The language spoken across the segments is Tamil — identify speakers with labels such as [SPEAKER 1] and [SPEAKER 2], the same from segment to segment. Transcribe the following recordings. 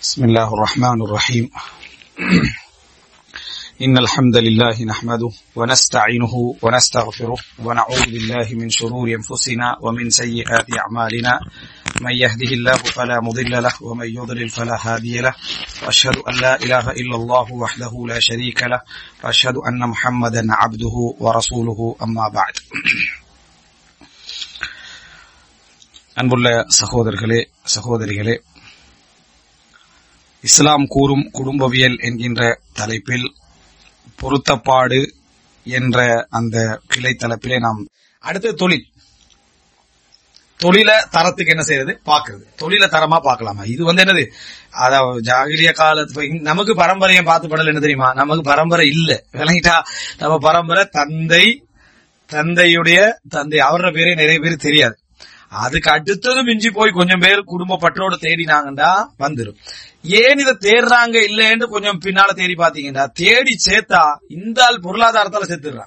[SPEAKER 1] بسم الله الرحمن الرحيم إن الحمد لله نحمده ونستعينه ونستغفره ونعوذ بالله من شرور أنفسنا ومن سيئات أعمالنا من يهده الله فلا مضل له ومن يضلل فلا هادي له وأشهد أن لا إله إلا الله وحده لا شريك له وأشهد أن محمدا عبده ورسوله أما بعد. அன்புள்ள சகோதரர்களே சகோதரிகளே, இஸ்லாம் கூறும் குடும்பவியல் என்கின்ற தலைப்பில் பொருத்தப்பாடு என்ற அந்த கிளை தலைப்பிலே நாம் அடுத்த தொழில தரத்துக்கு என்ன செய்யறது பாக்குறது, தொழில தரமா பார்க்கலாமா? இது என்னது, அதாவது ஜாகிலிய காலத்து நமக்கு பரம்பரையை பார்த்து படல என்ன தெரியுமா, நமக்கு பரம்பரை இல்ல, விளங்கிட்டா? நம்ம பரம்பரை தந்தையுடைய தந்தை அவரோட பேரே நிறைய பேர் தெரியாது. அதுக்கு அடுத்ததும் மிஞ்சி போய் கொஞ்சம் பேர் குடும்ப பற்றோட தேடினாங்கண்டா வந்துடும். ஏன் இதை தேடுறாங்க இல்லன்னு கொஞ்சம் பின்னால தேடி பாத்தீங்கன்னா, தேடி சேர்த்தா இந்த ஆள் பொருளாதாரத்தால சேர்த்துடுறான்.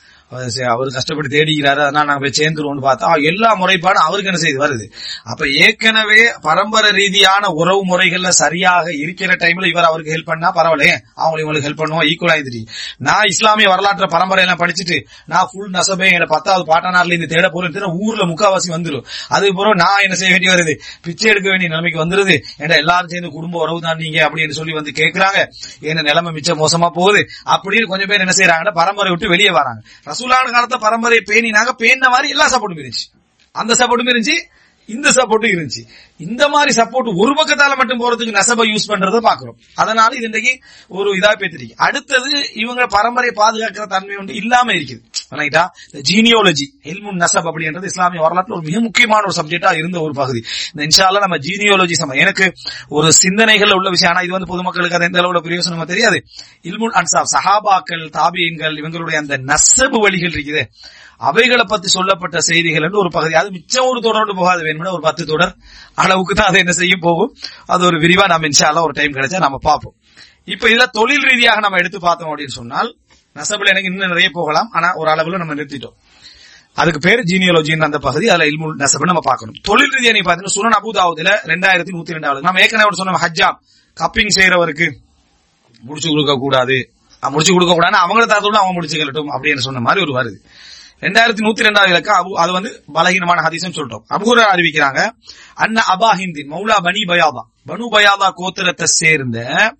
[SPEAKER 1] அவரு கஷ்டப்பட்டு தேடிக்கிறாரு, அதனால நாங்க போய் சேர்ந்துருவோம்னு பார்த்தா எல்லா முறைப்பாடும் அவருக்கு என்ன செய்து வருது. அப்ப ஏற்கனவே பரம்பரை ரீதியான உறவு முறைகள்ல சரியாக இருக்கிற டைம்ல இவர் அவருக்கு ஹெல்ப் பண்ணா பரவாயில்லையே, அவங்களுக்கு இவங்களுக்கு ஹெல்ப் பண்ணுவோம், ஈக்குவலா இருந்துட்டு. நான் இஸ்லாமிய வரலாற்று பரம்பரை எல்லாம் படிச்சுட்டு நான் ஃபுல் நசபே என 10வது பாட்டனார்ல இருந்து தேட போறேன், ஊர்ல முக்காவாசி வந்துடும். அதுக்கப்புறம் நான் என்ன செய்ய வேண்டி வருது, பிச்சை எடுக்க வேண்டிய நிலைமைக்கு வந்துருது. ஏன்னா எல்லாரும் சேர்ந்து குடும்ப உறவு தான் நீங்க அப்படின்னு சொல்லி வந்து கேட்கிறாங்க, என்ன நிலைமை மிச்சம் மோசமா போகுது அப்படின்னு கொஞ்சம் பேர் என்ன செய்யறாங்கன்னா பரம்பரை விட்டு வெளியே வராங்க. ரசூலான காலத்தை பரம்பரையை பேணினாங்க, பேணின மாதிரி எல்லா சப்போர்ட்டும் இருந்துச்சு, அந்த சப்போர்ட்டும் இருந்துச்சு, இந்த சப்போர்ட்டும் இருந்துச்சு. இந்த மாதிரி சப்போர்ட் ஒரு பக்கத்தால மட்டும் போறதுக்கு நசபை யூஸ் பண்றதை பாக்குறோம். அதனால இது இன்றைக்கு ஒரு இதா பேத்திருக்கு. அடுத்தது இவங்க பரம்பரையை பாதுகாக்கிற தன்மை ஒன்று இல்லாம இருக்குது. ஜீனியாலஜி இல்முன் நசப் அப்படின்றது இஸ்லாமிய வரலாற்றுல ஒரு மிக முக்கியமான ஒரு சப்ஜெக்டா இருந்த ஒரு பகுதி. இந்த இன்ஷா அல்லாஹ் நம்ம ஜீனியாலஜி எனக்கு ஒரு சிந்தனைகள் உள்ள விஷயம். ஆனா இது பொதுமக்களுக்கு அது எந்த அளவுல பிரயோசனமா தெரியாது. இல்முன் அன்சாப், சஹாபாக்கள், தாபியங்கள், இவங்களுடைய அந்த நசபு வழிகள் இருக்குது, அவைகளை பத்தி சொல்லப்பட்ட செய்திகள் என்று ஒரு பகுதி. அது மிச்சம் ஒரு தொடர்ந்து போகாது, வேணும்னா ஒரு 10 தொடர் அளவுக்கு தான் அதை என்ன செய்யும் போகும். அது ஒரு விரிவா நம்ம இன்ஷா அல்லாஹ் ஒரு டைம் கிடைச்சா நம்ம பார்ப்போம். இப்ப இதுல தொழில் ரீதியாக நம்ம எடுத்து பார்த்தோம் அப்படின்னு சொன்னால் நசபுல எனக்கு இன்னும் நிறைய போகலாம், ஆனா ஒரு அளவுல நம்ம நிறுத்திட்டோம். அதுக்கு பேரு ஜீனியாலஜின்னு அந்த பகுதி, அதுல இல்முல் நசப் நம்ம பார்க்கணும். தொழில் ரீதியா நீ பாத்தீங்கன்னா சுனன் அபூ தாவூதுல 2102 நம்ம ஏற்கனவே சொன்ன ஹஜ்ஜாம் கப்பிங் செய்யறவருக்கு முடிச்சு கொடுக்க கூடாது, முடிச்சு கொடுக்க கூடாது, அவங்கள தரத்தோட அவங்க முடிச்சு கலட்டும் அப்படின்னு சொன்ன மாதிரி ஒரு வருது. 2102 இலக்கம். அது பலகீனமான ஹதீஸ்னு சொல்லிட்டோம். அபூ ஹுரைரா அறிவிக்கிறாங்க, அன்ன அபா ஹிந்தின் மௌலா பனி பயாதா, பனு பயாதா கோத்திரத்தை சேர்ந்த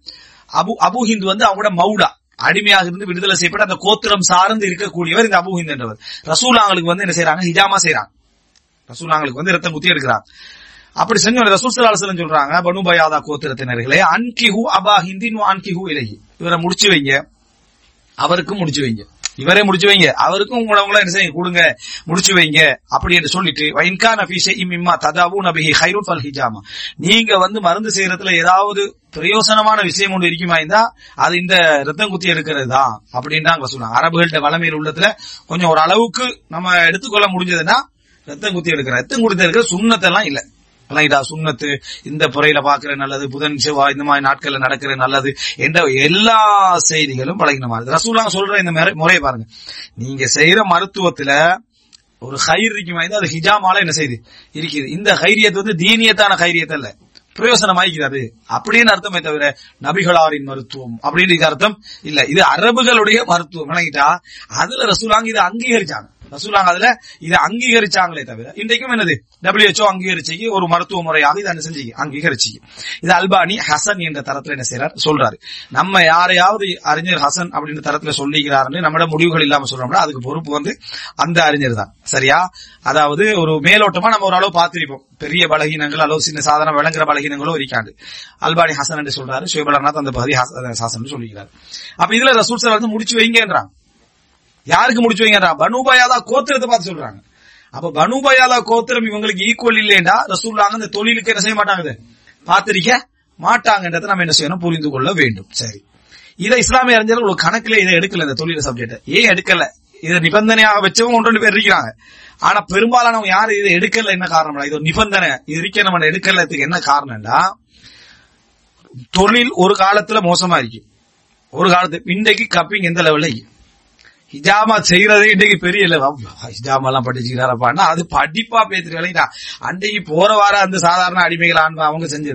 [SPEAKER 1] அபு ஹிந்த் அவங்களோட மௌலா, அடிமையாக இருந்து விடுதலை செய்யப்பட்ட அந்த கோத்திரம் சார்ந்து இருக்கக்கூடியவர் இந்த அபூ ஹிந்த் என்றவர். ரசூலாங்களுக்கு என்ன செய்யறாங்க, ஹிஜாமா செய்யறாங்க, ரசூலாங்களுக்கு ரத்தம் குத்தி எடுக்கிறாங்க. அப்படி செஞ்ச ரசூல் ஸல்லல்லாஹு அலைஹி வஸல்லம் சொல்றாங்க, பனு பயாதா கோத்திரத்தினர்களே, அன்கிஹு அபா ஹிந்தின் வ அன்கிஹு இலைஹி, இவரை முடிச்சு வைங்க, அவருக்கும் முடிச்சு வைங்க, இவரே முடிச்சு வைங்க, அவருக்கும் உங்கள என்ன செய்ய கொடுங்க, முடிச்சு வைங்க அப்படி என்று சொல்லிட்டு, வைன்கான ஃபீ ஷைஇன் மிம்மா ததவுன பிஹி கைருன் ஃபல் ஹிஜாமா, நீங்க மருந்து செய்யறதுல ஏதாவது பிரயோசனமான விஷயம் ஒன்று இருக்குமா இருந்தா அது இந்த ரத்தம் குத்தி எடுக்கிறது தான் அப்படின்றாங்க சொன்னாங்க. அரபுகள்கிட்ட வளமையில் உள்ளத்துல கொஞ்சம் ஒரு அளவுக்கு நம்ம எடுத்துக்கொள்ள முடிஞ்சதுன்னா ரத்தம் குத்தி எடுக்கிற சுண்ணத்தெல்லாம் இல்ல, சுண்ணத்து இந்த புறையில பாக்குற நல்லது, புதன் செவ்வாய் இந்த மாதிரி நாட்கள்ல நடக்கிற நல்லது என்ற எல்லா செய்திகளும் பழகினமாறு. ரசூலுல்லாஹ் சொல்ற இந்த முறையை பாருங்க, நீங்க செய்யற மருத்துவத்துல ஒரு ஹைர் இருக்குமா இருந்தா அது ஹிஜாமால என்ன செய்யுது இருக்குது. இந்த ஹைரியத்து தீனியத்தான ஹைரியத் அல்ல, பிரயோசனமாய்க்கிறது அப்படின்னு அர்த்தமே தவிர நபிகளாரின் மருத்துவம் அப்படின்னு அர்த்தம் இல்ல. இது அரபுகளுடைய மருத்துவம் விளங்கிட்டா, அதுல ரசூலுல்லாஹ் இதை அங்கீகரிச்சாங்க. ரசூலுல்லாஹ் அதுல இதை அங்கீகரிச்சாங்களே தவிர இன்றைக்கும் என்னது WHO அங்கீகரிச்சு ஒரு மருத்துவ முறையாக இதை செஞ்சு அங்கீகரிச்சு. இது அல்பானி ஹசன் என்ற தரத்துல என்ன செய்யறாரு சொல்றாரு. நம்ம யாரையாவது அறிஞர் ஹசன் அப்படின்னு தரத்துல சொல்லிக்கிறாருன்னு நம்மளோட முடிவுகள் இல்லாம சொல்றோம்னா அதுக்கு பொறுப்பு அந்த அறிஞர் தான், சரியா? அதாவது ஒரு மேலோட்டமா நம்ம ஒரு அளவு பார்த்திருப்போம், பெரிய பலகீனங்கள் அளவு சின்ன சாதாரண விளங்குற பலகீனங்களும் இருக்காண்டு. அல்பானி ஹசன் என்று சொல்றாரு, ஷுவைபுல் அந்த பகுதி ஹசன் சொல்லிக்கிறாரு. அப்ப இதுல ரசூல் ஸல்லல்லாஹு முடிச்சு வைங்கன்றாங்க. யாருக்கு முடிச்சு வைங்க, பனு பயாதா கோத்திரத்தை பார்த்து சொல்றாங்க. அப்ப பனு பயாதா கோத்திரம் இவங்களுக்கு ஈக்குவல் இல்லையா ரசூலுல்லாஹ் இந்த தொழிலுக்கு என்ன செய்ய மாட்டாங்க, பாத்திருக்க மாட்டாங்கன்றதை நம்ம என்ன செய்யணும், புரிந்து கொள்ள வேண்டும். சரி, இதை இஸ்லாமிய அறிஞர்கள் ஒரு கணக்குல இதை எடுக்கல, இந்த தொழில் சப்ஜெக்ட் ஏன் எடுக்கல, இதை நிபந்தனையாக வச்சவங்க 1-2 பேர் இருக்கிறாங்க. ஆனா பெரும்பாலானவங்க யாரு இதை எடுக்கல, என்ன காரணம், இது ஒரு நிபந்தனை, இது இருக்க நம்ம எடுக்கலதுக்கு என்ன காரணம்டா, தொழில் ஒரு காலத்துல மோசமா இருக்கு, ஒரு காலத்து இன்றைக்கு கப்பிங் எந்த லெவல்ல ஹிஜாமா செய்யறதே இன்றைக்கு பெரிய ஹிஜாமா எல்லாம் படிச்சுக்கிறாரப்பான்னா அது படிப்பா பேத்துட்டு அன்றைக்கு போற வார அந்த சாதாரண அடிமைகள் அவங்க செஞ்சது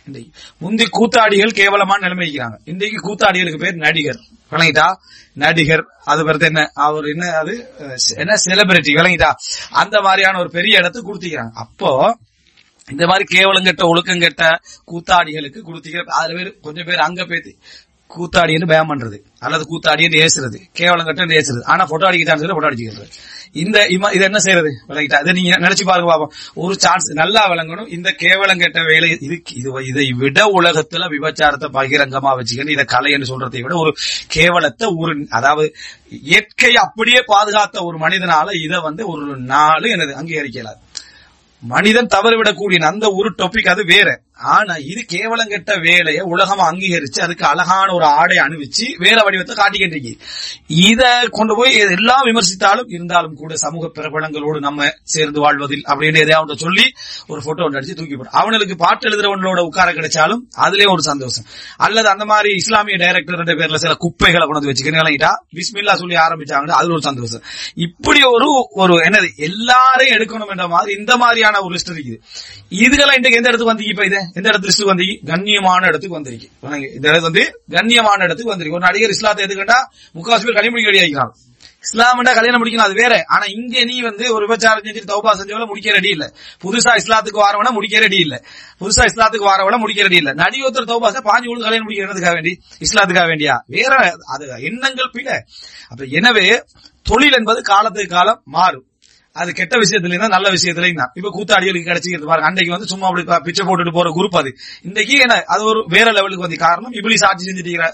[SPEAKER 1] முந்தி கூத்தாடிகள் கேவலமான நிலைமை இருக்கிறாங்க. இன்றைக்கு கூத்தாடிகளுக்கு பேர் நடிகர். விளங்கிட்டா? நடிகர், அது வருது என்ன, அவர் என்ன, அது என்ன செலிபிரிட்டி. விளங்கிட்டா? அந்த மாதிரியான ஒரு பெரிய இடத்துக்கு கொடுத்திக்கிறாங்க. அப்போ இந்த மாதிரி கேவலம் கெட்ட ஒழுக்கம் கெட்ட கூத்தாடிகளுக்கு கொடுத்திக்கிற அதுல பேர் கொஞ்சம் பேர் அங்க பேத்தி கூத்தாடின்னு பயம் பண்றது, அல்லது கூத்தாடின்னு ஏசுறது, கேவலம் கட்ட ஏசுறது. ஆனா போட்டோ அடிக்கிட்டான்னு போட்டோ அடிச்சுக்கிறது. இது என்ன செய்யறது? விளங்கிட்டா? இதை நீங்க நினைச்சு பாருங்க பாப்போம். ஒரு சான்ஸ் நல்லா விளங்கணும். இந்த கேவலம் கெட்ட வேலை இதை விட உலகத்துல விபச்சாரத்தை பகிரங்கமா வச்சுக்கணும். இதை கலை என்று சொல்றதை விட ஒரு கேவலத்தை ஒரு, அதாவது இயற்கை அப்படியே பாதுகாத்த ஒரு மனிதனால இதை ஒரு நாள் எனது அங்கீகரிக்கலாது. மனிதன் தவறிவிடக்கூடிய அந்த ஒரு டாபிக் அது வேற. ஆனா இது கேவலம் கெட்ட வேலையை உலகம் அங்கீகரிச்சு அதுக்கு அழகான ஒரு ஆடை அணிவிச்சு வேற வடிவத்தை காட்டிக்கிட்டு இத கொண்டு போய் எல்லாம் விமர்சித்தாலும் இருந்தாலும் கூட சமூக பிரபலங்களோடு நம்ம சேர்ந்து வாழ்வதில் அப்படின்னு எதையாவது சொல்லி ஒரு போட்டோ ஒன்று அடிச்சு தூக்கி போடும். அவனுக்கு பாட்டு எழுதுறவங்களோட உட்கார கிடைச்சாலும் அதுலயே ஒரு சந்தோஷம். அல்லது அந்த மாதிரி இஸ்லாமிய டைரக்டர் பேர்ல சில குப்பைகளை கொண்டு வந்து வச்சுக்கிறீங்களா, பிஸ்மில்லா சொல்லி ஆரம்பிச்சாங்க, அதுல ஒரு சந்தோஷம். இப்படி ஒரு என்னது எல்லாரையும் எடுக்கணும் என்ற மாதிரி இந்த மாதிரியான ஒரு லிஸ்ட் இருக்குது. இதுகளை இன்றைக்கு எந்த இடத்துக்கு வந்தீங்க? இப்ப இதை எந்த இடத்துல வந்து கண்ணியமான இடத்துக்கு வந்திருக்கு. இந்த இடத்துல கண்ணியமான இடத்துக்கு வந்திருக்கு. ஒரு நடிகர் இஸ்லாத்தை எதுக்கண்டா முக்காசு பேர் கல்யாணம் முடிக்க ரெடி ஆகிக்கிறாங்க. இஸ்லாம்டா கல்யாணம் முடிக்கணும், அது வேற. ஆனா இங்க நீ ஒரு விபச்சாரம் செஞ்சு தௌபா செஞ்சவள முடிக்க ரெடி இல்ல. புதுசா இஸ்லாத்துக்கு வாரவன முடிக்க ரெடி இல்ல. புதுசா இஸ்லாத்துக்கு வாரவன முடிக்க ரெடி இல்ல. நடி ஒருத்தர் தௌபா பாஞ்சு கொடுத்து கல்யாணம் முடிக்கிறதுக்காக வேண்டி இஸ்லாத்துக்காக வேண்டியா வேற. அது எண்ணங்கள் பிழை. அப்ப எனவே தொழில் என்பது காலத்துக்கு காலம் மாறும். அது கெட்ட விஷயத்துல இருந்தா நல்ல விஷயத்துலயும் தான். இப்ப கூத்தாடிகளுக்கு கிடைச்சிக்கிறது பாருங்க. அன்றைக்கு சும்மா அப்படி பிச்சை போட்டுட்டு போற குரூப் அது இன்னைக்கு என்ன, அது ஒரு வேற லெவலுக்கு காரணம் இப்லீஸ் ஆட்சி செஞ்சுட்டு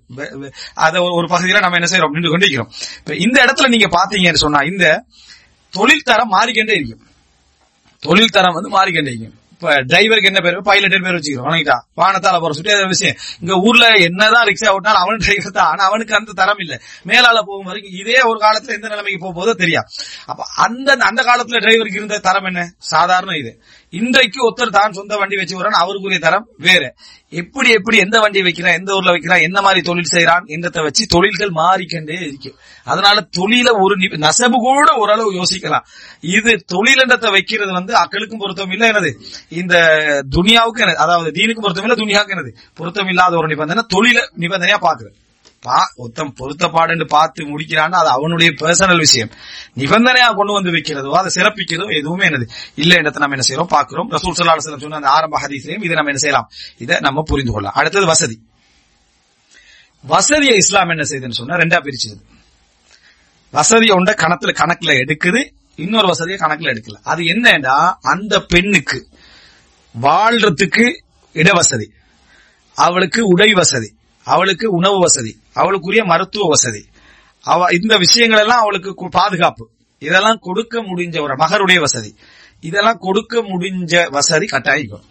[SPEAKER 1] அத ஒரு பகுதியில நம்ம என்ன செய்யறோம் நின்று கொண்டிருக்கிறோம். இப்ப இந்த இடத்துல நீங்க பாத்தீங்கன்னு சொன்னா இந்த தொழில் தரம் மாறிக்கொண்டே இருக்கும். தொழில் தரம் மாறிக்கொண்டே இருக்கும். இப்ப டிரைவருக்கு என்ன பேர், பைலட் பேர் வச்சுக்கிறோம். வணங்கிட்டா வானத்தால போற சுற்றி விஷயம். இங்க ஊர்ல என்னதான் ரிக்ஷா ஓட்டினாலும் அவன் டிரைவர் தான். ஆனா அவனுக்கு அந்த தரம் இல்ல. மேலால போகும் வரைக்கும் இதே ஒரு காலத்துல எந்த நிலைமைக்கு போதோ தெரியும். அப்ப அந்த காலத்துல டிரைவருக்கு இருந்த தரம் என்ன, சாதாரண இது. இன்றைக்கு ஒருத்தர் தான் சொந்த வண்டி வச்சு வரான், அவருக்குரிய தரம் வேற. எப்படி எந்த வண்டி வைக்கிறான், எந்த ஊர்ல வைக்கிறான், என்ன மாதிரி தொழில் செய்யறான் என்றதை வச்சு தொழில்கள் மாறிக்கொண்டே இருக்கும். அதனால தொழில ஒரு நசபு கூட ஓரளவு யோசிக்கலாம். இது தொழில் என்றத்தை வைக்கிறது அக்களுக்கும் பொருத்தம் இல்ல, என்னது இந்த துனியாவுக்கு, அதாவது தீனுக்கும் பொருத்தம் இல்ல, துனியாவுக்கு என்னது பொருத்தம் இல்லாத ஒரு நிபந்தனை தொழில நிபந்தனையா பாக்குறது. ஒருத்தம் பொருத்தப்பாடு பார்த்து முடிக்கிறான்னு அது அவனுடைய பர்சனல் விஷயம். நிபந்தனையா கொண்டு வந்து வைக்கிறதோ அதை சிறப்பிக்கிறதோ எதுவுமே என்னது இல்ல என்றதை நம்ம என்ன செய்யறோம் பார்க்கிறோம். ரசூல் ஸல்லல்லாஹு அலைஹி வஸல்லம் சொன்ன அந்த ஆரம்ப ஹதீஸ்லயும் இதை நம்ம என்ன செய்யலாம், இதை நம்ம புரிந்து கொள்ளலாம். அடுத்தது வசதி. வசதியை இஸ்லாம் என்ன செய்யுதுன்னு சொன்னா ரெண்டா பிரிச்சது. வசதியை உண்ட கணக்குல எடுக்குது, இன்னொரு வசதியை கணக்குல எடுக்கல. அது என்னன்னா அந்த பெண்ணுக்கு வாழ்றதுக்கு இடவசதி, அவளுக்கு உடை வசதி, அவளுக்கு உணவு வசதி, அவளுக்குரிய மருத்துவ வசதி, இந்த விஷயங்கள் எல்லாம் அவளுக்கு பாதுகாப்பு, இதெல்லாம் கொடுக்க முடிஞ்ச ஒரு மகருடைய வசதி, இதெல்லாம் கொடுக்க முடிஞ்ச வசதி கட்டாயம்.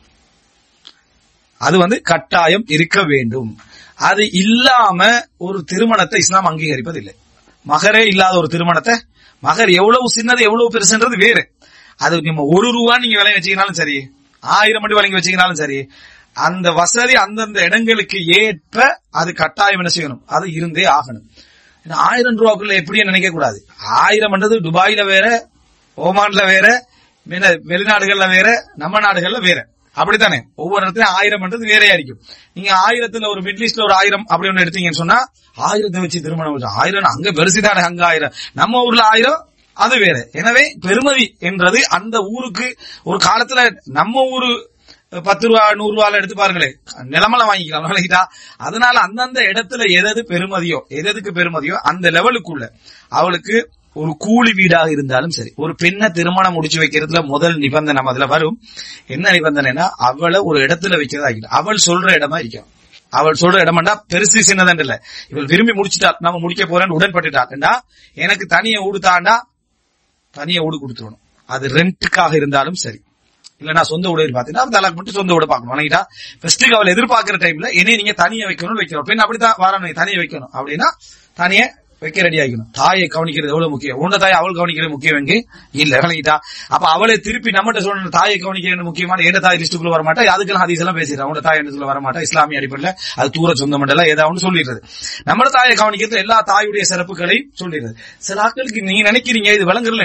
[SPEAKER 1] அது கட்டாயம் இருக்க வேண்டும். அது இல்லாம ஒரு திருமணத்தை இஸ்லாம் அங்கீகரிப்பதில்லை. மகரே இல்லாத ஒரு திருமணத்தை, மகர் எவ்வளவு சின்னது எவ்வளவு பெருசுன்றது வேறு. அது நீங்க ₹1 நீங்க விலை வச்சீங்கனாலும் சரி, 1000 மணி வழங்கி வச்சீங்கனாலும் சரி, அந்த வசதி அந்தந்த இடங்களுக்கு ஏற்ப அது கட்டாயம் என்ன செய்யணும், அது இருந்தே ஆகணும். ₹1000 எப்படி நினைக்க கூடாது. 1000 துபாயில வேற, ஓமான்ல வேற, வெளிநாடுகள்ல வேற, நம்ம நாடுகள்ல வேற. அப்படித்தானே ஒவ்வொரு இடத்துலயும் 1000 வேறையா இருக்கும். நீங்க 1000 ஒரு மிடில் ஈஸ்ட்ல ஒரு 1000 அப்படி ஒண்ணு எடுத்தீங்கன்னு சொன்னா 1000 வச்சு திருமணம் 1000 அங்க பெருசுதானே, அங்க 1000, நம்ம ஊர்ல 1000 அது வேற. எனவே பெருமதி என்றது அந்த ஊருக்கு ஒரு காலத்துல நம்ம ஊரு ₹10 ₹100 எடுத்து பாருங்களேன், நிலமெல்லாம் வாங்கிக்கலாம். அதனால அந்தந்த இடத்துல எது பெருமதியோ, எதுக்கு பெருமதியோ அந்த லெவலுக்குள்ள அவளுக்கு ஒரு கூலி வீடாக இருந்தாலும் சரி, ஒரு பெண்ணை திருமணம் முடிச்சு வைக்கிறதுல முதல் நிபந்தனை அதுல வரும். என்ன நிபந்தனைனா அவளை ஒரு இடத்துல வைக்கிறதா, அவள் சொல்ற இடமா இருக்கும். அவள் சொல்ற இடமாண்டா பெருசு சின்னதன் இல்ல. இவள் விரும்பி முடிச்சுட்டாள், நம்ம முடிக்க போறேன்னு உடன்பட்டுட்டாள்டா, எனக்கு தனிய ஊடுத்தாண்டா தனிய ஊடு கொடுத்துடணும். அது ரெண்டுக்காக இருந்தாலும் சரி, இல்லன்னா சொந்த ஊட பாத்தீங்கன்னா தலாக் மட்டும் சொந்த ஊட பாக்கணும். வணங்கிட்டா ஃபர்ஸ்ட் அவள் எதிர்பார்க்கிற டைம்ல என்னை நீங்க தனியா வைக்கணும்னு வைக்கிறோம். பெண் அப்படித்தான் வரணும், தனியா வைக்கணும் அப்படின்னா தனியா வைக்க ரெடி ஆகிக்கணும். தாயை கவனிக்கிறது எவ்வளவு முக்கியம், உண்ட தாயை அவள் கவனிக்கிறது முக்கியம் எங்க இல்ல. வணங்கிட்டா அப்ப அவளை திருப்பி நம்மகிட்ட சொல்லணும் தாயை கவனிக்கிறது முக்கியமான எந்த தாய் லிஸ்டுக்குள்ள வரமாட்டா, அதுக்கெல்லாம் ஹதீஸ் எல்லாம் பேசிடுறான். உண்ட தாய் எண்ணத்துல வரமாட்டா, இஸ்லாமிய அடிப்படையில அது தூர சொந்த மண்டலம் ஏதாவது சொல்லிடுறது. நம்ம தாயை கவனிக்கிறது எல்லா தாயுடைய சிறப்புகளையும் சொல்லிடுறது. சில ஆட்களுக்கு நீங்க நினைக்கிறீங்க இது விளங்குறல,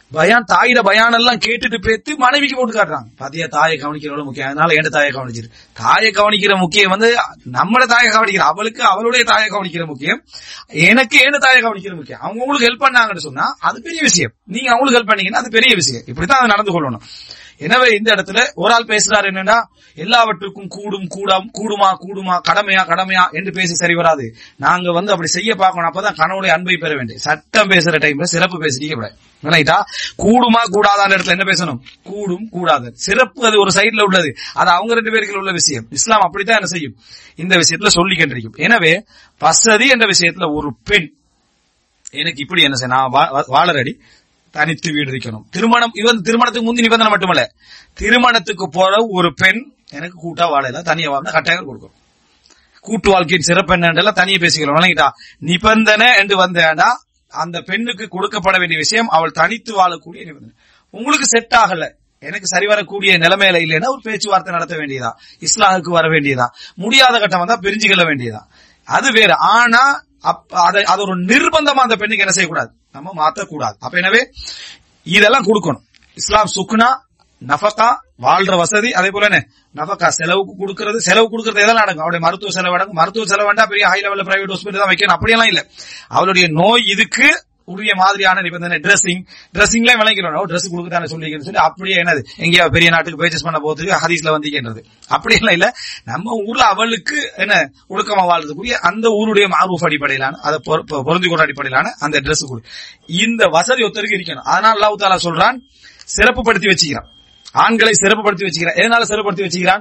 [SPEAKER 1] பயான் தாயிட பயான் எல்லாம் கேட்டுட்டு பேத்து மனைவிக்கு போட்டு காட்டுறாங்க. பாத்தியா, தாயை கவனிக்கிறவள முக்கியம், அதனால என் தாயை கவனிச்சிரு. தாயை கவனிக்கிற முக்கியம் வந்து நம்மள தாயை கவனிக்கிற, அவளுக்கு அவளுடைய தாயை கவனிக்கிற முக்கியம், எனக்கு என்ன தாயை கவனிக்கிற முக்கியம். அவங்க உங்களுக்கு ஹெல்ப் பண்ணாங்கன்னு சொன்னா அது பெரிய விஷயம், நீங்க அவங்களுக்கு ஹெல்ப் பண்ணீங்கன்னா அது பெரிய விஷயம். இப்படித்தான் அதை நடந்து கொள்ளணும். எனவே இந்த இடத்துல ஒரு ஆள் பேசுறாரு என்னன்னா, எல்லாவற்றுக்கும் கூடுமா கடமையா என்று பேசி சரி வராது. நாங்க வந்து அப்படி செய்ய பார்க்கணும், அப்பதான் கணவனுடைய அன்பை பெற வேண்டும். சட்டம் பேசுற டைம்ல சிறப்பு பேசிட்டீங்க, கூடுமா கூடாதான இடத்துல என்ன பேசணும், கூடும் கூடாது. சிறப்பு அது ஒரு சைட்ல உள்ளது, அது அவங்க 2 பேருக்கு உள்ள விஷயம். இஸ்லாம் அப்படித்தான் என்ன செய்யும், இந்த விஷயத்துல சொல்லிக்கின்றிருக்கும். எனவே வசதி என்ற விஷயத்துல ஒரு பெண் எனக்கு இப்படி என்ன செய்ய, நான் வாழறடி தனித்து வீடு இருக்கணும். திருமணத்துக்கு முந்தி நிபந்தனை மட்டுமல்ல, திருமணத்துக்கு போற ஒரு பெண் எனக்கு கூட்டா வாழல, தனியா வாழ்ந்தா கட்டாயம் கொடுக்கும். கூட்டு வாழ்க்கையின் சிறப்பு என்னெல்லாம் தனியே பேசிக்கிறோம். நிபந்தனை என்று வந்தா அந்த பெண்ணுக்கு கொடுக்கப்பட வேண்டிய விஷயம் அவள் தனித்து வாழக்கூடிய நிபந்தனை. உங்களுக்கு செட் ஆகல, எனக்கு சரி வரக்கூடிய நிலைமையில இல்லைன்னா ஒரு பேச்சுவார்த்தை நடத்த வேண்டியதா, இஸ்லாமுக்கு வர வேண்டியதா, முடியாத கட்டம் வந்தா பிரிஞ்சுக்கொள்ள வேண்டியதா, அது வேற. ஆனா அது ஒரு நிர்பந்தமா அந்த பெண்ணுக்கு என்ன செய்யக்கூடாது, நம்ம மாற்றக்கூடாது. அப்ப எனவே இதெல்லாம் கொடுக்கணும். இஸ்லாம் சுக்னா, நஃபகா வாழ்ற வசதி, அதே போல நஃபகா செலவு கொடுக்கறது எதெல்லாம் நடக்கும், அவருடைய மருத்துவ செலவு அடங்கும். மருத்துவ செலவு வேண்டாம் பெரிய ஹை லெவல்ல பிரைவேட் ஹாஸ்பிட்டல் தான் வைக்கணும், அப்படியெல்லாம் இல்ல. அவருடைய நோய் இதுக்கு உரிய மாதிரியான நிபந்தனை. டிரெஸ்ஸிங்ல விளக்கிறோம், ட்ரெஸ் கொடுக்கத்தானே சொல்லிக்கிறேன்னு சொல்லி அப்படியே என்னது எங்கேயா பெரிய நாட்டுக்கு பர்ச்சேஸ் பண்ண போறதுக்கு ஹதீஸ்ல வந்திருக்கின்றது, அப்படியெல்லாம் இல்ல. நம்ம ஊர்ல அவளுக்கு என்ன ஒழுக்கமா வாழ்றதுக்குரிய அந்த ஊருடைய மாரூஃப் அடிப்படையிலான, அதை பொருந்தி கொண்ட அடிப்படையிலான அந்த டிரெஸ் கொடு. இந்த வசதி ஒருத்தருக்கு இருக்கணும். அதனால அல்லாஹ் தஆலா சொல்றான், சிறப்புப்படுத்தி வச்சுக்கிறான், ஆண்களை சிறப்புப்படுத்தி வச்சுக்கிறான். எதனால சிறப்புப்படுத்தி வச்சுக்கிறான்,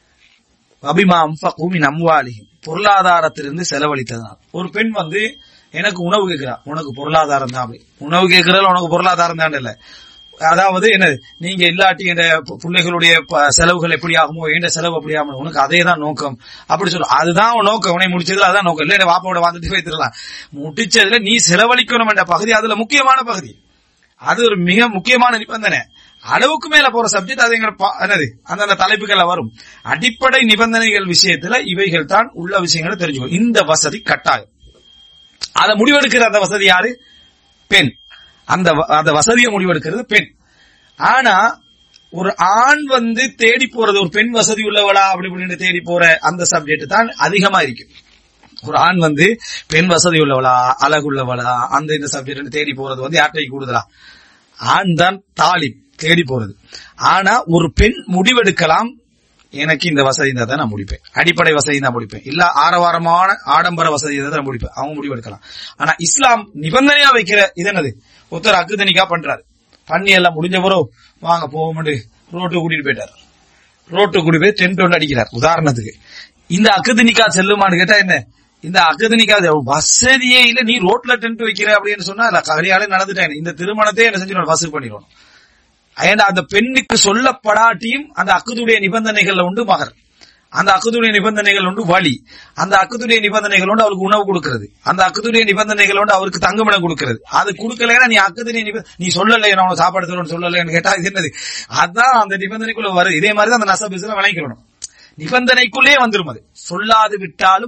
[SPEAKER 1] அபிமா அன்ஃபகு மின் அம்வாலிஹிம், பொருளாதாரத்திலிருந்து செலவழித்ததுனால். ஒரு பெண் வந்து எனக்கு உணவு கேட்கிறா, உனக்கு பொருளாதாரம் தான். அப்படி உணவு கேட்கறதுல உனக்கு பொருளாதாரம் தான் இல்ல, அதாவது என்னது, நீங்க இல்லாட்டி என் பிள்ளைகளுடைய செலவுகள் எப்படி ஆகுமோ என் செலவு அப்படி ஆகும், உனக்கு அதே தான் நோக்கம் அப்படி சொல்ல. அதுதான் நோக்கம், உன்னை முடிச்சதுல அதான் நோக்கம். இல்ல வாப்பாவோட வாழ்ந்துட்டு வைத்திடலாம், முடிச்சதுல நீ செலவழிக்கணும் என்ற பகுதி அதுல முக்கியமான பகுதி. அது ஒரு மிக முக்கியமான நிபந்தனை. அளவுக்கு மேல போற சப்ஜெக்ட் அது என்னது அந்த தலைப்புகள்ல வரும். அடிப்படை நிபந்தனைகள் விஷயத்துல இவைகள் தான் உள்ள விஷயங்களை தெரிஞ்சுக்கணும். இந்த வசதி கட்டாயம். அதை முடிவெடுக்கிற அந்த வசதி யாரு, பெண். அந்த வசதியை முடிவெடுக்கிறது பெண். ஆனா ஒரு ஆண் வந்து தேடி போறது, ஒரு பெண் வசதி உள்ளவளா அப்படி இப்படின்னு தேடி போற அந்த சப்ஜெக்ட் தான் அதிகமா இருக்கு. ஒரு ஆண் வந்து பெண் வசதி உள்ளவளா அழகுள்ளவளா அந்த இந்த சப்ஜெக்ட் தேடி போறது வந்து யார்கிட்ட கூடுதலா, ஆண் தான் தாலி தேடி போறது. ஆனா ஒரு பெண் முடிவெடுக்கலாம், எனக்கு இந்த வசதி இருந்தா தான் நான் முடிப்பேன், அடிப்படை வசதி தான் முடிப்பேன், இல்ல ஆரவாரமான ஆடம்பர வசதி தான் நான் முடிப்பேன், அவங்க முடிவெடுக்கலாம். ஆனா இஸ்லாம் நிபந்தனையா வைக்கிற இது என்னது, ஒருத்தர் அக்குதனிக்கா பண்றாரு, பண்ணி எல்லாம் முடிஞ்ச பிறகு வாங்க போவோம் ரோட்டு கூட்டிட்டு போயிட்டாரு, ரோட்டு கூட்டி போய் டென்ட் ஒன்று அடிக்கிறார் உதாரணத்துக்கு. இந்த அக்குதனிக்கா செல்லுமான்னு கேட்டா என்ன, இந்த அக்குதனிக்கா வசதியே இல்ல, நீ ரோட்ல டென்ட் வைக்கிற அப்படின்னு சொன்னா கரியாலே நடந்துட்டேன். இந்த திருமணத்தை என்ன செஞ்சு வசூல் பண்ணிடுவோம். ஏன்னா அந்த பெண்ணுக்கு சொல்லப்படாட்டியும் அந்த அக்குதுடைய நிபந்தனைகள் உண்டு மகர், அந்த அக்குதுடைய நிபந்தனைகள் உண்டு வழி, அந்த அக்குதுடைய நிபந்தனைகள் உண்டு அவருக்கு உணவு கொடுக்கிறது, அந்த அக்குதுடைய நிபந்தனைகள் உண்டு அவருக்கு தங்குமிடம் கொடுக்கிறது. அது கொடுக்கலன்னா நீ அக்குதுடைய நீ சொல்லலை, நான் உனக்கு சாப்பாடு தருவேன்னு சொல்லலைன்னு கேட்டா இது என்னது, அதான் அந்த நிபந்தனைக்குள்ள வருது. இதே மாதிரி தான் அந்த நசபிஸ்ல விளங்கிக்கணும், நிபந்தனைக்குள்ளே வந்துரும். அது சொல்லாது விட்டாலும்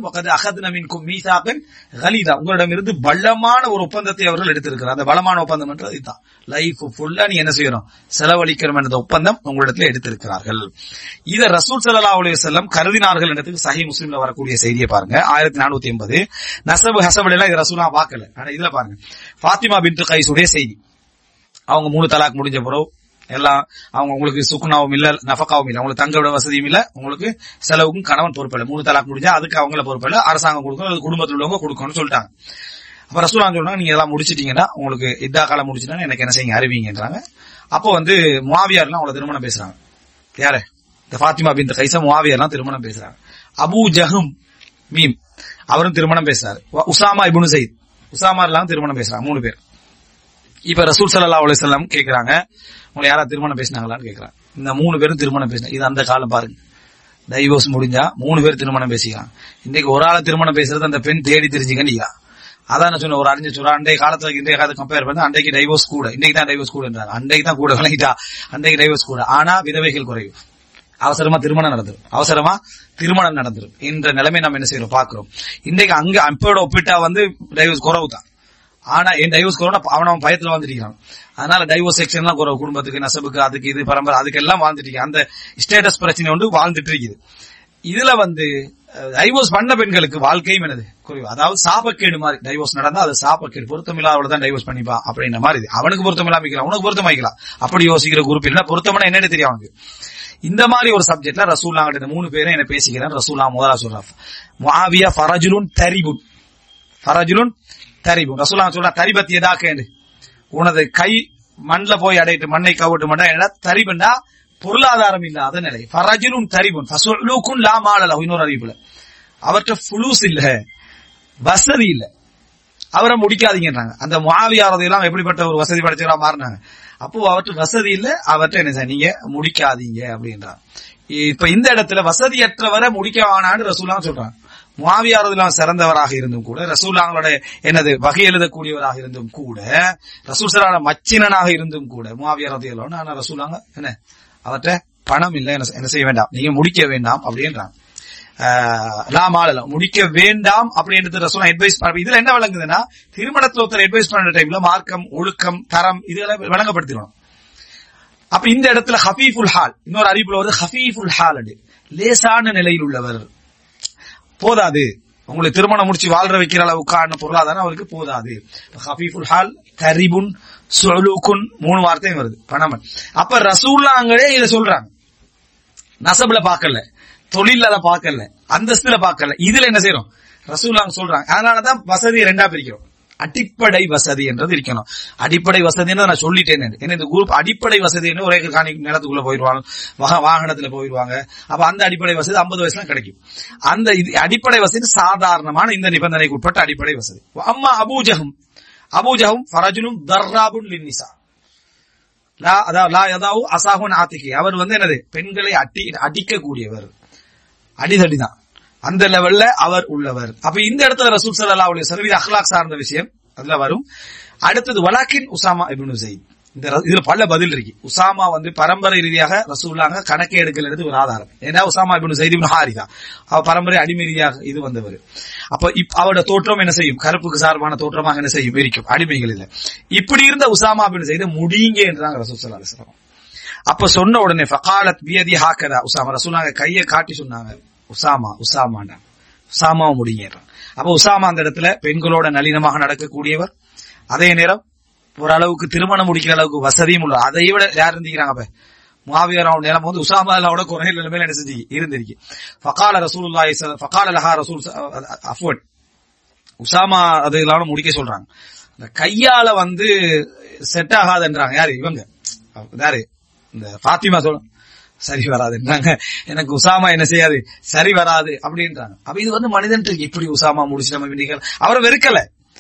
[SPEAKER 1] உங்களிடம் இருந்து பலமான ஒரு ஒப்பந்தத்தை அவர்கள் எடுத்திருக்கிறார். அந்த பலமான ஒப்பந்தம் என்று இதுதான், லைஃப் ஃபுல்லா நீ என்ன செய்யணும், செலவழிக்கிறோம் என்ற ஒப்பந்தம் உங்களிடத்துல எடுத்திருக்கிறார்கள். இத ரசூல் ஸல்லல்லாஹு அலைஹி வஸல்லம் கருதினார்கள் என்றதுக்கு சஹீஹ் முஸ்லிம்ல வரக்கூடிய செய்தியை பாருங்க. 1480 நசபு ஹசபு எல்லாம் இது ரசூலா பார்க்கல. ஆனா இதுல பாருங்க, ஃபாத்திமா பின்த் கைஸுடைய செய்தி. அவங்க 3 தலாக் முடிஞ்ச பிறகு எல்லாம் அவங்க உங்களுக்கு சுக்குனாவும் இல்ல நஃபகாவும் இல்ல, உங்களுக்கு தங்க விட வசதியும் இல்ல, உங்களுக்கு செலவுக்கும் கணவன் பொறுப்பு இல்ல, 3 தலாக் முடிஞ்சா அதுக்கு அவங்கள பொறுப்பு இல்ல, அரசாங்கம் கொடுக்கணும், குடும்பத்தில் உள்ளவங்க கொடுக்கணும்னு சொல்லிட்டாங்க. அப்ப ரசூலா சொல்றாங்க, நீங்க எல்லாம் முடிச்சிட்டீங்கன்னா உங்களுக்கு இதா காலம் முடிச்சுட்டா எனக்கு என்ன செய்யுங்க அறிவிங்கன்றாங்க. அப்போ வந்து முஆவியார்லாம் அவங்கள திருமணம் பேசுறாங்க. யாரு, இந்த ஃபாத்திமா பின்த் கைஸ முஆவியார்லாம் திருமணம் பேசுறாங்க. அபூ ஜஹம் மீம் அவரும் திருமணம் பேசுறாரு. உசாமா இப்னு ஸைத் உசாமா எல்லாம் திருமணம் பேசுறாங்க, 3 பேர். இப்ப ரசூல் ஸல்லல்லாஹு அலைஹி வஸல்லம் கேக்குறாங்க, உங்களை யாரா திருமணம் பேசினாங்களான்னு கேக்குறாங்க. இந்த 3 பேரும் திருமணம் பேசினா, இது அந்த காலம் பாருங்க, டைவோர்ஸ் முடிஞ்சா 3 பேர் திருமணம் பேசிக்கலாம். இன்னைக்கு ஒரு ஆளை திருமணம் பேசுறது அந்த பெண் தேடி தெரிஞ்சுக்கா. அதான் நான் சொன்ன ஒரு அறிஞர் சொல்ற, அன்றைய காலத்துல இன்றைய காலத்தை கம்பேர் பண்ணா அன்றைக்கு டைவோர்ஸ் கூட, இன்னைக்கு தான் டைவோர்ஸ் கூடன்றாங்க. அன்றைக்கு தான் கூட விளங்கிட்டா, அன்றைக்கு டைவோர்ஸ் கூட. ஆனா விதவைகள் குறைவு, அவசரமா திருமணம் நடந்துரும் என்ற நிலைமை நம்ம என்ன செய்யறோம் பாக்குறோம். இன்றைக்கு அங்க அப்போட ஒப்பிட்டா வந்து டைவோர்ஸ் குறவு தான். ஆனா என் டைவர்ஸ் அவன் பயத்துல வாழ்ந்துட்டான். அதனால டைவர்ஸ் செக்ஷன் எல்லாம் குடும்பத்துக்கு நசபுக்கு அதுக்கு இது பரம்பரை அதுக்கு எல்லாம் வாழ்ந்துட்டு அந்த ஸ்டேட்டஸ் பிரச்சனை வந்து வாழ்ந்துட்டு இருக்குது. இதுல வந்து டைவோர்ஸ் பண்ண பெண்களுக்கு வாழ்க்கையும் என்னது குறைவு. அதாவது சாபக்கேடு மாதிரி டைவோர்ஸ் நடந்தா அது சாபக்கேடு, பொருத்தமில்லாத தான் டைவோர்ஸ் பண்ணிப்பா அப்படின்ற மாதிரி. அவனுக்கு பொருத்தமில்லாம உனக்கு பொருத்தமாக்கலாம் அப்படி யோசிக்கிற குரூப் இல்ல. பொருத்தம்னா என்னன்னு தெரியும் அவனுக்கு. இந்த மாதிரி ஒரு சப்ஜெக்ட்ல ரசூல்லா கிட்ட 3 பேரும் என்ன பேசிக்கிறேன். ரசூல்லா முதலா சொல்றாங்க முஆவியா ஃபரஜுலுன் தரிபுன், ஃபரஜுலுன் தரிபுன். ரசூல்லா சொல்றா தரிபத் எதாக்கேண்டு, உனது கை மண்ல போய் அடையிட்டு மண்ணை கவிட்டு மண்ணா என்ன தரிபுண்டா பொருளாதாரம் இல்லாத நிலை. ஃபரஜுலுன் தரிபுன் ஃபஸுலுகுன் லா மாலலஹு. இன்னொரு அறிவிப்புல அவர்கிட்ட ஃபுலூஸ் இல்ல, வசதி இல்ல, அவரை முடிக்காதீங்கன்றாங்க. அந்த முஆவியா ரலியல்லாஹு எப்படிப்பட்ட ஒரு வசதி படைச்சவரா மாறினாங்க. அப்போ அவர்கிட்ட வசதி இல்ல, அவர்கிட்ட என்ன செய்ய நீங்க முடிக்காதீங்க அப்படின்றாங்க. இப்ப இந்த இடத்துல வசதியற்றவரை முடிக்க வேணான்னு ரசூலுல்லாஹ் சொல்றாங்க. முஆவியா ரலியல்லாஹு சிறந்தவராக இருந்தும் கூட, ரசூலுல்லாஹ்வோட என்னது வகை எழுதக்கூடியவராக இருந்தும் கூட, ரசூல் ஸல்லல்லாஹு அலைஹி மச்சினனாக இருந்தும் கூட முஆவியா ரலியல்லாஹு ஆனா ரசூலுல்லாஹ் என்ன அவர்கிட்ட பணம் இல்ல, என்ன செய்ய வேண்டாம் நீங்க முடிக்க வேண்டாம் அப்படின்றாங்க. லாமால முடிக்க வேண்டாம் அப்படின்றது ரசூலுல்லாஹ் அட்வைஸ் பண்ண. இதுல என்ன விளங்குதுன்னா திருமணத்துல ஒருத்தர் அட்வைஸ் பண்ற டைம்ல மார்க்கம் ஒழுக்கம் தரம் இதெல்லாம் விளங்கப்படுத்திடணும். அப்ப இந்த இடத்துல ஹஃபீஃபுல் ஹால், இன்னொரு அறிவிப்புல வருது ஹஃபீஃபுல் ஹால், லேசான நிலையில் உள்ளவர் போதாது. உங்களுக்கு திருமணம் முடிச்சு வாழ்ற வைக்கிற அளவுக்கான பொருளாதாரம் அவருக்கு போதாது. ஹஃபீஃபுல் ஹால் தரிபுன் சுலுகுன் 3 வார்த்தையும் வருது பணமன். அப்ப ரசூலுல்லாஹ்ங்களே இத சொல்றாங்க. நசபுல பாக்கல, தொழில பாக்கல, அந்தஸ்துல பாக்கல, இதுல என்ன செய்யறோம் ரசூலுல்லாஹ் சொல்றாங்க. அதனாலதான் வசதியை 2ஆ பிரிக்கிறோம். அடிப்படை வசதி என்றது இருக்கணும். அடிப்படை வசதி நான் சொல்லிட்டேன். ஏன்னா இந்த குரூப் அடிப்படை வசதி ஒரே காணி நிலத்துக்குள்ள போயிருவாங்க, வாகனத்துல போயிருவாங்க. அப்ப அந்த அடிப்படை வசதி 50 வயசுல கிடைக்கும். அந்த அடிப்படை வசதி சாதாரணமான இந்த நிபந்தனைக்கு உட்பட்ட அடிப்படை வசதி. அம்மா அபூஜஹம், அபூஜஹம் ஃபரஜுலும் தர்ராபுன் லின்னிசா லா யதாவு அசாஹுன் ஆத்திகி. அவர் வந்து என்னது பெண்களை அடிக்கக்கூடியவர், அடிதடிதான் அந்த லெவல்ல அவர் உள்ளவர். அப்ப இந்த இடத்துல ரசூல் ஸல்லல்லாஹு அலைஹி வஸல்லம் இது அக்லாக் சார்ந்த விஷயம் அதுல வரும். அடுத்தது வலாக்கின் உசாமா இப்னு ஸைத். இதுல பல பதில் இருக்கு. உசாமா வந்து பரம்பரை ரீதியாக ரசூலுல்லாஹ் கணக்கே எடுக்கிறது ஒரு ஆதாரம். ஏன்னா உசாமா இப்னு ஸைத் இப்னு ஹாரிதா அவர் பரம்பரை அடிமை ரீதியாக இது வந்தவர். அப்ப அவரோட தோற்றம் என்ன செய்யும், கருப்புக்கு சார்பான தோற்றமாக என்ன செய்யும் இருக்கும், அடிமைகள் இல்ல. இப்படி இருந்த உசாமா இப்னு ஸைத் முடிங்க என்றாங்க ரசூல் ஸல்லல்லாஹு அலைஹி வஸல்லம். அப்ப சொன்ன உடனே ஃபகாலத் பியதி ஹாகதா, உசாமா ரசூலுல்லாஹ் கையை காட்டி சொன்னாங்க உசாமா முடிங்க. அப்ப உசாமா அந்த இடத்துல பெண்களோட நளினமாக நடக்கக்கூடியவர், அதே நேரம் ஓரளவுக்கு திருமணம் முடிக்கிற அளவுக்கு வசதியும் உள்ள. அதை விட யார் இருந்திருக்கிறாங்க அப்ப முஆவியாவோட நிலம் வந்து உசாமாவோட குறை நிலைமையில என்ன செஞ்சு இருந்திருக்கு. ஃபகால ரசூலுல்லாஹி ஃபகால லஹா ரசூல் அஃப்வன், உசாமா அதெல்லாம் முடிக்க சொல்றாங்க. அந்த கையால வந்து செட் ஆகாதுன்றாங்க. யாரு இவங்க, யாரு இந்த ஃபாத்திமா சொல்ல சரி வராதுன்றாங்க. எனக்கு உசாமா என்ன செய்யாது சரி வராது அப்படின்றாங்க. அப்ப இது வந்து மனிதன் எப்படி உசாமா முடிச்சு நம்ம வேண்டிகள் அவரை வெறுக்கல,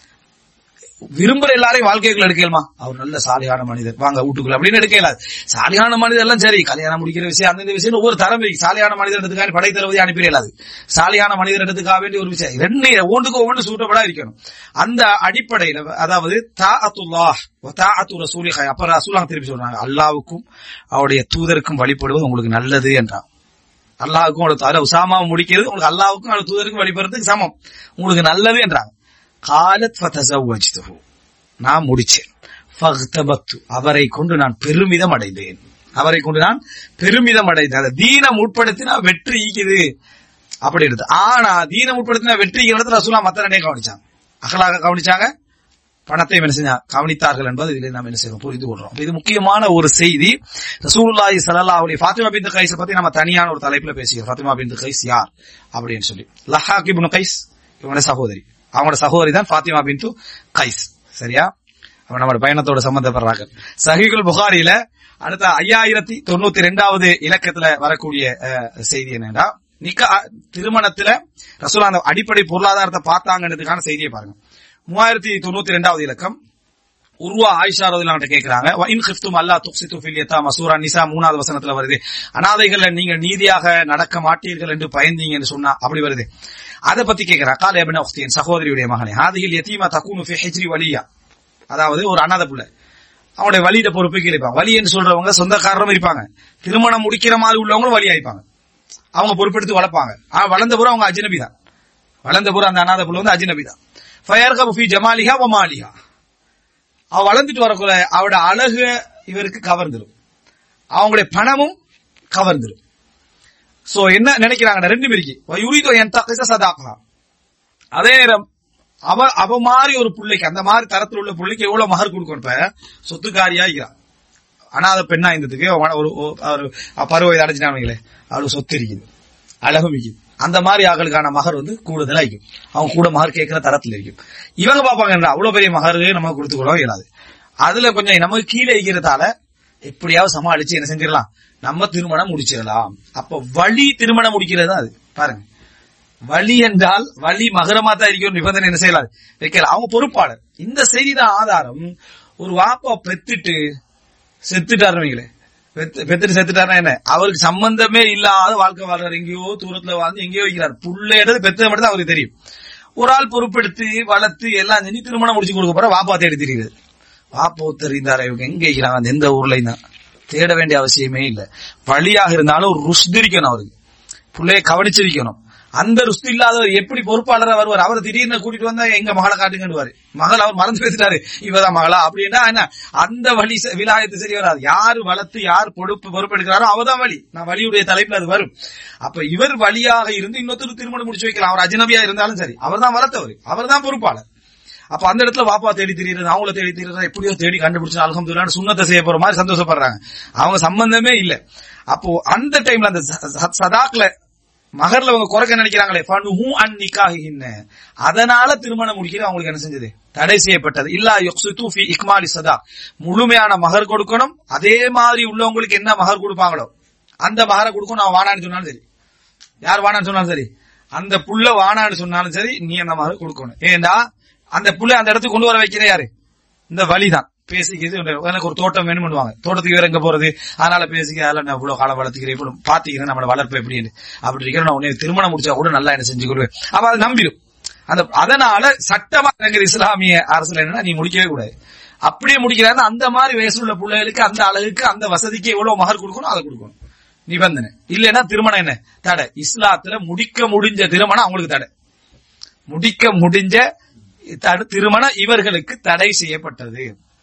[SPEAKER 1] விரும்புற எல்லாரையும் வாழ்க்கைக்குள்ள எடுக்கலாமா, அவர் நல்ல சாலியான மனிதர் வாங்க வீட்டுக்குள்ள அப்படின்னு எடுக்கலாது. சாலியான மனிதர் எல்லாம் சரி, கல்யாணம் முடிக்கிற விஷயம் அந்த விஷயம் ஒவ்வொரு தரம் இருக்கு. சாலியான மனிதர் எடுத்துக்காக படை தளபதி அனுப்பிடலாது, சாலியான மனிதர் எடுத்துக்காக வேண்டிய ஒரு விஷயம் 2 ஒன்றுக்கு ஒவ்வொன்று சூட்டப்படா இருக்கணும். அந்த அடிப்படையில அதாவது தாஅத்துல்லாஹ் வ தாஅத்து ரசூலிஹி. அப்ப ரசூலுல்லாஹ் திருப்பி சொல்றாங்க அல்லாஹ்வுக்கும் அவருடைய தூதருக்கும் வழிபடுவது உங்களுக்கு நல்லது என்றான். அல்லாஹ்வுக்கும் அவருடைய உசாமா முடிக்கிறது உங்களுக்கு அல்லாஹ்வுக்கும் அவருடைய தூதருக்கும் வழிபடுறதுக்கு சமம், உங்களுக்கு நல்லது என்றாங்க. காலத் ஃபதஸவ்வஜ்துஹு, நான் முடிச்சேன். ஃபக்தபத்து, அவரை கொண்டு நான் பெருமிதம் அடைந்தேன். அவரை கொண்டு நான் பெருமிதம் அடைந்தேன். தீனம் உட்படுத்தினா வெற்றி ஈக்குது அப்படி இருக்கு. ஆனா தீனம் உட்படுத்தினா வெற்றி இடத்துல ரசூலுல்லாஹ் மத்த ரெண்டையும் கவனிச்சாங்க. அகலாக கவனிச்சாங்க, பணத்தை என்ன செஞ்சா கவனித்தார்கள் என்பது இதிலே நாம் என்ன செய்யறோம் புரிந்து கொள்றோம். இது முக்கியமான ஒரு செய்தி. ரசூலுல்லாஹி ஸல்லல்லாஹு அலைஹி ஃபாத்திமா பின்த் கைஸ் பத்தி நம்ம தனியான ஒரு தலைப்புல பேசிக்கிறோம். ஃபாத்திமா பின்த் கைஸ் யார் அப்படின்னு சொல்லி. லஹாக் இப்னு கைஸ் இவங்க சகோதரி, அவங்களோட சகோதரி தான் ஃபாத்திமா பின்த் கைஸ். சரியா, அவன் நம்ம பயணத்தோட சம்பந்தப்படுறாங்க. சஹீஹுல் புகாரியில அடுத்த 5092வது இலக்கத்துல வரக்கூடிய செய்தி என்னன்னா திருமணத்துல ரசூலுல்லாஹ் அந்த அடிப்படை பொருளாதாரத்தை பார்த்தாங்கன்றதுக்கான செய்தியை பாருங்க. 3092வது இலக்கம். உர்வா ஆயிஷா ரலியல்லாஹு அன்ஹா கேக்குறாங்க இன் கிஃப்தும் அல்லா துக்ஸிது ஃபில் யதாமா சூரா நிசா 3வது வசனத்துல வருது. அனாதைகளை நீங்கள் நீதியாக நடக்க மாட்டீர்கள் என்று பயந்தீங்கன்னு சொன்னா அப்படி வருது. அத பத்தி கேக்குறாங்க. கால இப்னு உக்தின், சகோதரியுடைய மகனே, ஹாதிஹில் யதீமா தகுனு ஃபி ஹிஜ்ரி வலியா, அதாவது ஒரு அனாதை புள்ள அவனுடைய வலியிட பொறுப்புக்கு இருப்பாங்க. வலி என்று சொல்றவங்க சொந்தக்காரரும் இருப்பாங்க, திருமணம் முடிக்கிற மாதிரி உள்ளவங்களும் வலி ஆயிப்பாங்க. அவங்க பொறுப்பெடுத்து வளர்ப்பாங்க. வளர்ந்த பூரா அவங்க அஜ்னபி தான், வளர்ந்த பூரா அந்த அனாதை புள்ள வந்து அஜ்னபி தான். ஃபயர்கபு ஃபி ஜமாலிஹா வ மாலிஹா, அவ வளர்ந்துட்டு வரக்குள்ள அவட அழகு இவருக்கு கவர்ந்துடும், அவங்களுடைய பணமும் கவர்ந்துடும். சோ என்ன நினைக்கிறாங்க, ரெண்டு பேருக்கு சதாக்கலாம். அதே நேரம் அவ மாதிரி ஒரு பிள்ளைக்கு, அந்த மாதிரி தரத்தில் உள்ள பிள்ளைக்கு எவ்வளவு மகர் கொடுக்கணும். சொத்துக்காரியா அனாத பெண்ணா இருந்ததுக்கு ஒரு பருவ வயது அடைஞ்சிட்டாங்களே, அவளுக்கு சொத்து இருக்குது, அழகும் இருக்குது. அந்த மாதிரி ஆகளுக்கான மகர் கூடுதலா இருக்கும். அவங்க கூட மகர் கேட்கிற தரத்துல இருக்கும். இவங்க பாப்பாங்க அவ்வளவு பெரிய மகர் நம்ம கொடுத்துக்கொள்ளவும் இயலாது. அதுல கொஞ்சம் நமக்கு கீழே இருக்கிறதால எப்படியாவது சமாளிச்சு என்ன செஞ்சிடலாம், நம்ம திருமணம் முடிச்சிடலாம். அப்ப வழி திருமணம் முடிக்கிறது தான் அது. பாருங்க, வழி என்றால் வழி மகரமா தான் இருக்கும், நிபந்தனை என்ன செய்யலாம் வைக்கலாம். அவங்க பொறுப்பாளர். இந்த செய்திதான் ஆதாரம். ஒரு வாப்பா பெத்துட்டு செத்துட்டாருங்களே, பெத்துட்டு செத்துட்டாருன்னா என்ன, அவருக்கு சம்பந்தமே இல்லாத வாழ்க்கை வாழ்றாரு, எங்கேயோ தூரத்துல வாழ்ந்து எங்கேயோ வைக்கிறார். புள்ளையிடது பெத்தது மட்டும் தான் அவருக்கு தெரியும். ஒரு ஆள் பொறுப்பெடுத்து வளர்த்து எல்லாம் செஞ்சு திருமணம் முடிச்சு கொடுக்க போற வாப்பா தேடி தெரியுது. வாப்பா தெரிந்தார இவங்க எங்க வைக்கிறாங்க, எந்த ஊர்லயும் தான் தேட வேண்டிய அவசியமே இல்லை. வழியாக இருந்தாலும் ஒரு ருஷ்து இருக்கணும், அவருக்கு பிள்ளைய கவனிச்சு வைக்கணும். அந்த ருஷ்து இல்லாதவர் எப்படி பொறுப்பாளரா வருவார்? அவரை திடீர்னு கூட்டிட்டு வந்தா எங்க மகளை காட்டுங்கன்னு மகள் அவர் மறந்து பேசிட்டாரு, இவதான் மகளா அப்படின்னா என்ன, அந்த வழி விலாயத்து சரி வராது. யாரு வளர்த்து யார் பொறுப்பெடுக்கிறாரோ அவதான் வழி. நான் வழியுடைய தலைப்புல அது வரும். அப்ப இவர் வழியாக இருந்து இன்னொருத்தர் திருமணம் முடிச்சு வைக்கலாம். அவர் அஜ்னபியா இருந்தாலும் சரி, அவர் தான் வளர்த்தவர், அவர் தான் பொறுப்பாளர். அப்ப அந்த இடத்துல வாப்பா தேடி தெரியுது, அவங்கள தேடி தெரியுது, எப்படியோ தேடி கண்டுபிடிச்சு அல்ஹம்துலில்லாஹ் சுன்னத்தை செய்ய போற மாதிரி சந்தோஷப்படுறாங்க. அவங்க சம்பந்தமே இல்ல. அப்போ அந்த டைம்ல அந்த சதாக்ல மகர்ல அவங்க குறைக்க நினைக்கிறாங்களே, அதனால திருமணம் முடிக்கிறது அவங்களுக்கு என்ன செஞ்சது, தடை செய்யப்பட்டது. இல்லா யுக்ஸிது ஃபீ இக்மாலி சதா, முழுமையான மகர் கொடுக்கணும். அதே மாதிரி உள்ளவங்களுக்கு என்ன மகர் கொடுப்பாங்களோ அந்த மகரை கொடுக்கணும். நான் வானான்னு சொன்னாலும் சரி, யார் வானான்னு சொன்னாலும் சரி, அந்த புள்ள வானான்னு சொன்னாலும் சரி, நீ அந்த மகர் கொடுக்கணும். ஏண்டா அந்த புள்ள அந்த இடத்துக்கு கொண்டு வர வைக்கிற யாரு, இந்த வழிதான். பேசிக்கிறது எனக்கு ஒரு தோட்டம் வேணும் பண்ணுவாங்க, தோட்டத்துக்கு வேற எங்க போறது, அதனால பேசிக்க, அதெல்லாம் நான் இவ்வளவு காலம் வளர்த்துக்கிறேன், இவ்வளவு பாத்துக்கிறேன், நம்மளோட வளர்ப்பு எப்படின்னு அப்படி இருக்கிறேன், நான் உன்னை திருமணம் முடிச்சா கூட நல்லா என்ன செஞ்சு கொடுவேன். அப்ப அதை நம்பிடும். அதனால சட்டமா இஸ்லாமிய அரசுல என்னன்னா நீ முடிக்கவே கூடாது. அப்படியே முடிக்கிறாங்க. அந்த மாதிரி வயசுல உள்ள பிள்ளைகளுக்கு அந்த அழகுக்கு அந்த வசதிக்கு எவ்வளவு மகர் கொடுக்கணும் அதை கொடுக்கணும், நிபந்தனை. இல்லைன்னா திருமணம் என்ன தடை. இஸ்லாத்துல முடிக்க முடிஞ்ச திருமணம் அவங்களுக்கு தடை, முடிக்க முடிஞ்ச திருமணம் இவர்களுக்கு தடை செய்யப்பட்டது.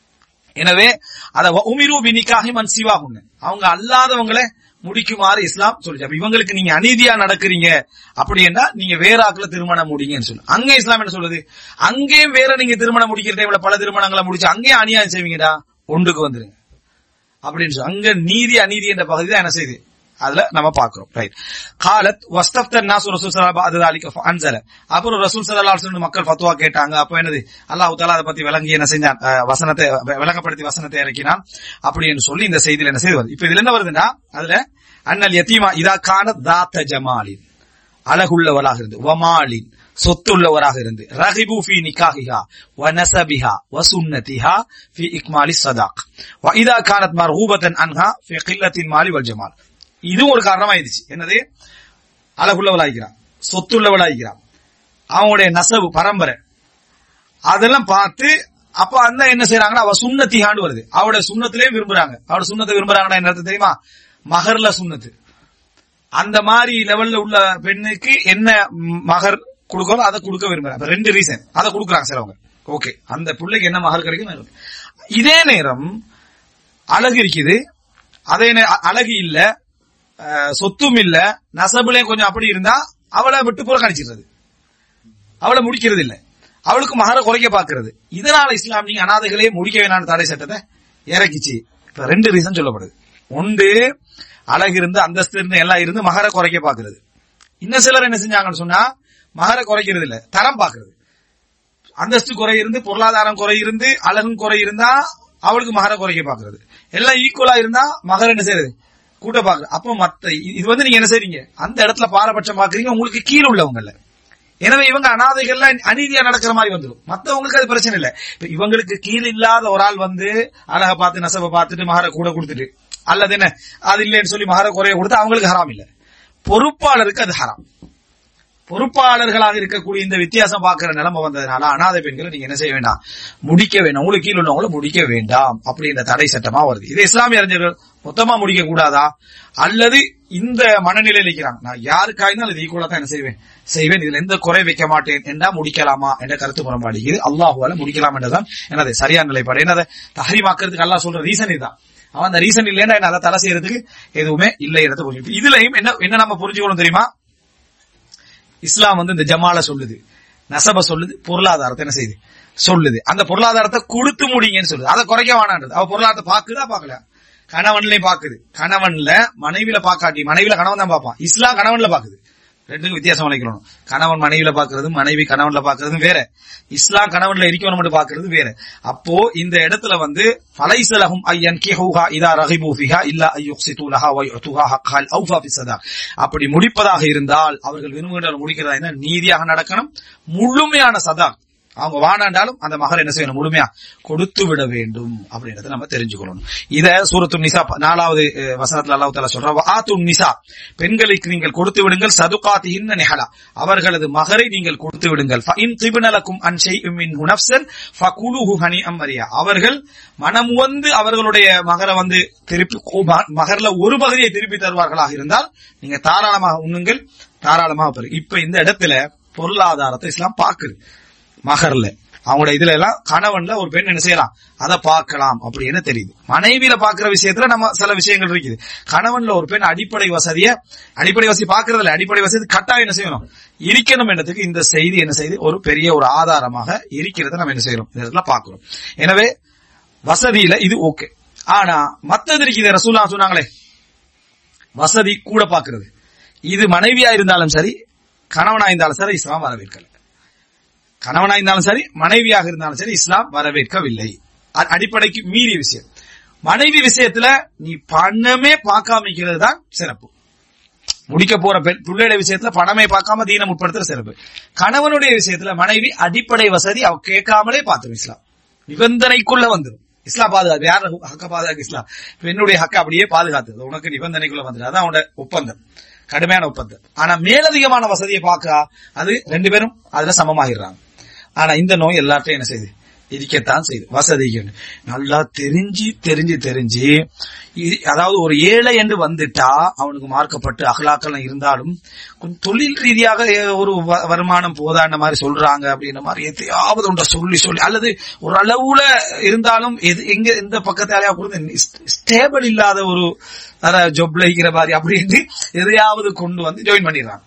[SPEAKER 1] எனவே அதை உமிரு பினிக்காஹி மன் சிவாஹுன்னு, அவங்க அல்லாதவங்களை முடிக்குமாறு இஸ்லாம் சொல்லிச்சு. இவங்களுக்கு நீங்க அநீதியா நடக்கிறீங்க அப்படின்னா நீங்க வேற ஆக்குல திருமணம் முடிங்கன்னு சொல்லு. அங்க இஸ்லாம் என்ன சொல்லுது, அங்கேயும் வேற நீங்க திருமணம் முடிக்கிற டைம்ல பல திருமணங்களை முடிச்சு அங்கேயும் அநியாயம் செய்வீங்கடா, ஒன்றுக்கு வந்துருங்க அப்படின்னு சொல்லு. அங்க நீதி அநீதி என்ற பகுதி தான் என்ன செய்யுது, அதுல நம்ம பாக்குறோம். ரைட். காலத் வஸ்தஃப்தன் நாஸ் ரசூல் ஸல்லல்லாஹு அலைஹி வஸல்லம் அன்ஸல, அப்புறம் ரசூல் ஸல்லல்லாஹு அலைஹி வஸல்லம் மக்கள் ஃபத்வா கேட்டாங்க. அப்ப என்னது, அல்லாஹ் தஆலா அதை பத்தி விளங்கி என்ன செஞ்சான், வசனத்தை விளங்கப்படுத்தி வசனத்தை இறக்கினான் அப்படின்னு சொல்லி இந்த செய்தியில என்ன செய்து வருது. இப்ப இதுல என்ன வருதுன்னா, அதுல அன்னல் யதீமா இதா கானத் தாத்த ஜமாலின், அழகுள்ளவராக இருந்து, வமாலின் சொத்துள்ளவராக இருந்து, ரகிபு ஃபீ நிகாஹிஹா வ நஸபிஹா வ சுன்னதிஹா ஃபீ இக்மாலி ஸதாக் வ இதா கானத் மர்ஹூபத்தன் அன்ஹா ஃபீ கில்லத்தின் மாலி வல் ஜமால். இதுவும் ஒரு காரணமா இருந்துச்சு. என்னது, அழகுள்ளவளாகிறான், சொத்துள்ளவளாகிறான், அவங்களுடைய நசவு பரம்பரை அதெல்லாம் பார்த்து அப்ப அந்த என்ன செய்யறாங்கன்னா அவ சுன்னத்திஹான்னு வருது, அவட சுண்ணத்திலே விரும்புறாங்க. அவட சுண்ணத்தை விரும்புறாங்கன்னா என்ன தெரியுமா, மகர்ல சுண்ணத்து. அந்த மாதிரி லெவல்ல உள்ள பெண்ணுக்கு என்ன மகர் கொடுக்கணும் அதை கொடுக்க விரும்புறாங்க. ரெண்டு ரீசன் அதை கொடுக்குறாங்க சிலவங்க. ஓகே, அந்த பிள்ளைக்கு என்ன மகர் கிடைக்கும். இதே நேரம் அழகு இருக்குது, அதே அழகு இல்ல, சொத்தும் இல்ல, நசபுலையும் கொஞ்சம் அப்படி இருந்தா அவளை விட்டு புறக்கணிச்சிருது, அவளை முடிக்கிறது இல்ல, அவளுக்கு மகர குறைக்க பாக்குறது. இதனால இஸ்லாம் நீங்க அனாதைகளே முடிக்க வேணாம் தடை சட்டத்தை இறக்கிச்சு. இப்ப ரெண்டு ரீசன் சொல்லப்படுது. ஒன்று, அழகு இருந்து அந்தஸ்து இருந்து எல்லாம் இருந்து மகர குறைக்க பாக்குறது. இன்னும் சிலர் என்ன செஞ்சாங்கன்னு சொன்னா மகர குறைக்கிறது இல்ல, தரம் பாக்குறது. அந்தஸ்து குறை இருந்து, பொருளாதாரம் குறை இருந்து, அழகும் குறை இருந்தா அவளுக்கு மகர குறைக்க பாக்குறது. எல்லாம் ஈக்குவலா இருந்தா மகர என்ன செய்யறது, கூட்ட பாக்குறது. அப்ப மத்த இது நீங்க என்ன செய்றீங்க, அந்த இடத்துல பாரபட்சம் பாக்குறீங்க உங்களுக்கு கீழே உள்ளவங்கல்ல. எனவே இவங்க அனாதைகள்ல அநீதியா நடக்கிற மாதிரி வந்துடும். மத்தவங்களுக்கு அது பிரச்சனை இல்ல. இப்ப இவங்களுக்கு கீழே இல்லாத ஒரு ஆள் வந்து அழக பார்த்து நசப பார்த்துட்டு மகர கூட கொடுத்துட்டு, அல்லது என்ன அது இல்லைன்னு சொல்லி மகர குறைய கொடுத்து அவங்களுக்கு ஹராம் இல்ல, பொறுப்பாளருக்கு அது ஹராம். பொறுப்பாளர்களாக இருக்கக்கூடிய இந்த வித்தியாசம் பார்க்கிற நிலைமை வந்ததுனால அனாதை பெண்களை நீங்க என்ன செய்ய வேண்டாம், முடிக்க வேண்டாம், உங்களுக்கு கீழ் உள்ளவங்கள முடிக்க வேண்டாம் அப்படின்ற தடை சட்டமா வருது. இது இஸ்லாமிய அறிஞர்கள் மொத்தமா முடிக்க கூடாதா, அல்லது இந்த மனநிலையில் இருக்கிறாங்க, நான் யாருக்காயிருந்தாலும் இது ஈக்குவலா தான் என்ன செய்வேன், இதுல எந்த குறை வைக்க மாட்டேன் என்றா முடிக்கலாமா என்ற கருத்து முரண்பாடு. இது அல்லாஹுவால முடிக்கலாம் என்றுதான் எனது சரியான நிலைப்பாடு. என்னதை தஹரீமாக்குறதுக்கு அல்லாஹ் சொல்ற ரீசன் இதுதான். அவன் அந்த ரீசன் இல்லைன்னா என்ன அதை தலை செய்யறதுக்கு எதுவுமே இல்லைங்கிறத புரிஞ்சு. இதுலயும் என்ன நம்ம புரிஞ்சுக்கணும் தெரியுமா, இஸ்லாம் இந்த ஜமால சொல்லுது, நசப சொல்லுது, பொருளாதாரத்தை என்ன செய்யுது சொல்லுது. அந்த பொருளாதாரத்தை கொடுத்து முடியுங்கன்னு சொல்லுது, அதை குறைக்க வேணான்றது. அவ பொருளாதாரத்தை பாக்குதா பாக்கல, கணவன்லயும் பாக்குது. கணவன்ல மனைவியில பாக்காட்டி, மனைவியில கணவன் தான் பாப்பான். இஸ்லாம் கணவன்ல பாக்குது. ரெண்டுக்கும் வித்தியாசம் வளைக்கணும். கணவன் மனைவியில பாக்குறதும் மனைவி கணவன்ல பாக்குறதும் வேற, இஸ்லாம் கணவன்ல இருக்கணும் மட்டும் பாக்குறது வேற. அப்போ இந்த இடத்துல ஃபலைஸலஹும் அய்யன்கிஹுஹா இதா ரகிபு ஃபிஹா இல்லா அய்யுக்ஸிது லஹா வ யுதுஹா ஹக்கல் அவ்ஃபா ஃபிஸ்ஸதா. அப்படி முடிப்பதாக இருந்தால் அவர்கள் விரும்புகிற முடிக்கிறதா என்ன, நீதியாக நடக்கணும், முழுமையான சதா. அவங்க வானாண்டாலும் அந்த மகர் என்ன செய்யணும், முழுமையா கொடுத்து விட வேண்டும் அப்படின்றத நம்ம தெரிஞ்சுக்கணும். இத சூரத்து நிசா 4வது வசனத்துல அல்லாஹ் தஆலா சொல்றான், வஆத்துன் நிசா, பெண்களுக்கு நீங்கள் கொடுத்து விடுங்கள், சதுகாத்திஹின்ன நிஹலா, அவர்களது மகரை நீங்கள் கொடுத்து விடுங்கள், ஃபஇன் திப்ன லக்கும் அன் ஷைஇன் மின்ஹு நஃப்ஸன் ஃபகுலுஹு ஹனிஅம் மரியா, அவர்கள் மனம் வந்து அவர்களுடைய மகரை திருப்பி மகர்ல ஒரு பகுதியை திருப்பி தருவார்களாக இருந்தால் நீங்க தாராளமாக உண்ணுங்கள், தாராளமாக பெறுங்க. இப்ப இந்த இடத்துல பொருளாதாரத்தை இஸ்லாம் பாக்குது. மகர்ல அவங்களுடைய இதுல எல்லாம் கணவன்ல ஒரு பெண் என்ன செய்யலாம், அதை பார்க்கலாம் அப்படின்னு தெரியுது. மனைவியில பாக்குற விஷயத்துல நம்ம சில விஷயங்கள் இருக்குது. கணவன்ல ஒரு பெண் அடிப்படை வசதி பாக்குறதுல அடிப்படை வசதி கட்டாயம் என்ன செய்யணும், இருக்கணும் என்றதுக்கு இந்த செய்தி என்ன செய்யுது, ஒரு பெரிய ஒரு ஆதாரமாக இருக்கிறத நம்ம என்ன செய்யறோம், இதெல்லாம் பாக்குறோம். எனவே வசதியில இது ஓகே. ஆனா மத்தது இருக்குது, ரசூலுல்லாஹ் சொன்னாங்களே வசதி கூட பாக்குறது, இது மனைவியா இருந்தாலும் சரி கணவனா இருந்தாலும் சரி இஸ்லாம் வரவேற்கல. கணவனா இருந்தாலும் சரி மனைவியாக இருந்தாலும் சரி இஸ்லாம் வரவேற்கவில்லை. அடிப்படைக்கு மீறிய விஷயம். மனைவி விஷயத்துல நீ பணமே பார்க்காம தான் சிறப்பு. முடிக்க போற பிள்ளையுடைய விஷயத்துல பணமே பார்க்காம தீனம் உட்படுத்துற சிறப்பு. கணவனுடைய விஷயத்துல மனைவி அடிப்படை வசதி அவ கேட்காமலே பார்த்துரும். இஸ்லாம் நிபந்தனைக்குள்ள வந்துடும். இஸ்லாம் பாதுகாப்பு, யார் ஹக்க பாதுகாப்பு, இஸ்லாம் பெண்ணுடைய ஹக்க அப்படியே பாதுகாத்து உனக்கு நிபந்தனைக்குள்ள வந்துடும். அதான் அவனோட ஒப்பந்தம், கடுமையான ஒப்பந்தம். ஆனா மேலதிகமான வசதியை பார்க்க அது ரெண்டு பேரும் அதுல சமமாகிடுறாங்க. ஆனா இந்த நோய் எல்லாத்தையும் என்ன செய்யுது, இருக்கத்தான் செய்யுது. வசதிகள் நல்லா தெரிஞ்சு அதாவது ஒரு ஏழை என்று வந்துட்டா அவனுக்கு மார்க்கப்பட்டு அகலாக்கள் இருந்தாலும் கொஞ்சம் தொழில் ரீதியாக ஒரு வருமானம் போதான மாதிரி சொல்றாங்க அப்படின்ற மாதிரி எதையாவது ஒன்றை சொல்லி அல்லது ஒரு அளவுல இருந்தாலும் எங்க எந்த பக்கத்தாலேயா கொடுத்து ஸ்டேபிள் இல்லாத ஒரு ஜொப்ல இருக்கிற மாதிரி அப்படின்னு எதையாவது கொண்டு ஜாயின் பண்ணிடுறாங்க.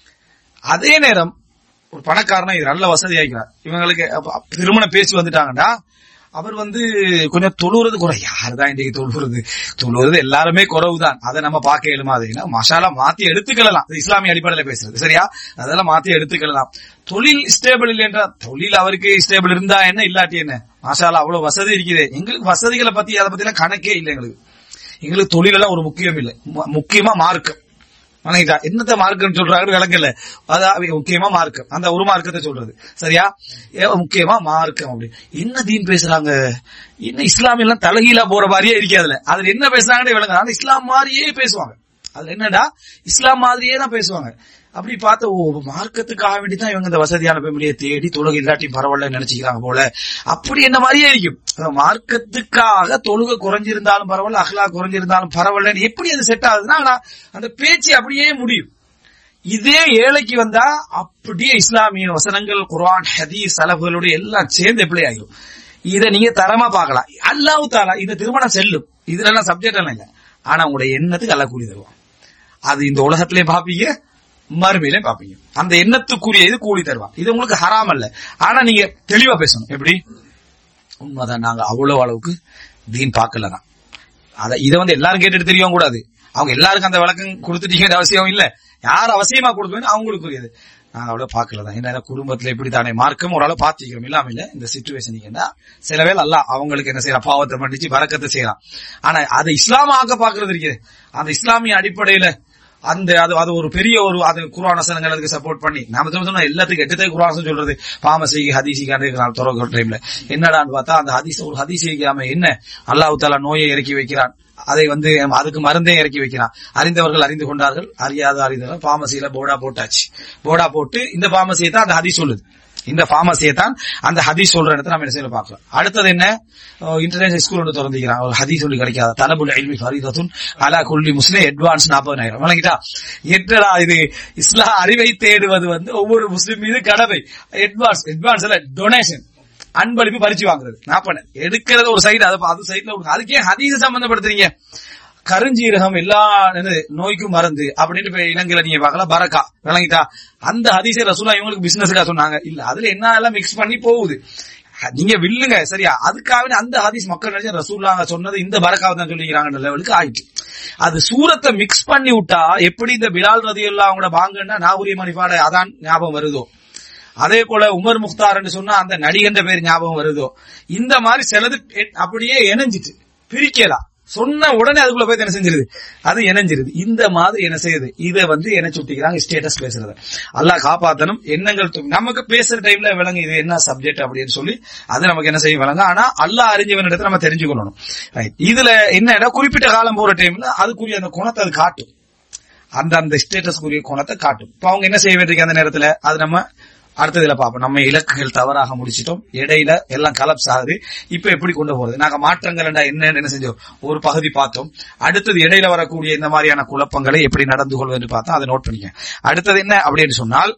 [SPEAKER 1] அதே நேரம் ஒரு பணக்காரனா இது நல்ல வசதி ஆகிறார். இவங்களுக்கு திருமணம் பேசி வந்துட்டாங்கடா, அவர் கொஞ்சம் தொழுறது குறை. யாருதான் இன்றைக்கு தொழுறது எல்லாருமே குறவுதான். அதை நம்ம பார்க்க இயலுமா? மசாலா மாத்தி எடுத்துக்கலாம். இஸ்லாமிய அடிப்படையில பேசுறது சரியா, அதெல்லாம் மாத்தி எடுத்துக்கலாம். தொழில் ஸ்டேபிள் இல்லை என்றா, தொழில் அவருக்கு ஸ்டேபிள் இருந்தா என்ன இல்லாட்டி என்ன, மசாலா அவ்வளவு வசதி இருக்குது. எங்களுக்கு வசதிகளை பத்தி அதை பத்தி எல்லாம் கணக்கே இல்லை. எங்களுக்கு தொழில் எல்லாம் ஒரு முக்கியம் இல்லை. முக்கியமா மார்க்கம். என்னத்த மார்க்கம் சொல்றாங்க விளங்கல. அதாவது முக்கியமா மார்க்கம், அந்த ஒரு மார்க்கத்தை சொல்றது சரியா, முக்கியமா மார்க்கம். அப்படி என்ன தீன் பேசுறாங்க, என்ன இஸ்லாமியெல்லாம் தலைகீழா போற மாதிரியே இருக்காதுல. அதுல என்ன பேசுறாங்கன்னு விளங்க. ஆனா இஸ்லாம் மாதிரியே பேசுவாங்க. அதுல என்னடா இஸ்லாம் மாதிரியே தான் பேசுவாங்க. அப்படி பார்த்த மார்க்கத்துக்காக வேண்டிதான் இவங்க இந்த வசதியான ஃபேமிலியை தேடி தொழுகை இல்லாட்டியும் பரவாயில்ல நினைச்சுக்கிறாங்க போல. அப்படி என்ன மாதிரியே இருக்கும். மார்க்கத்துக்காக தொழுகை குறைஞ்சிருந்தாலும் பரவாயில்ல, அஹ்லா குறைஞ்சிருந்தாலும் பரவாயில்ல, எப்படி அது செட் ஆகுதுன்னா அந்த பேச்சு அப்படியே முடியும். இதே ஏழைக்கு வந்தா அப்படியே இஸ்லாமிய வசனங்கள், குர்ஆன், ஹதீஸ், சலஃபுகளுடைய எல்லாம் சேர்ந்து எப்படி ஆகிடும். இதை நீங்க தரமா பார்க்கலாம். அல்லாஹ் தஆலா இந்த திருமணம் செல்லும், இதுல எல்லாம் சப்ஜெக்ட் எல்லாம் இல்ல. ஆனா உங்களுடைய எண்ணத்துக்கு அல்லாஹ் கூலி தருவான். அது இந்த உலகத்திலேயே பாப்பீங்க, மறுமையிலே பாப்பீங்க. அந்த எண்ணத்துக்குரிய இது கூலி தருவான். இது உங்களுக்கு ஹராம் அல்ல. ஆனா நீங்க தெளிவா பேசணும். எப்படி உண்மைதான், நாங்க அவ்வளவு அளவுக்கு தீன் பார்க்கலதான். இதை எல்லாரும் கேட்டுட்டு தெரியவும் கூடாது. அவங்க எல்லாருக்கும் அந்த விளக்கம் கொடுத்துட்டீங்க அவசியம் இல்ல. யார் அவசியமா கொடுக்கணும் அவங்களுக்குரியது. நாங்க அவ்வளவு பாக்கலதான். என்ன குடும்பத்துல எப்படி தானே மார்க்கம் ஓரளவு பாத்துக்கிறோம். இல்லாம இல்ல இந்த சிச்சுவேஷன் சில வேலை அல்ல அவங்களுக்கு என்ன செய்யலாம், பாவத்தை மன்னிச்சு வரக்கத்தை செய்யலாம். ஆனா அதை இஸ்லாமாக பாக்குறது இருக்குது. அந்த இஸ்லாமிய அடிப்படையில அது ஒரு பெரிய ஒரு அது குர்ஆன் வசனங்கள் அதுக்கு சப்போர்ட் பண்ணி நாம சொன்னா எல்லாத்துக்கும் எட்டத்தை குர்ஆன் சொல்றது பாமசி ஹதீஸிக்கான துறக்கிற டைம்ல என்னடான்னு பார்த்தா அந்த ஹதீஸ் ஒரு ஹதீஸ் இருக்காம என்ன அல்லாஹ் தஆலா நோயை இறக்கி வைக்கிறான். அதை வந்து அதுக்கு மருந்தே இறக்கி வைக்கிறான். அறிந்தவர்கள் அறிந்து கொண்டார்கள், அறிந்தவர்கள் பார்மசியில போர்டா போட்டாச்சு. போர்டா போட்டு இந்த பார்மசியை தான் அந்த ஹதீஸ் சொல்லுது, இந்த பார்மசியை தான் அந்த ஹதீஸ் சொல்ற இடத்துல நம்ம என்ன செய்ய பார்க்கலாம். அடுத்தது என்ன, இன்டர்நேஷனல் ஸ்கூல் ஒன்று திறந்துக்கிறான், ஒரு ஹதீஸ் சொல்லி கிடைக்காத தலபுல் இல்மி ஃபரீதத்துன் அலா குல்லி முஸ்லிம் அட்வான்ஸ் 40,000 வழங்கிட்டா. எட்டடா இது இஸ்லாம் அறிவை தேடுவது வந்து ஒவ்வொரு முஸ்லிம் மீது கடமை. அட்வான்ஸ் இல்ல, டொனேஷன், அன்பளிப்பு பறிச்சு வாங்குறது 40 எடுக்கிறது ஒரு சைடு, அது சைட்ல அதுக்கே ஹதீஸை சம்பந்தப்படுத்துறீங்க. கருஞ்சீரகம் எல்லா நோய்க்கும் மருந்து அப்படின்னு இலங்கையில நீங்க பார்க்கலாம், பரக்கா விளங்கிட்டா. அந்த ஹதீஸை ரசூலுல்லாஹ் இவங்களுக்கு பிசினஸ்க்கா சொன்னாங்க இல்ல, அதுல என்ன எல்லாம் மிக்ஸ் பண்ணி போகுது, நீங்க வில்லுங்க சரியா. அதுக்காக அந்த ஹதீஸ் மக்கள் நினைச்சா ரசூலுல்லாஹ் சொன்னது இந்த பரக்காவை தான் சொல்லிக்கிறாங்க லெவலுக்கு ஆயிடுச்சு. அது சூரத்தை மிக்ஸ் பண்ணி விட்டா எப்படி இந்த பிலால் ரலியல்லாஹு அவங்களோட பாங்கன்னா நாகூரி மணிபாட அதான் ஞாபகம் வருதோ, அதே போல உமர் முக்தார் சொன்னா அந்த நடிகன்ற பேர் ஞாபகம் வருதோ, இந்த மாதிரி சிலது அப்படியே இணைஞ்சிட்டு பிரிக்கலாம். சொன்ன உடனே அதுக்குள்ள போய் என்ன செஞ்சிருது, அது இணைஞ்சிருது. இந்த மாதிரி என்ன செய்யுது, இதை வந்து என்ன சுட்டிக்கிறாங்க, ஸ்டேட்டஸ் பேசுறது. அல்லாஹ் காப்பாத்தனும். எண்ணங்கள் நமக்கு பேசுற டைம்ல விளங்கு இது என்ன சப்ஜெக்ட் அப்படின்னு சொல்லி அது நமக்கு என்ன செய்யும் விளங்க. ஆனா அல்லாஹ் அறிஞ்சவன் இடத்துல நம்ம தெரிஞ்சுக்கொள்ளணும். இதுல என்ன குறிப்பிட்ட காலம் போற டைம்ல அதுக்குரிய அந்த குணத்தை அது காட்டும், அந்த ஸ்டேட்டஸ்க்குரிய குணத்தை காட்டும். இப்ப அவங்க என்ன செய்ய வேண்டிய அந்த நேரத்துல அது நம்ம அடுத்ததுல பாப்போம். நம்ம இலக்குகள் தவறாக முடிச்சிட்டோம், இடையில எல்லாம் கலப்ஸ் ஆகுது. இப்ப எப்படி கொண்டு போறது, நாங்க மாற்றங்கள் என்ன செஞ்சோம், ஒரு பகுதி பார்த்தோம். அடுத்தது இடையில வரக்கூடிய இந்த மாதிரியான குழப்பங்களை எப்படி நடந்து கொள்வது பார்த்தா அதை நோட் பண்ணிக்க. அடுத்தது என்ன அப்படின்னு சொன்னால்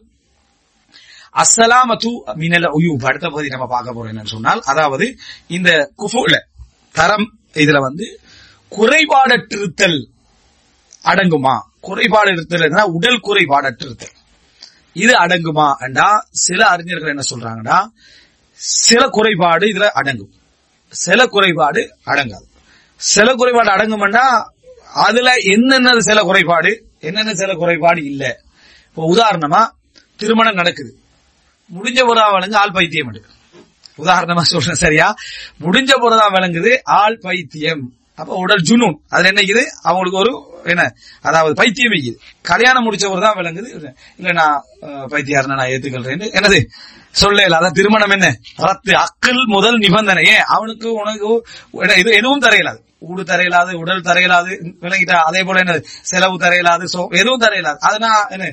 [SPEAKER 1] அஸ்ஸலாமத்து மினல் உயூப். அடுத்த பகுதி நம்ம பார்க்க போறோம் என்னன்னு சொன்னால், அதாவது இந்த குஃபுல தரம் இதுல வந்து குறைபாடற்றிருத்தல் அடங்குமா, குறைபாடு இருத்தல் உடல் குறைபாடற்றிருத்தல் இது அடங்குமா என்றா சில அறிஞர்கள் என்ன சொல்றாங்கன்னா சில குறைபாடு இதுல அடங்கும், சில குறைபாடு அடங்காது. சில குறைபாடு அடங்கும்னா அதுல என்னென்ன சில குறைபாடு, என்னென்ன சில குறைபாடு இல்ல. இப்போ உதாரணமா திருமணம் நடக்குது, முடிஞ்ச போறதா விளங்கு ஆள் பைத்தியம் எடுக்கு. உதாரணமா சொல்றேன் சரியா, முடிஞ்ச போறதா விளங்குது ஆள் பைத்தியம். அப்ப உடல் ஜுனூன் அதுல என்ன இருக்குது, அவங்களுக்கு ஒரு என்ன அதாவது பைத்தியம் இருக்குது. கல்யாணம் முடிச்சவர் தான் விளங்குது, இல்ல நான் பைத்தியாரன நான் ஏத்துக்கிறேன் என்னது சொல்லல. அதான் திருமணம் என்ன ரத்து அக்கல் முதல் நிபந்தனை. ஏன் அவனுக்கு உனக்கு இது எதுவும் தரையலாது, ஊடு தரையலாது, உடல் தரையலாது விளங்கிட்டா. அதே போல என்ன செலவு தரையலாது, எதுவும் தரையலாது. அதனால என்ன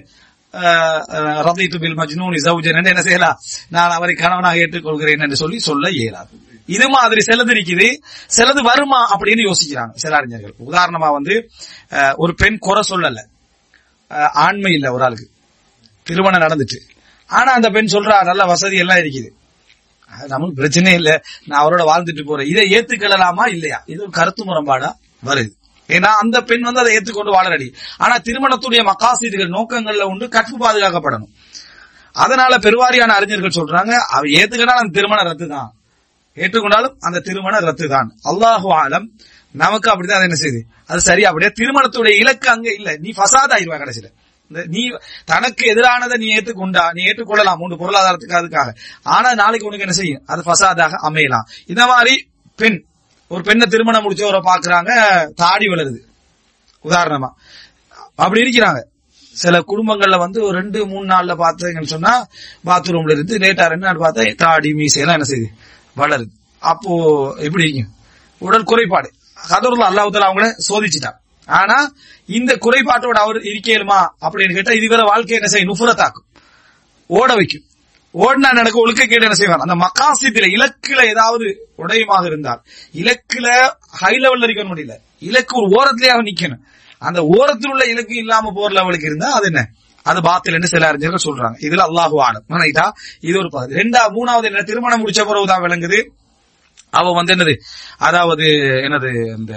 [SPEAKER 1] ரதீது பில் மஜ்னூன் ஜௌஜன் என்ன செய்யலாம், நான் அவரை கணவனாக ஏற்றுக்கொள்கிறேன் என்று சொல்லி சொல்ல இயலாது. இது மாதிரி சிலது இருக்குது, சிலது வருமா அப்படின்னு யோசிக்கிறாங்க சில அறிஞர்கள். உதாரணமா வந்து ஒரு பெண் குறை சொல்லல, ஆண்மை இல்ல ஒரு ஆளுக்கு, திருமணம் நடந்துட்டு, ஆனா அந்த பெண் சொல்றா நல்ல வசதி எல்லாம் இருக்குது, நமக்கு பிரச்சனை இல்ல, நான் அவரோட வாழ்ந்துட்டு போறேன். இதை ஏத்துக்கலாமா இல்லையா, இது ஒரு கருத்து முரண்பாடா வருது. ஏன்னா அந்த பெண் வந்து அதை ஏற்றுக்கொண்டு வாழறடி. ஆனா திருமணத்துடைய மகாசீதுகள் நோக்கங்கள்ல உண்டு, கற்பு பாதுகாக்கப்படணும். அதனால பெருவாரியான அறிஞர்கள் சொல்றாங்க அவ ஏத்துக்கிட்டாலும் அந்த திருமணம் ரத்து தான், ஏற்றுக்கொண்டாலும் அந்த திருமணம் ரத்து தான். அல்லாஹு ஆலம் நமக்கு அப்படிதான் அது என்ன செய்யுது, அது சரியா. அப்படியே திருமணத்துடைய இலக்கு அங்க இல்ல, நீ ஃபசாத் ஆயிருவா கடைசியில. நீ தனக்கு எதிரானதை நீ ஏற்றுக்கொண்டா, நீ ஏற்றுக்கொள்ளலாம் உண்டு பொருளாதாரத்துக்கு அதுக்காக, ஆனா நாளைக்கு உனக்கு என்ன செய்யும், அது ஃபசாதாக அமையலாம். இந்த மாதிரி பெண் ஒரு பெண்ணை திருமணம் முடிச்சவரை பாக்குறாங்க, தாடி வளருது உதாரணமா, அப்படி இருக்கிறாங்க. சில குடும்பங்கள்ல வந்து ஒரு 2-3 நாள்ல பாத்தீங்கன்னு சொன்னா பாத்ரூம்ல இருந்து லேட்டா 2 நாள் பார்த்தா தாடி மீசையெல்லாம் என்ன செய்யுது, வளருது. அப்போ எப்படி இருக்கும், உடல் குறைபாடு. கதவுல அல்லாஹ் அவங்கள சோதிச்சுட்டான். ஆனா இந்த குறைபாட்டோட அவர் இருக்கேலுமா அப்படின்னு கேட்டா இது வேற வாழ்க்கை என்ன செய்யும், நுஃபுரத்தாக்கும், ஓட வைக்கும். ஓடினா நடக்க ஒழுக்க கேட்டு என்ன செய்வாங்க, அந்த மகாசித்துல இலக்குல ஏதாவது உடையமாக இருந்தால், இலக்குல ஹை லெவல்ல இருக்க முடியல, இலக்கு ஒரு ஓரத்திலேயே நிக்கணும். அந்த ஓரத்தில் உள்ள இலக்கு இல்லாம போற லெவலுக்கு இருந்தா அது என்ன, அது பாத்தில் என்று சில அறிஞர்கள் சொல்றாங்க. இதுல அல்லாஹு ஆலம். இது ஒரு பகுதி. மூணாவது என்ன, திருமணம் முடிச்ச பிறகுதான் விளங்குது அவ வந்து என்னது, அதாவது என்னது இந்த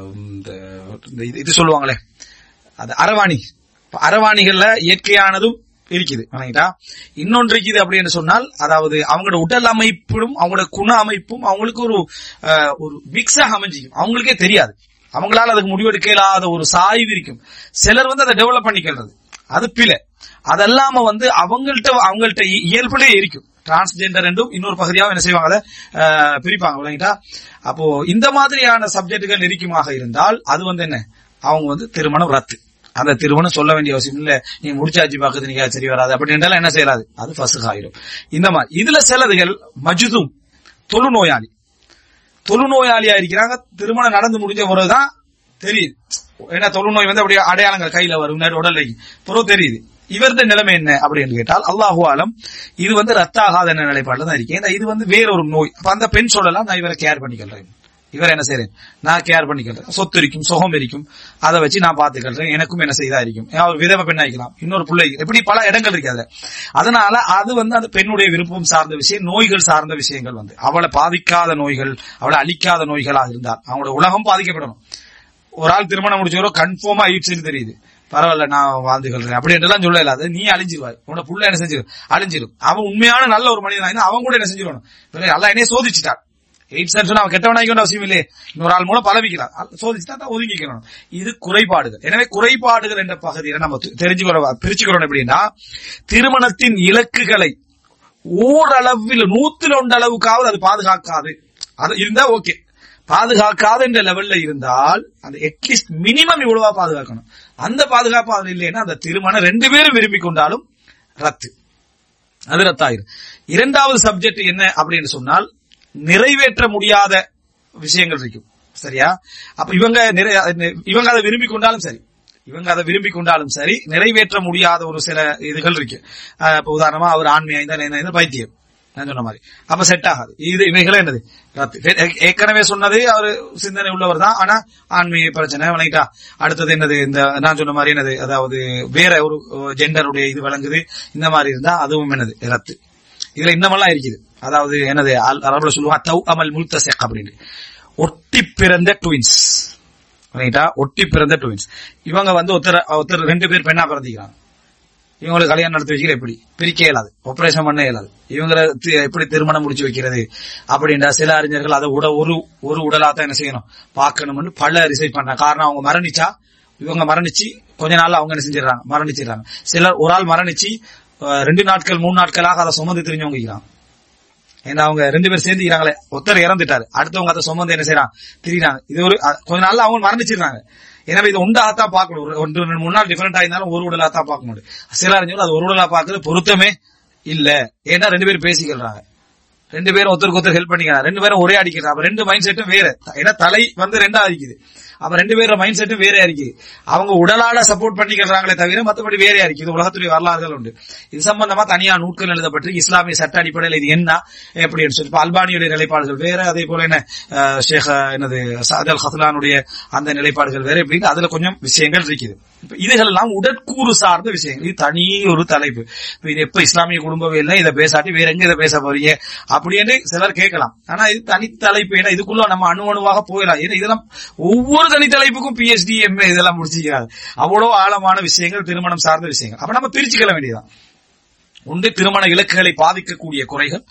[SPEAKER 1] இது சொல்லுவாங்களே அது அரவாணி. அரவாணிகள்ல இயற்கையானதும் இருக்குது. இன்னொன்று இருக்குது அப்படின்னு சொன்னால், அதாவது அவங்களோட உடல் அமைப்பும் அவங்களோட குண அமைப்பும் அவங்களுக்கு ஒரு மிக்ஸாக அமைஞ்சிக்கும், அவங்களுக்கே தெரியாது, அவங்களால அதுக்கு முடிவெடுக்க இல்லாத ஒரு சாய்வு இருக்கும். சிலர் வந்து அதை டெவலப் பண்ணிக்கிறது, அது பிழை. அதெல்லாம வந்து அவங்கள்ட்ட இயல்புலே இருக்கும். டிரான்ஸ்ஜெண்டர் என்றும் இன்னொரு பகுதியாக என்ன செய்வாங்க, பிரிப்பாங்க விளங்கிட்டா. அப்போ இந்த மாதிரியான சப்ஜெக்டுகள் நெருக்கமாக இருந்தால் அது வந்து என்ன, அவங்க வந்து திருமணம் ரத்து. அந்த திருமணம் சொல்ல வேண்டிய அவசியம் இல்ல, நீ முடிச்சாச்சு பாக்குது நீங்க சரி வராது அப்படின்றாலும் என்ன செய்யறாது, அது ஃபஸ்க் ஆயிடும். இந்த மாதிரி இதுல சிலதுகள் மஜ்தூம் தொழுநோயாளியா இருக்கிறாங்க, திருமணம் நடந்து முடிஞ்ச பிறகுதான் தெரியுது. ஏன்னா தொழுநோய் வந்து அப்படியே அடையாளங்கள் கையில வரும், உடலை புறம் தெரியுது. இவரது நிலைமை என்ன அப்படின்னு கேட்டால் அல்லாஹு ஆலம் இது வந்து ரத்த ஆகாத நிலைப்பாடுல தான் இருக்கு. ஏன்னா இது வந்து வேறொரு நோய். அப்ப அந்த பெண் சொல்லலாம், நான் இவரை கேர் பண்ணிக்கிறேன், இவர் என்ன செய்யறேன், நான் கேர் பண்ணிக்கிறேன், சொத்து இருக்கும், சுகம் இருக்கும், அதை வச்சு நான் பாத்துக்கிறேன், எனக்கும் என்ன செய்தா இருக்கும், அவர் விதவை பெண் ஆகிக்கலாம், இன்னொரு பிள்ளை, இப்படி பல இடங்கள் இருக்காது. அதனால அது வந்து அந்த பெண்ணுடைய விருப்பம் சார்ந்த விஷயம், நோய்கள் சார்ந்த விஷயங்கள் வந்து அவளை பாதிக்காத நோய்கள், அவளை அழிக்காத நோய்களாக இருந்தால் அவங்களோட உலகம் பாதிக்கப்படணும். ஒரு ஆள் திருமணம் முடிச்சவரோ கன்ஃபார்மா ஆயிடுச்சுன்னு தெரியுது, பரவாயில்ல நான் வாழ்ந்துகள்றேன் அப்படின்றலாம் சொல்ல இல்லாது, நீ அழிஞ்சிருவாய், உன்னோட புள்ள என்ன செஞ்சிடும், அழிஞ்சிடும். அவன் உண்மையான நல்ல ஒரு மனிதன், அவன் கூட என்ன செஞ்சிடணும், அல்ல என்னையே சோதிச்சுட்டான். எய்ட்ஸ் சொன்னா அவன் கெட்டவனாய்க்க அவசியம் இல்லையே, இன்னொரு ஆள் மூலம் பலவிக்கிறான், சோதிச்சுட்டா ஒதுங்கிக்கணும். இது குறைபாடுகள். எனவே குறைபாடுகள் என்ற பகுதியை நம்ம பிரிச்சுக்கிறோம். எப்படின்னா திருமணத்தின் இலக்குகளை ஓரளவில் 100 அளவுக்காவது அது பாதுகாக்காது, அது இருந்தா ஓகே. பாதுகாக்காத என்ற லெவல்ல இருந்தால் அந்த அட்லீஸ்ட் மினிமம் இவ்வளவா பாதுகாக்கணும். அந்த பாதுகாப்பு அது இல்லைன்னா அந்த திருமணம் 2 பேரும் விரும்பி கொண்டாலும் ரத்து, அது ரத்தாயிரும். இரண்டாவது சப்ஜெக்ட் என்ன அப்படின்னு சொன்னால் நிறைவேற்ற முடியாத விஷயங்கள் இருக்கும். சரியா? அப்ப இவங்க அதை விரும்பி கொண்டாலும் சரி, நிறைவேற்ற முடியாத ஒரு சில இதுகள் இருக்கு. இப்ப உதாரணமா அவர் ஆண்மையா பைத்தியம் நான் சொன்ன மாதிரி, அப்ப செட் ஆகாது. இது இவைகளே என்னது ஏற்கனவே சொன்னது, அவர் சிந்தனை உள்ளவர் தான், ஆனா ஆன்மீக பிரச்சனை வணங்கிட்டா. அடுத்தது என்னது, இந்த நான் சொன்ன மாதிரி என்னது, அதாவது வேற ஒரு ஜெண்டருடைய இது வழங்குது, இந்த மாதிரி இருந்தா அதுவும் என்னது ரத்து. இதுல இன்னமெல்லாம் இருக்குது. அதாவது என்னது அரபுல சொல்லுவாங்க தவ் அமல் முல்தஸிக் அப்படின்னு, ஒட்டி பிறந்த ட்வின்ஸ். ஒட்டி பிறந்த ட்வின்ஸ். இவங்க வந்து ஒருத்தர் 2 பேர் பெண்ணா பிறந்திக்கிறாங்க. இவங்களுக்கு கல்யாணம் நடத்தி வைக்கிற எப்படி பிரிக்க இயலாது, ஆபரேஷன் பண்ண இயலாது. இவங்களை எப்படி திருமணம் முடிச்சு வைக்கிறது அப்படின்ற சில அறிஞர்கள் அதை ஒரு உடலாத்தான் என்ன செய்யணும் பார்க்கணும்னு பல ரிசர்ச் பண்றாங்க. காரணம் அவங்க இவங்க மரணிச்சு கொஞ்ச நாள் அவங்க என்ன மரணிச்சிடறாங்க. சிலர் ஒரு ஆள் மரணிச்சு 2 நாட்கள் 3 நாட்களாக அதை சுமந்து தெரிஞ்சவங்க. ஏன்னா அவங்க 2 பேர் சேர்ந்துக்கிறாங்களே, ஒருத்தர் இறந்துட்டாரு, அடுத்தவங்க அதை சுமந்து என்ன செய்யறாங்க திரிறாங்க. இது ஒரு கொஞ்ச நாள்ல அவங்க மரணிச்சிடுறாங்க. எனவே இது ஒன்றாகத்தான் பார்க்கணும். 1-3 நாள் டிஃபரெண்ட் ஆயிருந்தாலும் ஒரு உடலாத்தான் பார்க்க முடியும். சில அறிஞர்கள் அது ஒரு உடலா பார்க்கறது பொருத்தமே இல்ல. ஏன்னா 2 பேரும் பேசிக்கிறாங்க, 2 பேரும் ஒருத்தருக்கு ஹெல்ப் பண்ணிக்கிறாங்க, 2 பேரும் ஒரே அடிக்கிறாங்க. அப்ப 2 மைண்ட் செட்டும் வேற. ஏன்னா தலை வந்து 2ஆ இருக்குது, அப்ப 2 பேரும் மைண்ட் செட்டும் வேறையா இருக்குது. அவங்க உடலால சப்போர்ட் பண்ணிக்கிறாங்களே தவிர மற்றபடி வேறையா இருக்கு. இது உலகத்துடைய வரலாறுகள் உண்டு. இது சம்பந்தமா தனியா நூட்கள் எழுதப்பட்டு இஸ்லாமிய சட்ட அடிப்படையில் இது என்ன எப்படின்னு சொல்லி அல்பானியுடைய நிலைப்பாடுகள் வேற, அதே போல என்ன ஷேக் என்னது சஅத் அல் கத்லானுடைய அந்த நிலைப்பாடுகள் வேற, எப்படின்னு அதுல கொஞ்சம் விஷயங்கள் இருக்குது. இதுகள் எல்லாம் உடற்கூறு சார்ந்த விஷயங்கள். இது தனி ஒரு தலைப்பு. இது எப்ப இஸ்லாமிய குடும்பம் இல்லை, இதை பேசாட்டி வேற எங்க இதை பேச போறீங்க அப்படின்னு சிலர் கேட்கலாம். ஆனா இது தனி தலைப்பு. ஏன்னா இதுக்குள்ள நம்ம அணுவாக போயிடலாம். ஏன்னா இதெல்லாம் ஒவ்வொரு தனி தலைப்புக்கும் PhD MA இதெல்லாம் முடிச்சுக்கிறாங்க. அவ்வளவு ஆழமான விஷயங்கள், திருமணம் சார்ந்த விஷயங்கள். அப்ப நம்ம பிரிச்சுக்கல வேண்டியதான். ஒன்று திருமண இலக்குகளை பாதிக்கக்கூடிய குறைகள்,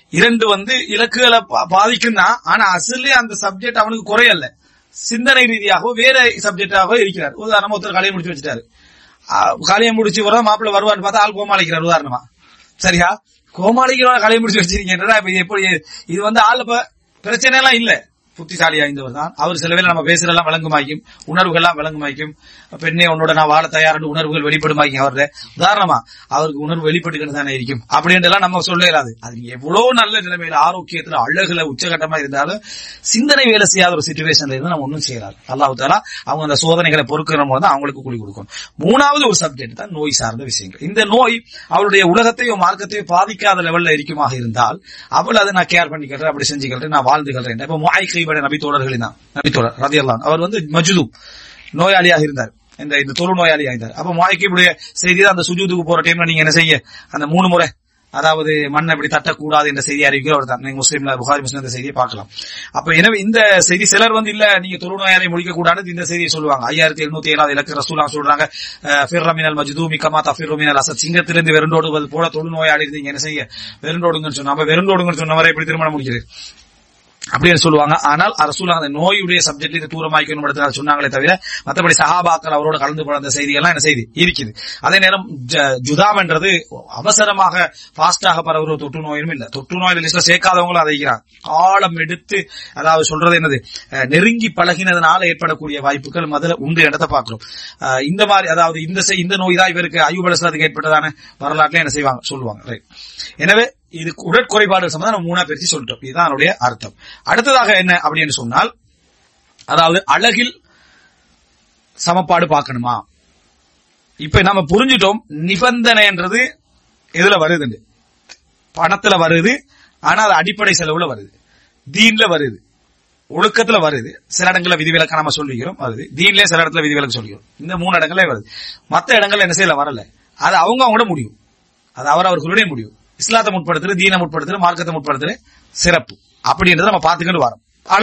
[SPEAKER 1] 2 வந்து இலக்குகளை பாதிக்கும் தான், ஆனா அசலே அந்த சப்ஜெக்ட் அவனுக்கு குறையல்ல, சிந்தனை ரீதியாகவோ வேற சப்ஜெக்டாக இருக்கிறார். உதாரணமா ஒருத்தர் கல்யாணம் முடிச்சு வச்சுட்டாரு, கல்யாணம் முடிச்சு வர மாப்பிள்ள வருவான்னு பார்த்தா ஆள் கோமாளிக்கிறார். உதாரணமா சரியா, கோமாளிக்கிறவங்க கல்யாணம் முடிச்சு வச்சிருக்கீங்க. இப்ப எப்படி இது வந்து ஆள் இப்ப பிரச்சனை எல்லாம் இல்ல, புத்திசாலி ஆய்ந்தவர் தான் அவர். சில வேளை நம்ம பேசுறதெல்லாம் விளங்குமாய்க்கும், உணர்வுகள்லாம் விளங்குமாய்க்கும். பெண்ணே உன்னோட நான் வாழ தயார்னு உணர்வுகள் வெளிப்படுமாய்க்கும். அவருடைய உதாரணமா அவருக்கு உணர்வு வெளிப்பட்டுக்கிட்டு தானே இருக்கும் அப்படின்றலாம் நம்ம சொல்லலாது. அது எவ்வளவு நல்ல நிலைமையில ஆரோக்கியத்துல அழகுல உச்சகட்டமா இருந்தாலும் சிந்தனை வேலை செய்யாத ஒரு சிச்சுவேஷன்ல இருந்து நம்ம ஒன்னும் செய்யறாரு. அல்லாஹ் தஆலா அவங்க அந்த சோதனைகளை பொறுக்கிற போது அவங்களுக்கு கூலி கொடுக்கணும். 3வது ஒரு சப்ஜெக்ட் தான் நோய் சார்ந்த விஷயங்கள். இந்த நோய் அவளுடைய உலகத்தையோ மார்க்கத்தையோ பாதிக்காத லெவல்ல இருக்குமாக இருந்தால் அவள் அதை நான் கேர் பண்ணிக்கிறேன், அப்படி செஞ்சுக்கிறேன், நான் வாழ்ந்துகிறேன். இப்ப முஆய்கை நபித்தோழர்களின் நபித்தோழர் ரலியல்லாஹு அன்ஹு அவர் வந்து மஜ்தூப் நோயாளியாக இருந்தார், இந்த தொழு நோயாளியாக இருந்தார். அப்ப முஆய்கிபுடைய செய்தி அந்த சுஜூதுக்கு போற டைம்ல நீங்க என்ன செய்ய, அந்த 3 முறை அதாவது மண்ணை இப்படி தட்டக்கூடாது என்ற செய்தி அறிவிக்கிறவர் தான். நீங்க முஸ்லீம்ல புகாரி முஸ்லிம் இந்த செய்தியை பார்க்கலாம். அப்ப எனவே இந்த செய்தி சிலர் வந்து இல்ல நீங்க தொழு நோயாளியை முடிக்க கூடாது இந்த செய்தியை சொல்லுவாங்க. 5707 இலக்கு ரசூலுல்லாஹ் சொல்றாங்க, ஃபிர்ர மினல் மஜ்தூமி கமா தஃபிர்ரு மினல் அஸத், சிங்கத்திலிருந்து வெறுண்டோடுவது போல தொழு நோயாளி இருந்தீங்க என்ன செய்ய, வெறுண்டோடுங்கன்னு சொன்னா. அப்ப வெறுண்டோடுங்கன்னு சொன்னவரை எப்படி திருமணம் முடிக்கிறது அப்படின்னு சொல்லுவாங்க. ஆனால் ரசூலுல்லாஹ் அந்த நோயுடைய சப்ஜெக்ட் தூரமாக்கணும் சொன்னாங்களே தவிர மற்றபடி சஹாபாக்கள் அவரோட கலந்து போன அந்த செய்திகள்லாம் என்ன செய்தி இருக்குது. அதே நேரம் ஜுதாம் என்றது அவசரமாக பாஸ்டாக பரவுற தொற்று நோயும் இல்ல. தொற்று நோய் லிஸ்ட்ல சேர்க்காதவங்களும் அதை காலம் எடுத்து, அதாவது சொல்றது என்னது, நெருங்கி பழகினதுனால ஏற்படக்கூடிய வாய்ப்புகள் முதல்ல உண்டு இடத்தை பார்க்கிறோம். இந்த மாதிரி அதாவது இந்த நோய் தான் இவருக்கு அய்யூப் அலைஹிஸ்ஸலாத்துக்கு ஏற்பட்டதான வரலாற்றுல என்ன செய்வாங்க சொல்லுவாங்க. ரைட். எனவே இது உடற்குறைபாடு சம்பந்தம் 3ஆ பிரிச்சு சொல்லிட்டோம். இதுதான் அதனுடைய அர்த்தம். அடுத்ததாக என்ன அப்படின்னு சொன்னால், அதாவது அழகில் சமப்பாடு பார்க்கணுமா? இப்ப நம்ம புரிஞ்சுட்டோம் நிபந்தனைன்றது எதுல வருது, பணத்துல வருது. ஆனா அது அடிப்படை செலவுல வருது, தீன்ல வருது, ஒழுக்கத்துல வருது. சில இடங்கள்ல விதிவிலக்க நம்ம சொல்லிக்கிறோம் வருது, தீன்லயே சில இடத்துல விதிவிலக்கு சொல்லிக்கிறோம். இந்த 3 இடங்கள்ல வருது. மத்த இடங்கள்ல என்ன செய்யல வரல. அது அவங்களோட முடியும், அது அவர்களுடைய முடியும். இஸ்லாத்தை முற்படுத்துறது, தீனை முற்படுத்துறது, மார்க்கத்தை முற்படுத்துறது சிறப்பு அப்படின்றத நம்ம பாத்துக்கிட்டு வரோம்.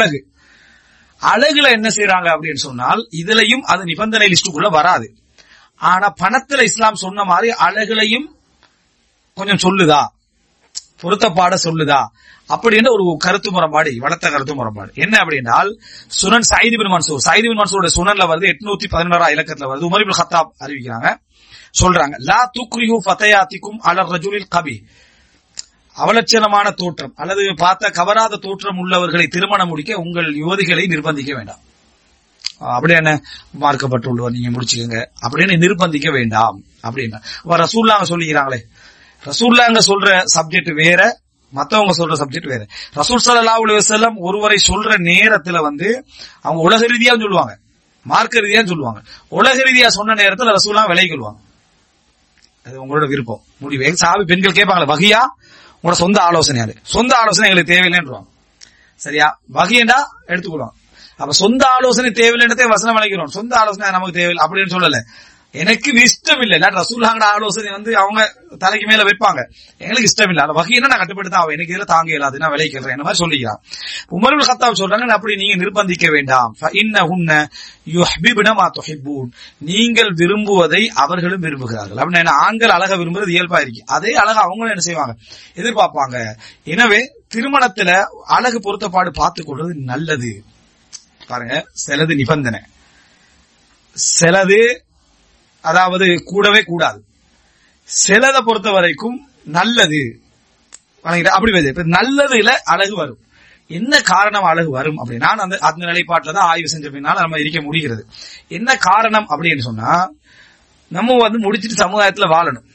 [SPEAKER 1] அழகுல என்ன செய்யறாங்க அப்படின்னு சொன்னால் இதுலயும் அது நிபந்தனை லிஸ்டுக்குள்ள வராது. ஆனா பணத்துல இஸ்லாம் சொன்ன மாதிரி அழகுலையும் கொஞ்சம் சொல்லுதா, பொருத்தப்பாட சொல்லுதா அப்படின்னு ஒரு கருத்து முரண்பாடு, வளர்த்த கருத்து முரண்பாடு. என்ன அப்படின்னால் சுனன் சயீத் பின் மன்சூரோட சுனன்ல வருது, 811 இலக்கத்துல வருது. உமர் இப்னு கத்தாப் அறிவிக்கிறாங்க, சொல்றாங்க, லா துக்ரிஹு ஃபதயாத்திக்கும் அலர் ரஜுலில் கபி, அவலட்சணமான தோற்றம் அல்லது பார்த்த கவராத தோற்றம் உள்ளவர்களை திருமணம் முடிக்க உங்கள் யுவதிகளை நிர்பந்திக்க வேண்டாம். அப்படி என்ன மார்க்கப்பட்டுள்ளவர் நீங்க முடிச்சுக்கோங்க அப்படின்னு நிர்பந்திக்க வேண்டாம் அப்படின்னா ரசூலுல்லாஹ் சொல்லிக்கிறாங்களே. ரசூலுல்லாஹ் சொல்ற சப்ஜெக்ட் வேற, மத்தவங்க சொல்ற சப்ஜெக்ட் வேற. ரசூல் ஸல்லல்லாஹு அலைஹி வஸல்லம் ஒருவரை சொல்ற நேரத்துல அவங்க உலக ரீதியா சொல்லுவாங்க, மார்க்க ரீதியா சொல்லுவாங்க. உலக ரீதியா சொன்ன நேரத்துல ரசூலுல்லாஹ் விலகிக்குவாங்க. அது உங்களோட விருப்பம், முடிவு. சாபி பெண்கள் கேட்பாங்களே, வகியா உங்களோட சொந்த ஆலோசனை, சொந்த ஆலோசனை எங்களுக்கு தேவையில்லைன்றாங்க. சரியா, வகியண்டா எடுத்துக்கொள்வாங்க. அப்ப சொந்த ஆலோசனை தேவையில்லைன்றதே வசனம் விளக்கிறோம். சொந்த ஆலோசனை நமக்கு தேவையில்லை அப்படின்னு சொல்லல, எனக்கு இஷ்டம் இல்லை. ரசூலுல்லாஹ்வோட ஆலோசனை அவங்க தலைக்கு மேல வைப்பாங்க, எங்களுக்கு இஷ்டம் இல்லை. அந்த வகையினா நான் கட்டுப்பட்டு தான், எனக்கு இதுல தாங்க இயலாது, நான் விலைக்கிறேன் என்ன மாதிரி சொல்லிக்கிறான். உமர் இப்னு கத்தாப் சொல்றாங்க, அப்படி நீங்க நிர்பந்திக்க வேண்டாம். ஃபஇன்னஹுன்ன யுஹ்பிபுன மா துஹிப்பூன், நீங்கள் விரும்புவதை அவர்களும் விரும்புகிறார்கள். அப்படின்னா ஆண்கள் அழக விரும்புறது இயல்பா இருக்கு, அதே அழக அவங்களும் என்ன செய்வாங்க, எதிர்பார்ப்பாங்க. எனவே திருமணத்துல அழகு பொருத்தப்பாடு பார்த்துக் கொள்வது நல்லது. பாருங்க, சிலது நிபந்தனை, சிலது அதாவது கூடவே கூடாது, சிலதை பொறுத்த வரைக்கும் நல்லது. அப்படி நல்லதுல அழகு வரும். என்ன காரணம் அழகு வரும் அப்படின்னா, அந்த நிலைப்பாட்டில தான் ஆய்வு செஞ்ச பின்னால நம்ம இருக்க முடிகிறது. என்ன காரணம் அப்படின்னு சொன்னா, நம்ம முடிச்சிட்டு சமுதாயத்துல வாழணும்.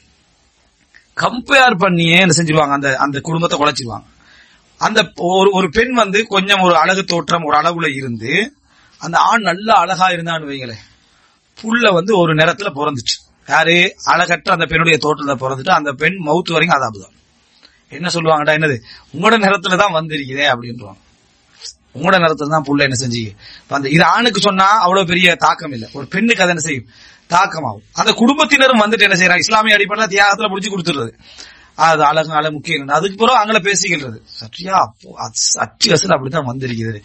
[SPEAKER 1] கம்பேர் பண்ணியே என்ன செஞ்சிருவாங்க, அந்த குடும்பத்தை குலைச்சிருவாங்க. அந்த ஒரு பெண் கொஞ்சம் ஒரு அழகு தோற்றம் ஒரு அளவுல இருந்து, அந்த ஆண் நல்ல அழகா இருந்தான்னு வைங்களேன், புள்ள ஒரு நேரத்துல பிறந்துச்சு. யாரு, அழகற்ற அந்த பெண்ணுடைய தோற்றத்தை பிறந்துட்டு அந்த பெண் மவுத்து வரைக்கும் அதாபுதான். என்ன சொல்லுவாங்கடா, என்னது உங்களோட நேரத்துலதான் வந்திருக்கிறே அப்படின்றாங்க. உங்களோட நேரத்துல தான் புள்ள என்ன செஞ்சு இது ஆணுக்கு சொன்னா அவ்வளவு பெரிய தாக்கம் இல்லை, ஒரு பெண்ணுக்கு அதை என்ன செய்யும், தாக்கமாகும். அந்த குடும்பத்தினரும் என்ன செய்யறாங்க, இஸ்லாமிய அடிப்படையில தியாகத்துல முடிச்சு கொடுத்துருது. அது அழகு முக்கியம். அதுக்கு பிறகு அங்கே பேசிக்கிறது, சற்றியா அச்சு அசல் அப்படித்தான் வந்திருக்கிறது.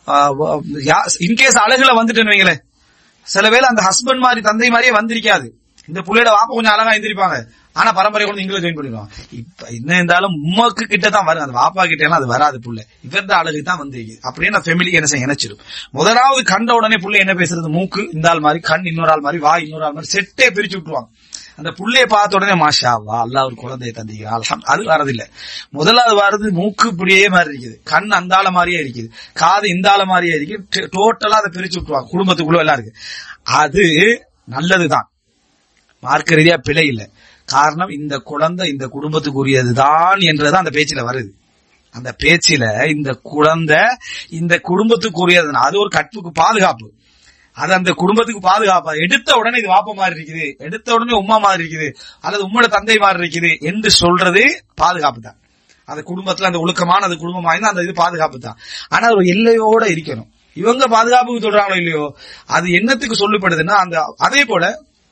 [SPEAKER 1] இன்கேஸ் அழகுல வந்துட்டேன்னு வைங்களேன், சில வேளை அந்த ஹஸ்பண்ட் மாதிரி தந்தை மாதிரியே வந்திருக்காது, இந்த புள்ளையோட வாப்பா கொஞ்சம் அழகா எழுந்திருப்பாங்க, ஆனா பரம்பரை கொண்டு நீங்களும் ஜாயின் பண்ணிடுவாங்க. இப்ப என்ன இருந்தாலும் உமாக்கு கிட்டதான் வரும், அந்த வாப்பா கிட்ட எல்லாம் அது வராது. புள்ள இவர்தான் அழகு தான் வந்திருக்கு அப்படின்னு ஃபேமிலி என்ன செய்ய நினைச்சிடும். முதலாவது கண்ட உடனே புள்ள என்ன பேசுறது, மூக்கு இந்த ஆள் மாதிரி, கண் இன்னொரு ஆள் மாதிரி, வாய் இன்னொரு ஆள் மாதிரி, செட்டே பிரிச்சு விட்டுருவாங்க. அந்த புள்ளைய பார்த்த உடனே மாஷா அல்லாஹ், அல்லாஹ் ஒரு குழந்தையை தந்திக்கிறான் அல்ஹம், அது வரதில்லை. முதலாவது வர்றது மூக்கு இப்படியே மாதிரி இருக்குது, கண் அந்த ஆள மாதிரியே இருக்குது, காது இந்த ஆள மாதிரியே இருக்கு, டோட்டலா அதை பிரிச்சு விட்டுருவாங்க. குடும்பத்துக்குள்ள எல்லாம் இருக்கு. அது நல்லதுதான், மார்க்க ரீதியா பிழை இல்லை. காரணம், இந்த குழந்தை இந்த குடும்பத்துக்குரியதுதான் என்றதான் அந்த பேச்சில வருது. அந்த பேச்சில இந்த குழந்தை இந்த குடும்பத்துக்குரியது, அது ஒரு கற்புக்கு பாதுகாப்பு, அது அந்த குடும்பத்துக்கு பாதுகாப்பா. எடுத்த உடனே இது வாப்பா மாதிரி இருக்குது, எடுத்த உடனே உம்மா மாதிரி இருக்குது, அல்லது உம்மோட தந்தை மாதிரி இருக்குது என்று சொல்றது பாதுகாப்பு தான். அந்த குடும்பத்துல அந்த ஒழுக்கமான அந்த குடும்பம் வாய்ந்தா அந்த இது பாதுகாப்பு தான். ஆனா ஒரு எல்லையோட இருக்கணும். இவங்க பாதுகாப்புக்கு சொல்றாங்களோ இல்லையோ, அது என்னத்துக்கு சொல்லப்படுதுன்னா, அந்த அதே போல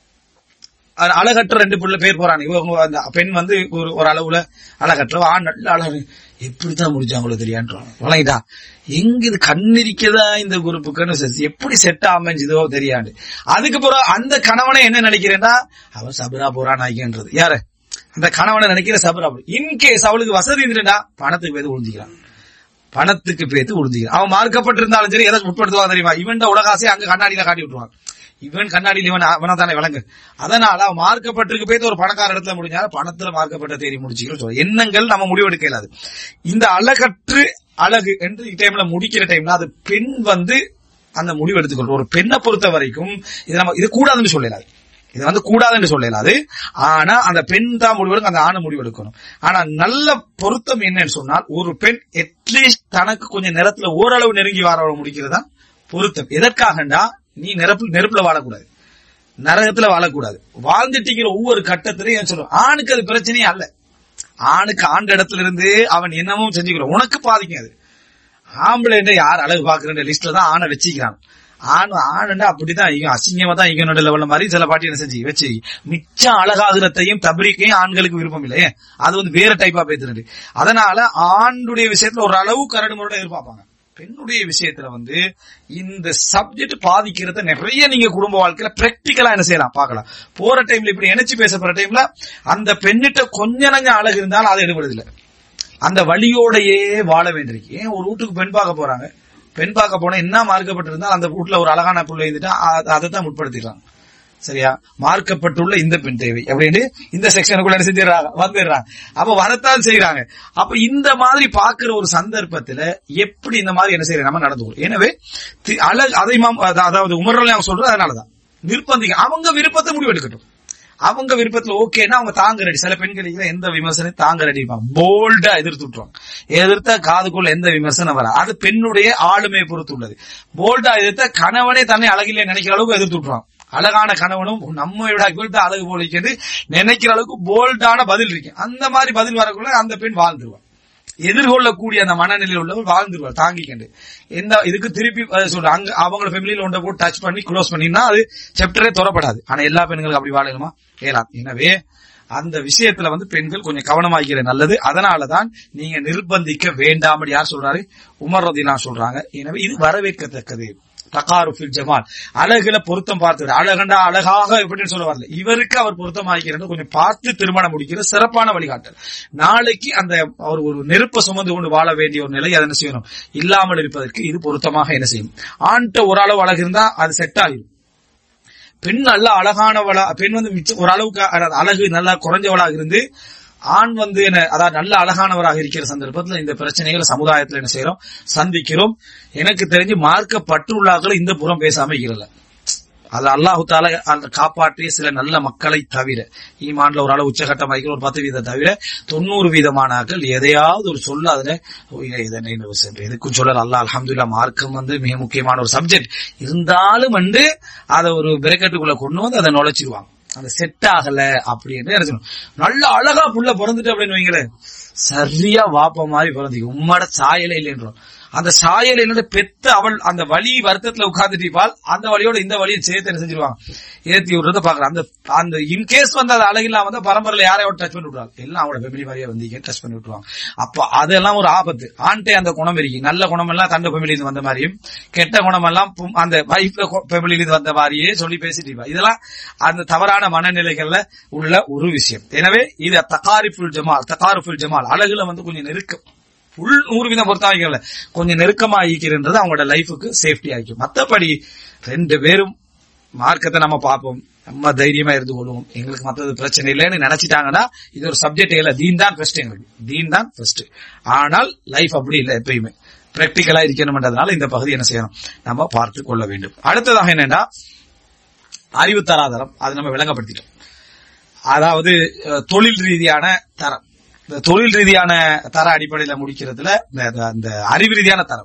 [SPEAKER 1] அழகற்ற 2 பிள்ளை பேர் போறாங்க. இவங்க அந்த பெண் ஒரு அளவுல அழகற்ற, ஆண் நல்ல அழகு, எப்படித்தான் முடிச்சாங்களோ தெரியான்றாங்க. வழங்கிட்டா எங்க இது கண்ணிரிக்கதா இந்த குரூப்புக்குன்னு எப்படி செட் அமைஞ்சதோ தெரியாது. அதுக்கு பிறகு அந்த கணவனை என்ன நினைக்கிறேன்னா, அவன் சபரா போறான் ஆகின்றது. யாரு அந்த கணவனை நினைக்கிற சபரா. இன்கேஸ் அவளுக்கு வசதி இருந்துட்டா பணத்துக்கு பேத்து உழுந்திக்கிறான், பணத்துக்கு பேத்து உழுந்திக்கிறான். அவன் மார்க்கப்பட்டிருந்தாலும் சரி, எதை உட்படுத்துவான் தெரியுமா, இவன் உலகாசையை அங்க கண்ணாடியில காட்டி விட்டுருவான். இவன் கண்ணாடியில் இவன் தானே விளங்கு. அதனால அவன் மார்க்கப்பட்டிருக்கு போய் ஒரு பணக்கார இடத்துல முடிஞ்சால பணத்துல மார்க்கப்பட்ட தேடி முடிச்சுக்கிறோம். எண்ணங்கள் நம்ம முடிவெடுக்க இயலாது. இந்த அழகற்று அழகு என்று டைம்ல முடிக்கிற டைம்ல அது பெண் அந்த முடிவு எடுத்துக்கொள்றோம். ஒரு பெண்ணை பொறுத்த வரைக்கும் இது கூடாதுன்னு சொல்லலாது, இது கூடாதுன்னு சொல்லலாது. ஆனா அந்த பெண் தான் முடிவெடுக்கும், அந்த ஆணை முடிவெடுக்கணும். ஆனா நல்ல பொருத்தம் என்னன்னு சொன்னால், ஒரு பெண் அட்லீஸ்ட் தனக்கு கொஞ்சம் நேரத்துல ஓரளவு நெருங்கி வர முடிக்கிறதா பொருத்தம். எதற்காகண்டா நீ நெருப்புல வாழக்கூடாது, நரகத்துல வாழக்கூடாது. வாழ்ந்துட்டிக்கிற ஒவ்வொரு கட்டத்திலையும் சொல்றோம், ஆணுக்கு அது பிரச்சனையே அல்ல. ஆணுக்கு ஆண்ட இடத்துல இருந்து அவன் என்னமும் செஞ்சுக்கிறோம், உனக்கு பாதிக்கும். அது ஆம்பளை யார் அழகு பாக்குற லிஸ்ட்ல தான் ஆணை வச்சுக்கிறான். ஆணுண்டா அப்படிதான் அசிங்கமா தான் இங்க லெவல்ல மாதிரி சில பாட்டி என்ன செஞ்சு வச்சு மிச்சம் அழகாகிறதையும் தப்ரீக்கையும் ஆண்களுக்கு விருப்பம் இல்லையே, அது வேற டைப்பா பேசுறது. அதனால ஆணுடைய விஷயத்துல ஒரு அளவு கரடு முரட எதிர்பார்ப்பாங்க. பெண்ணுடைய விஷயத்துல இந்த சப்ஜெக்ட் பாதிக்கிறத நிறைய நீங்க குடும்ப வாழ்க்கையில பிராக்டிகலா என்ன செய்யலாம் பார்க்கலாம். போற டைம்ல இப்படி நினைச்சு பேச போற டைம்ல அந்த பெண்ணிட்ட கொஞ்சம் நஞ்ச அழகு இருந்தாலும் அதை எடுபடுதில்லை, அந்த வழியோடையே வாழ வேண்டியிருக்கு. ஏன் ஒரு வீட்டுக்கு பெண் பார்க்க போறாங்க, பெண் பார்க்க போனா என்ன மார்க்கப்பட்டிருந்தால் அந்த வீட்டுல ஒரு அழகான புள்ள இருந்துட்டா அதை தான் முற்படுத்திடுறாங்க. சரியா, மார்க்கப்பட்டுள்ள இந்த பெண் தேவை அப்படின்னு இந்த செக்ஷனுக்குள்ள என்ன செஞ்சிடறாங்க, வந்துடுறாங்க. அப்ப வரத்தான் செய்யறாங்க. அப்ப இந்த மாதிரி பாக்குற ஒரு சந்தர்ப்பத்துல எப்படி இந்த மாதிரி என்ன செய்யற நம்ம நடந்துக்கணும். எனவே அதை அதாவது உமர்லாம் சொல்றது அதனாலதான் நிர்பந்திக்க, அவங்க விருப்பத்தை முடிவெடுக்கட்டும். அவங்க விருப்பத்துல ஓகேன்னா அவங்க தாங்க ரெடி. சில பெண்களுக்கு எந்த விமர்சனம் தாங்க ரெடி இருப்பாங்க, போல்டா எதிர்த்து விட்டுருவாங்க. எதிர்த்த காதுக்குள்ள எந்த விமர்சனம் வர, அது பெண்ணுடைய ஆளுமையை பொறுத்து உள்ளது. போல்டா எதிர்த்த கணவனே தன்னை அழகிலே நினைக்கிற அளவுக்கு எதிர்த்து விட்டுருவாங்க. அழகான கணவனும் நம்ம விட அழகு போலிக்கிறது நினைக்கிற அளவுக்கு போல்டான பதில் இருக்கு. அந்த மாதிரி பதில் வரக்குள்ள அந்த பெண் வாழ்ந்துருவான். எதிர்கொள்ளக்கூடிய அந்த மனநிலையில் உள்ளவர் வாழ்ந்துருவார் தாங்கிக்கண்டு. எந்த இதுக்கு திருப்பி சொல்ற அங்க அவங்கள ஃபேமிலியில ஒன்றை போட்டு டச் பண்ணி க்ளோஸ் பண்ணினா அது சாப்டரே தொடப்படாது. ஆனா எல்லா பெண்களும் அப்படி வாழணுமா? ஏலாம். எனவே அந்த விஷயத்துல பெண்கள் கொஞ்சம் கவனமாகிறது நல்லது. அதனாலதான் நீங்க நிர்பந்திக்க வேண்டாம் யார் சொல்றாரு, உமர் ரலியல்லாஹு சொல்றாங்க. எனவே இது வரவேற்கத்தக்கது. தகாருஃபில் ஜமால், அழகுல பொருத்தம் பார்த்து, அழகண்டா அழகாக எப்படின்னு சொல்ல வரல, இவருக்கு அவர் பொருத்தமாகிறது கொஞ்சம் பார்த்து திருமணம் முடிக்கிற சிறப்பான வழிகாட்டல். நாளைக்கு அந்த அவர் ஒரு நெருப்ப சுமந்து கொண்டு வாழ வேண்டிய ஒரு நிலை அதை என்ன செய்யணும் இல்லாமல் இருப்பதற்கு இது பொருத்தமாக என்ன செய்யும். ஆண்ட ஓரளவு அழகு இருந்தா அது செட் ஆகிடும். பெண் நல்ல அழகானவளா, பெண் ஓரளவுக்கு அழகு நல்லா குறைஞ்சவளாக இருந்து ஆண் அதாவது நல்ல அழகானவராக இருக்கிற சந்தர்ப்பத்தில் இந்த பிரச்சனைகளை சமுதாயத்தில் என்ன செய்யறோம் சந்திக்கிறோம். எனக்கு தெரிஞ்சு மார்க்கப்பட்டுள்ளார்கள் இந்த புறம் பேசாம இருக்கல. அது அல்லாஹு தஆலா காப்பாற்றிய சில நல்ல மக்களை தவிர, ஈமான்ல ஒரு அளவு உச்சகட்டம் வைக்கிற ஒரு 10% தவிர 90% எதையாவது ஒரு சொல்ல அதுல எதுக்கும் சொல்லல. அல்லாஹ் அல்ஹம்துலில்லாஹ் மார்க்கம் மிக முக்கியமான ஒரு சப்ஜெக்ட் இருந்தாலும் அதை ஒரு பிரக்கெட்டுக்குள்ள கொண்டு அதை நுழைச்சிருவாங்க. அந்த செட் ஆகல அப்படின்னு நினைச்சணும். நல்ல அழகா புள்ள பிறந்துட்டு அப்படின்னு வைங்களேன், சரியா வாப்ப மாதிரி பிறந்திக்கும், உம்மோட சாயலே இல்லைன்றோம். அந்த சாயல் என்னோட பெத்த அவள் அந்த வலி வருத்தத்துல உட்கார்ந்துட்டு அந்த வழியோட இந்த வழியை சேர்த்து என்ன செஞ்சிருவாங்க ஏத்தி விடுறத பாக்கலாம். அந்த இன்கேஸ் அது அழகில்லாம பரம்பரையில யாரையோட டச் பண்ணி விட்டுருவாங்க, எல்லாம் அவங்களோட ஃபேமிலி மாதிரியே டச் பண்ணி விட்டுருவாங்க. அப்ப அதெல்லாம் ஒரு ஆபத்து. ஆண்டே அந்த குணம் இருக்கு, நல்ல குணம் எல்லாம் தண்ட ஃபேமிலியில வந்த மாதிரியும் கெட்ட குணம் எல்லாம் அந்த வைஃப் ஃபேமிலியில வந்த மாதிரியே சொல்லி பேசிட்டு இதெல்லாம் அந்த தவறான மனநிலைகள்ல உள்ள ஒரு விஷயம். எனவே இது தகாருஃபுல் ஜமால் அழகுல கொஞ்சம் நெருக்கம் ஃபுல் 100% பொறுத்தாங்க கொஞ்சம் நெருக்கமா ஆகிக்கிறது அவங்களோட லைஃபுக்கு சேஃப்டி ஆகிக்கும். மற்றபடி 2 பேரும் மார்க்கத்தை நம்ம பார்ப்போம், நம்ம தைரியமா இருந்து கொள்வோம், எங்களுக்கு மற்றது பிரச்சனை இல்லைன்னு நினைச்சிட்டாங்கன்னா இது ஒரு சப்ஜெக்ட் இல்ல. தீன் தான் ஃபர்ஸ்ட், எங்களுக்கு தீன் தான் ஃபர்ஸ்ட். ஆனால் லைஃப் அப்படி இல்லை, எப்பயுமே பிராக்டிகலா இருக்கணும்ன்றதுனால இந்த பகுதி என்ன செய்யணும் நம்ம பார்த்து கொள்ள வேண்டும். அடுத்ததாக என்னன்னா அறிவு தராதரம், அதை நம்ம விளங்கப்படுத்திட்டோம். அதாவது தொழில் ரீதியான தரம், தொழில் ரீதியான தர அடிப்படையில முடிக்கிறதுல அந்த அறிவு ரீதியான தரம்,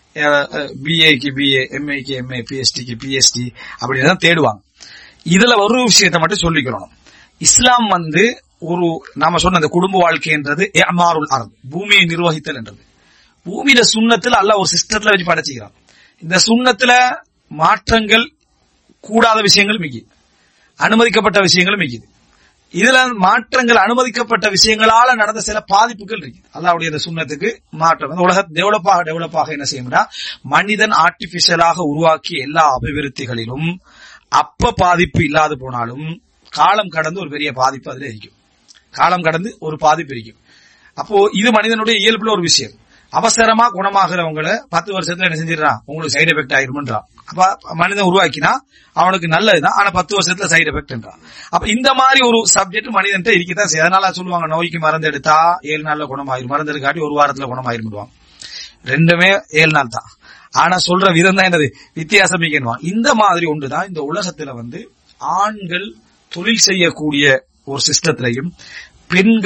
[SPEAKER 1] பிஏக்கு பிஏ, எம்ஏக்கு எம்ஏ, பிஎஸ்டிக்கு பிஎஸ்டி அப்படின்னு தேடுவாங்க. இதுல ஒரு விஷயத்தை மட்டும் சொல்லிக்கிறோம். இஸ்லாம் ஒரு நாம சொன்ன அந்த குடும்ப வாழ்க்கைன்றது இஅமாருல் அர்த், பூமியை நிர்வகித்தல் என்றது. பூமியில சுண்ணத்துல அல்லாஹ் ஒரு சிஸ்டத்துல வச்சு படைச்சுக்கிறான். இந்த சுண்ணத்துல மாற்றங்கள் கூடாத விஷயங்கள் மிகுது, அனுமதிக்கப்பட்ட விஷயங்களும் மிகுது. இதுல மாற்றங்கள் அனுமதிக்கப்பட்ட விஷயங்களால நடந்த சில பாதிப்புகள் இருக்கு. அல்லாஹ்வுடைய சுன்னத்துக்கு மாற்றம் உலக டெவலப்பாக என்ன செய்யும்னா, மனிதன் ஆர்டிபிஷியலாக உருவாக்கிய எல்லா அபிவிருத்திகளிலும் அப்ப பாதிப்பு இல்லாது போனாலும் காலம் கடந்து ஒரு பெரிய பாதிப்பு அதுல இருக்கும். காலம் கடந்து ஒரு பாதிப்பு இருக்கும். அப்போ இது மனிதனுடைய இயல்புல ஒரு விஷயம். அவசரமா குணமாகிறவங்களை 10 வருஷத்துல என்ன செஞ்சிடறான், உங்களுக்கு சைடு எஃபெக்ட் ஆயிரும்ன்றான். அப்ப மனிதன் உருவாக்கினா அவனுக்கு நல்லதுதான், ஆனா 10 வருஷத்துல சைடு எஃபெக்ட்ன்றான். அப்ப இந்த மாதிரி ஒரு சப்ஜெக்ட் மனிதன் இருக்கத்தான் செய்யும். அதனால சொல்லுவாங்க, நோய்க்கு மருந்து எடுத்தா 7 நாள்ல குணமாயிரும், மருந்து எடுக்காட்டி 1 வாரத்துல குணமாயிருவாங்க. ரெண்டுமே 7 நாள் தான். ஆனா சொல்ற விதம் தான் என்னது வித்தியாசம். இந்த மாதிரி ஒன்றுதான் இந்த உலகத்துல ஆண்கள் தொழில் செய்யக்கூடிய ஒரு சிஸ்டத்திலையும் பெண்கள்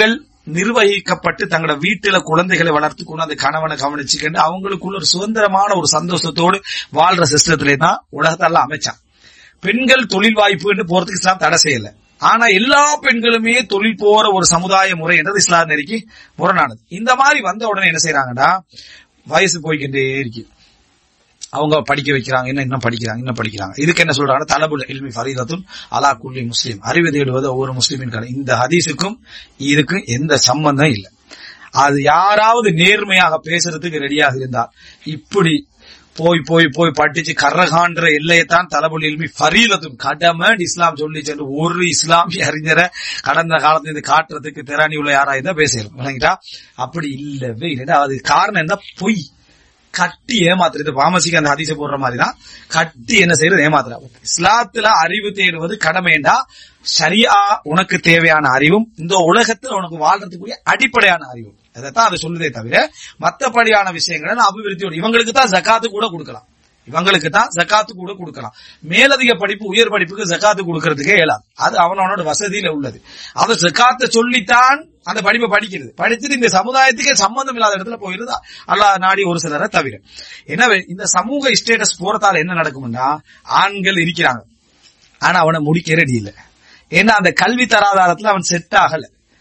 [SPEAKER 1] நிர்வகிக்கப்பட்டு தங்களோட வீட்டுல குழந்தைகளை வளர்த்துக்கொண்டு அந்த கணவனை கவனிச்சுக்கிட்டு அவங்களுக்குள்ள ஒரு சுதந்திரமான ஒரு சந்தோஷத்தோடு வாழ்ற சிஸ்டத்திலே தான் உலகத்தெல்லாம் அமைச்சான். பெண்கள் தொழில் வாய்ப்பு போறதுக்கு இஸ்லாம் தடை செய்யல. ஆனா எல்லா பெண்களுமே தொழில் போற ஒரு சமுதாய முறை என்றது இஸ்லாம் நெருக்கி முரணானது. இந்த மாதிரி வந்த உடனே என்ன செய்யறாங்கன்னா, வயசு போய்கிட்டே இருக்கு, அவங்க படிக்க வைக்கிறாங்க, இன்னும் படிக்கிறாங்க. இதுக்கு என்ன சொல்றாங்க, தலபுல் இல்மி ஃபரீதத்துன் அலா குல்லி முஸ்லிம், அறிவு தேடுவது ஒவ்வொரு முஸ்லிமின். இந்த ஹதீஸுக்கும் இதுக்கும் எந்த சம்பந்தம் இல்லை. அது யாராவது நேர்மையாக பேசுறதுக்கு ரெடியாக இருந்தால் இப்படி போய் போய் போய் படிச்சு கர்ரகான்ற எல்லையத்தான் தலபுல் இல்மி ஃபரீதத்துன் கடமை இஸ்லாம் சொல்லி சென்று ஒரு இஸ்லாமிய அறிஞரை கடந்த காலத்துல இது காட்டுறதுக்கு திறனி உள்ள யாராவது பேசலாம். அப்படி இல்லவே இல்லை. அது காரணம் என்ன, பொய் கட்டி ஏமாத்துறது. பாமசிக்கு அந்த ஹதீஸை போடுற மாதிரிதான் கட்டி என்ன செய்யறது, ஏமாத்துறா. இஸ்லாத்துல அறிவு தேடுவது கடமைண்டா ஷரியா உனக்கு தேவையான அறிவும் இந்த உலகத்துல உனக்கு வாழ்றதுக்குரிய அடிப்படையான அறிவும் அதைத்தான் அதை சொல்லுதே தவிர மத்தபடியான விஷயங்களை அபிவிருத்தியோடு இவங்களுக்கு தான் ஜகாத்து கூட கொடுக்கலாம். மேலதிக படிப்பு உயர் படிப்புக்கு ஜகாத்து கொடுக்கறதுக்கே இயலாது. அது அவனோட வசதியில உள்ளது. அதை ஜகாத்தை சொல்லித்தான் அந்த படிப்பை படிச்சுட்டு இந்த சமுதாயத்துக்கே சம்பந்தம் இல்லாத இடத்துல போயிருந்தா அல்லாஹ் நாடி ஒரு சிலரை தவிர. எனவே இந்த சமூக ஸ்டேட்டஸ் போறதால என்ன நடக்கும்னா, ஆண்கள் இருக்கிறாங்க ஆனா அவனை முடிக்க ரெடி இல்லை. ஏன்னா அந்த கல்வி தராதாரத்துல அவன் செட் ஆகல.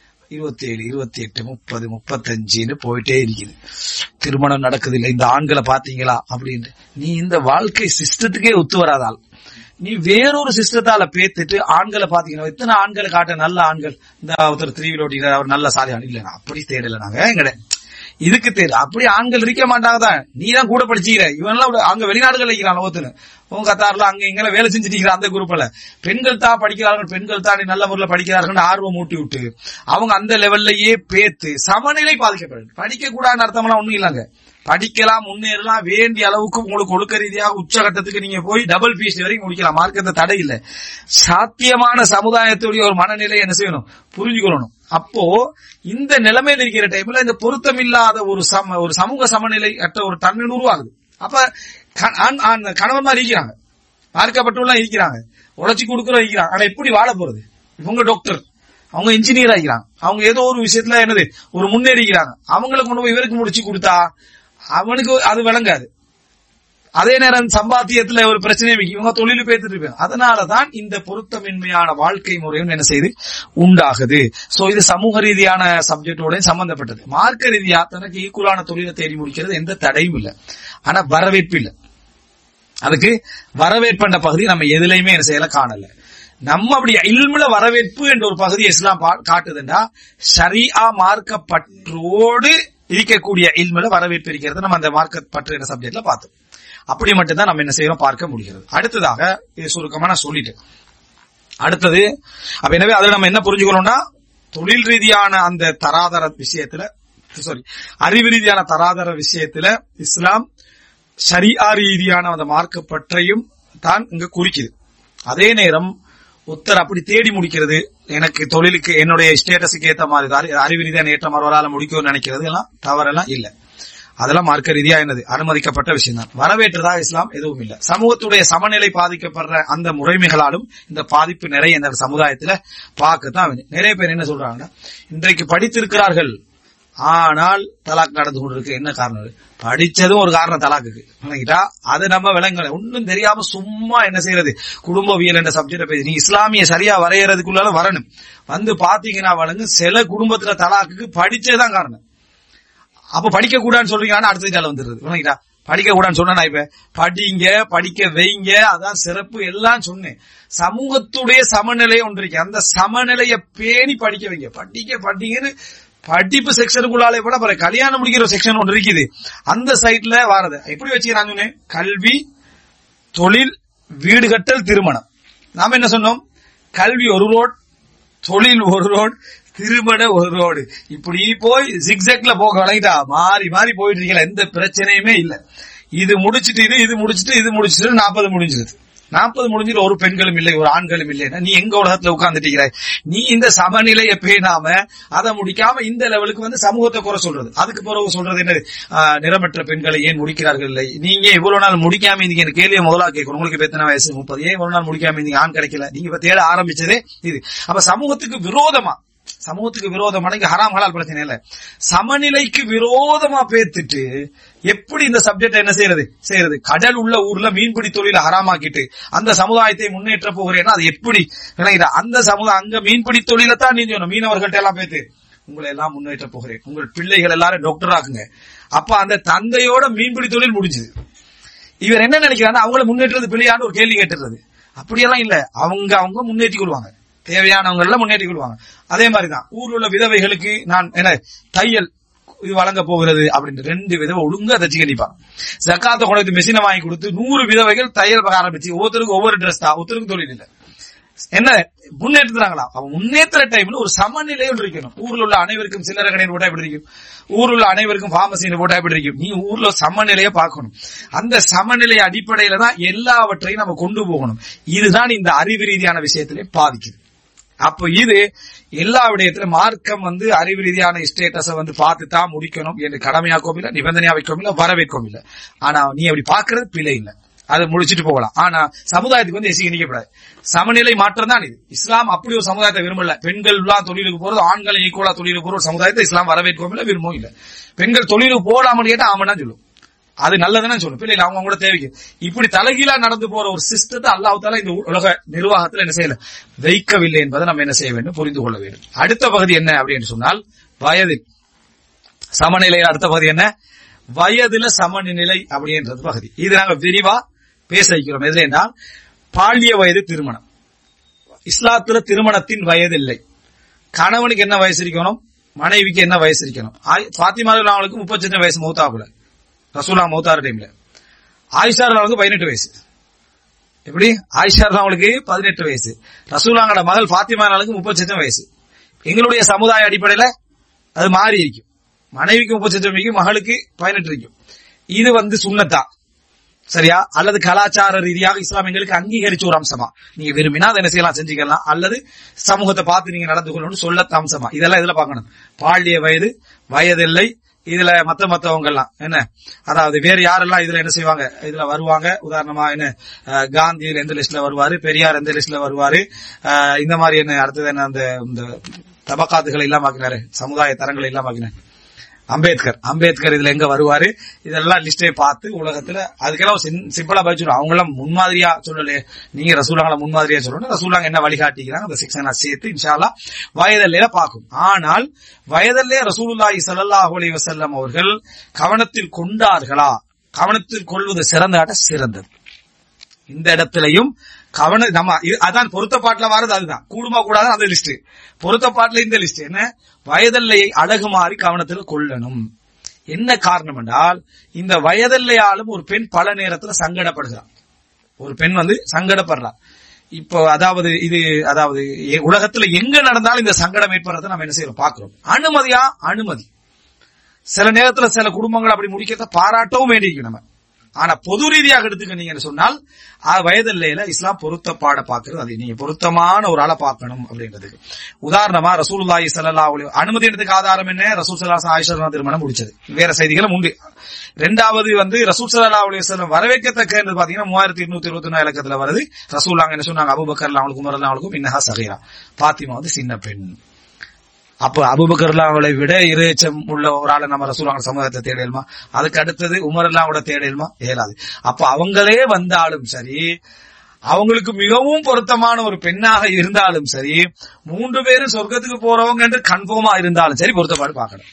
[SPEAKER 1] 27, 28, 30, 35 போயிட்டே இருக்குது. திருமணம் நடக்குது இல்லை. இந்த ஆண்களை பாத்தீங்களா அப்படின்னு, நீ இந்த வாழ்க்கை சிஸ்டத்துக்கே ஒத்து வராதால் நீ வேறொரு சிஸ்டத்தால பேத்துட்டு ஆண்களை பாத்தீங்கன்னா, எத்தனை ஆண்களை காட்ட நல்ல ஆண்கள், இந்த ஒருத்தர் 3 வீலர் அவர் நல்ல சாலியான இல்ல, அப்படி தேடல நாங்க எங்கட இதுக்கு தேடு. அப்படி ஆண்கள் இருக்க மாட்டாங்க தான். நீ தான் கூட படிச்சுக்கிற. இவனெல்லாம் அங்க வெளிநாடுகள் இருக்கிறான் ஒருத்தனு, உங்க கத்தார்ல அங்க இங்க வேலை செஞ்சுட்டு அந்த குரூப்ல பெண்கள் தான் படிக்கிறார்கள், பெண்கள் தான் நல்ல முறையில் படிக்கிறார்கள் ஆர்வம் மூட்டி விட்டு அவங்க அந்த லெவல்லயே பேத்து சமநிலை பாதிக்கப்படும். படிக்க கூடாதுன்னு அர்த்தம்லாம் ஒண்ணும் இல்லைங்க. படிக்கலாம், முன்னேறலாம், வேண்டிய அளவுக்கு உங்களுக்கு ஒழுக்க ரீதியாக உச்சகட்டத்துக்கு நீங்க போய் டபுள் PhD வரைக்கும் முடிக்கலாம். மார்க்கத்தை தடை இல்லை. சாத்தியமான சமுதாயத்துடைய ஒரு மனநிலை என்ன செய்யணும், புரிஞ்சுக்கொள்ளணும். அப்போ இந்த நிலைமையில் இருக்கிற டைம்ல இந்த பொருத்தமில்லாத ஒரு சமூக சமநிலை அற்ற ஒரு தன்மை உருவாகுது. அப்ப கணவன்மார் இருக்கிறாங்க, பார்க்கப்பட்டுள்ள இருக்கிறாங்க, உழைச்சி கொடுக்குற இருக்கிறாங்க. ஆனா எப்படி வாழ போறது? இவங்க டாக்டர், அவங்க இன்ஜினியர் ஆகிறாங்க, அவங்க ஏதோ ஒரு விஷயத்துல என்னது ஒரு முன்னேறிக்கிறாங்க. அவங்களை கொண்டு போய் இவருக்கு முடிச்சு கொடுத்தா அவனுக்கு அது விளங்காது. அதே நேரம் சம்பாத்தியத்துல ஒரு பிரச்சனை இவங்க தொழில் பேத்துட்டு இருப்பாங்க. அதனாலதான் இந்த பொருத்தமின்மையான வாழ்க்கை முறையும் என்ன செய்து உண்டாகுது. சோ இது சமூக ரீதியான சப்ஜெக்டோட சம்பந்தப்பட்டது. மார்க்க ரீதியா தனக்கு ஈக்குவலான தொழிலை தேடி முடிக்கிறது எந்த தடையும் இல்லை. ஆனா வரவேற்பு இல்லை. அதுக்கு வரவேற்பு பகுதி நம்ம எதுலையுமே என்ன செய்யல காணல. நம்ம அப்படி இல்முல வரவேற்பு என்ற ஒரு பகுதியை இஸ்லாம் காட்டுதுன்னா ஷரியா மார்க்க பற்றோடு இருக்கக்கூடிய இல்முல வரவேற்பு இருக்கிறது. நம்ம அந்த மார்க்க பற்று என்ற சப்ஜெக்ட்ல பார்த்தோம். அப்படி மட்டும்தான் நம்ம என்ன செய்யறோம் பார்க்க முடிகிறது. அடுத்ததாக சுருக்கமா நான் சொல்லிட்டேன். அடுத்தது அப்ப எனவே அதுல நம்ம என்ன புரிஞ்சுக்கணும்னா, தொழில் ரீதியான அந்த தராதர விஷயத்துல அறிவு ரீதியான தராதர விஷயத்துல இஸ்லாம் ஷரியா ரீதியான அந்த மார்க்க பற்றையும் தான் இங்க குறிக்குது. அதே நேரம் உத்தர் அப்படி தேடி முடிக்கிறது, எனக்கு தொழிலுக்கு என்னுடைய ஸ்டேட்டஸுக்கு ஏற்ற மாதிரி அறிவு ரீதியான ஏற்ற மாதிரி முடிக்கணும்னு நினைக்கிறது எல்லாம் தவறெல்லாம் இல்ல. அதெல்லாம் மார்க்க ரீதியா என்னது அனுமதிக்கப்பட்ட விஷயம் தான். வரவேற்றதா இஸ்லாம் எதுவும் இல்ல. சமூகத்துடைய சமநிலை பாதிக்கப்படுற அந்த முறைமைகளாலும் இந்த பாதிப்பு நிறைய இந்த சமுதாயத்துல பார்க்கத்தான். நிறைய பேர் என்ன சொல்றாங்கன்னா, இன்றைக்கு படித்திருக்கிறார்கள் ஆனால் தலாக் நடந்து கொண்டிருக்கு. என்ன காரணம்? படிச்சதும் ஒரு காரணம் தலாக்குக்கு. அது நம்ம விளங்கல, ஒன்னும் தெரியாம சும்மா என்ன செய்யறது, குடும்பவியல் என்ற சப்ஜெக்ட பேசி நீ இஸ்லாமிய சரியா வரையறதுக்குள்ள வரணும். வந்து பாத்தீங்கன்னா வழங்கு சில குடும்பத்துல தலாக்குக்கு படிச்சதுதான் காரணம். அப்ப படிக்க கூடாதுன்னு சொல்றீங்கன்னா அடுத்த வந்துருது. படிக்க கூடாதுன்னு சொன்னா இப்ப படிங்க, படிக்க வைங்க, அதான் சிறப்பு எல்லாம் சொன்னேன். சமூகத்துடைய சமநிலை ஒன்று இருக்கு, அந்த சமநிலையை பேணி படிக்க வைங்க. படிங்கன்னு படிப்பு செக்ஷனுக்குள்ளாலே கூட கல்யாணம் முடிக்கிற செக்ஷன் ஒன்று இருக்குது, அந்த சைட்ல வாரது எப்படி வச்சுக்கிறாங்க, கல்வி, தொழில், வீடு கட்டல், திருமணம். நாம என்ன சொன்னோம், கல்வி ஒரு ரோட், தொழில் ஒரு ரோட், திருமணம் ஒரு ரோடு. இப்படி போய் ஜிக்ஸாக்ல போக வழங்கிட்டா மாறி மாறி போயிட்டு இருக்கல, எந்த பிரச்சனையுமே இல்ல. இது முடிச்சுட்டு இது முடிச்சுட்டு 40 முடிஞ்சிருது. 40 முடிஞ்சிட்டு ஒரு பெண்களும் இல்லை, ஒரு ஆண்களும் இல்லைன்னா நீ எங்க உலகத்துல உட்கார்ந்துட்டு நீ இந்த சமநிலையை பேணாம அதை முடிக்காம இந்த லெவலுக்கு வந்து சமூகத்தை குறை சொல்றது. அதுக்கு பிறகு சொல்றது என்ன, நிறமற்ற பெண்களை ஏன் முடிக்கிறார்கள் இல்லை, நீங்க இவ்வளவு நாள் முடிக்காம இருந்தீங்க. கேள்வியை முதலா கேட்கணும், உங்களுக்கு எத்தனை வயசு, 30, ஏன் இவ்வளவு நாள் முடிக்காம இருந்தீங்க, ஆண் கிடைக்கல, நீங்க இப்ப தேட ஆரம்பிச்சதே இது. அப்ப சமூகத்துக்கு விரோதமா சமூகத்துக்கு விரோதமான ஹராம் ஹலால் பிரச்சனை இல்ல, சமநிலைக்கு விரோதமா பேத்துட்டு எப்படி இந்த சப்ஜெக்ட் என்ன செய்யறது? கடல் உள்ள ஊர்ல மீன்பிடி தொழில ஹராமாக்கிட்டு அந்த சமுதாயத்தை முன்னேற்ற போகிறேன்னா அது எப்படி? அந்த சமுதாயம் அங்க மீன்பிடி தொழில தான் நீ மீனவர்கள்ட்ட எல்லாம் பேத்து உங்களை எல்லாம் முன்னேற்ற போகிறேன், உங்கள் பிள்ளைகள் எல்லாரும் டாக்டர் ஆக்குங்க. அப்ப அந்த தந்தையோட மீன்பிடி தொழில் முடிஞ்சது. இவர் என்ன நினைக்கிறாங்க, அவங்களை முன்னேற்றது பிள்ளையான்னு ஒரு கேள்வி கேட்டுறது. அப்படியெல்லாம் இல்ல, அவங்க முன்னேற்றி கொள்வாங்க, தேவையானவங்க எல்லாம் முன்னேற்றி கொள்வாங்க. அதே மாதிரிதான் ஊர்ல உள்ள விதவைகளுக்கு நான் என்ன தையல் இது வழங்க போகிறது அப்படின்னு 2 விதவை ஒழுங்கா தச்சு கண்டிப்பாங்க. ஜக்காத்தை கொண்டு மெஷினை வாங்கி கொடுத்து 100 விதவைகள் தையல் ஆரம்பிச்சு ஒவ்வொருத்தருக்கும் ஒவ்வொரு டிரெஸ் தான், ஒருத்தருக்கும் தொழில் இல்ல. என்ன முன்னேற்றுறாங்களா? அவன் முன்னேற்ற டைம்ல ஒரு சமநிலை இருக்கணும். ஊர்ல உள்ள அனைவருக்கும் சில்லறை கடையில் போட்டா எப்படி இருக்கும், ஊர்ல உள்ள அனைவருக்கும் பார்மசியில் போட்டா எப்படி இருக்கும்? நீ ஊர்ல சமநிலையை பார்க்கணும். அந்த சமநிலை அடிப்படையில தான் எல்லாவற்றையும் நம்ம கொண்டு போகணும். இதுதான் இந்த அறிவு ரீதியான விஷயத்திலே பாதிக்குது. அப்போ இது எல்லா விடயத்திலும் மார்க்கம் அறிவு ரீதியான ஸ்டேட்டஸை பார்த்து தான் முடிக்கணும் என்று கடமையாக்கவும் இல்லை, நிபந்தனையா வைக்கவும் இல்லை, வரவேற்கவும் இல்லை. ஆனா நீ அப்படி பாக்குறது பிழை இல்லை, அதை முடிச்சுட்டு போகலாம். ஆனா சமுதாயத்துக்கு எசிக்கக்கூடாது. சமநிலை மாற்றம் தான் இது. இஸ்லாம் அப்படி ஒரு சமுதாயத்தை விரும்பல. பெண்கள் எல்லாம் தொழிலுக்கு போறது, ஆண்களை ஈக்குவலா தொழிலுக்கு போற ஒரு சமுதாயத்தை இஸ்லாம் வரவேற்கவும் இல்லை, விரும்பவும் இல்லை. பெண்கள் தொழிலுக்கு போடாமல் கேட்டா ஆமனா சொல்லும், அது நல்லதுன்னு சொல்லும். பிள்ளை அவங்க கூட தேவைக்கு இப்படி தலைகீழா நடந்து போற ஒரு சிஸ்டத்தை அல்லாஹ் தஆலா இந்த உலக நிர்வாகத்தில் என்ன செய்யல, வைக்கவில்லை என்பதை நம்ம என்ன செய்ய வேண்டும், புரிந்து கொள்ள வேண்டும். அடுத்த பகுதி என்ன அப்படின்னு சொன்னால் வயது சமநிலையில் அடுத்த பகுதி என்ன, வயதுல சமநிலை அப்படின்றது பகுதி. இது நாங்க விரிவா பேச வைக்கிறோம். எது என்றால் பால்ய வயது திருமணம். இஸ்லாத்துல திருமணத்தின் வயது இல்லை. கணவனுக்கு என்ன வயசு இருக்கணும், மனைவிக்கு என்ன வயசு இருக்கணும். பாத்திமா அவங்களுக்கு 38 வயசு மௌத்தாகுல, ரசூலா மௌத்தார டைம்ல. ஆயிஷா அவங்களுக்கு 18 வயசு. எப்படி? ஆயிஷா அவங்களுக்கு 18 வயசு, ரசூலாங்கட மகள் பாத்திமா அவங்களுக்கு 38 வயசு. எங்களுடைய சமுதாய அடிப்படையில அது மாறி இருக்கும். மனைவிக்கு 38 இருக்கும், மகளுக்கு 18 இருக்கும். இது சுன்னத்தா சரியா, அல்லது கலாச்சார ரீதியாக இஸ்லாம் எங்களுக்கு அங்கீகரிச்ச ஒரு அம்சமா? நீங்க விரும்பினா அதை என்ன செய்யலாம், செஞ்சுக்கலாம். அல்லது சமூகத்தை பார்த்து நீங்க நடந்து கொள்ளணும் சொல்ல அம்சமா? இதெல்லாம் இதுல பாக்கணும். பால்ய வயது, வயதில்லை, இதுல மத்தவங்க எல்லாம் என்ன, அதாவது வேற யாரெல்லாம் இதுல என்ன செய்வாங்க, இதுல வருவாங்க. உதாரணமா என்ன, காந்தி எந்த லிஸ்ட்ல வருவாரு, பெரியார் எந்த லிஸ்ட்ல வருவாரு, இந்த மாதிரி என்ன அடுத்தது என்ன, இந்த தபக்காத்துகளை இல்லாம ஆக்கினாரு, சமுதாய தரங்களை இல்லாம ஆக்கினாரு அம்பேத்கர் இதுல எங்க வருவாரு, இதெல்லாம் லிஸ்டே பார்த்து உலகத்துல அதுக்கெல்லாம் சிம்பிளா பதிச்சிடும். அவங்க எல்லாம் முன்மாதிரியா சொல்லலையே, நீங்க ரசூலாங்களை முன்மாதிரியா சொல்லணும். ரசூலாங்க என்ன வழிகாட்டிக்கிறாங்க அந்த செக்ஷனை சேர்த்து இன்ஷா அல்லாஹ் வயதல்லையில பார்க்கும். ஆனால் வயதல்லே ரசூலுல்லாஹி ஸல்லல்லாஹு அலைஹி வஸல்லம் அவர்கள் கவனத்தில் கொண்டார்களா? கவனத்தில் கொள்வது சிறந்தது. இந்த இடத்திலையும் நம்ம அதான் பொருத்தப்பாட்டுல வர்றது, அதுதான் கூடுமா கூடாது அந்த லிஸ்ட். பொருத்தப்பாட்டுல இந்த லிஸ்ட் என்ன, வயதல்லையை அழகு மாறி கவனத்தில் கொள்ளணும். என்ன காரணம் என்றால், இந்த வயதல்லையாலும் ஒரு பெண் பல நேரத்தில் சங்கடப்படுகிறார். ஒரு பெண் சங்கடப்படுறார். இப்போ அதாவது உலகத்துல எங்க நடந்தாலும் இந்த சங்கடம் ஏற்படுறதை நம்ம என்ன செய்யறோம், பாக்குறோம். அனுமதி. சில நேரத்துல சில குடும்பங்கள் அப்படி முடிக்கிறத பாராட்டவும் வேண்டியிருக்கு நம்ம. ஆனா பொது ரீதியாக எடுத்துக்கிட்டீங்கன்னு சொன்னால் வயதில்லையில இஸ்லாம் பொருத்தப்பாட பாக்குறது, அது நீங்க பொருத்தமான ஒரு ஆளை பார்க்கணும் அப்படின்றதுக்கு. உதாரணமா ரசூலுல்லாஹி ஸல்லல்லாஹு அலைஹி அனுமதி எடுத்துக்கு ஆதாரம் என்ன, ரசூல் ஸல்லல்லாஹு அலைஹி வஸல்லம் ஆயிஷா திருமணம் முடிச்சது. வேற செய்திகளும் உண்டு. இரண்டாவது ரசூல் ஸல்லல்லாஹு அலைஹி வஸல்லம் வரவேற்கத்தக்க பாத்தீங்கன்னா 3224 இலக்கத்துல வருது. ரசூலுல்லாஹ் என்ன சொன்னாங்க, அபூபக்கர் அவங்களுக்கும் உமர் அவங்களுக்கும் இன்னஹா சகீரா, பாத்திமா சின்ன பெண். அப்ப அபூபக்கர்லாவை விட இறைச்சம் உள்ள ஒரு ஆளை நம்ம ரசூலுல்லாஹ் சமூகத்தை தேடலுமா? அதுக்கு அடுத்தது உமர்லாவோட தேடலுமா? இயலாது. அப்ப அவங்களே வந்தாலும் சரி, அவங்களுக்கு மிகவும் பொருத்தமான ஒரு பெண்ணாக இருந்தாலும் சரி, 3 பேரும் சொர்க்கத்துக்கு போறவங்க என்று கன்ஃபார்மா இருந்தாலும் சரி, பொருத்தப்பாடு பார்க்கணும்.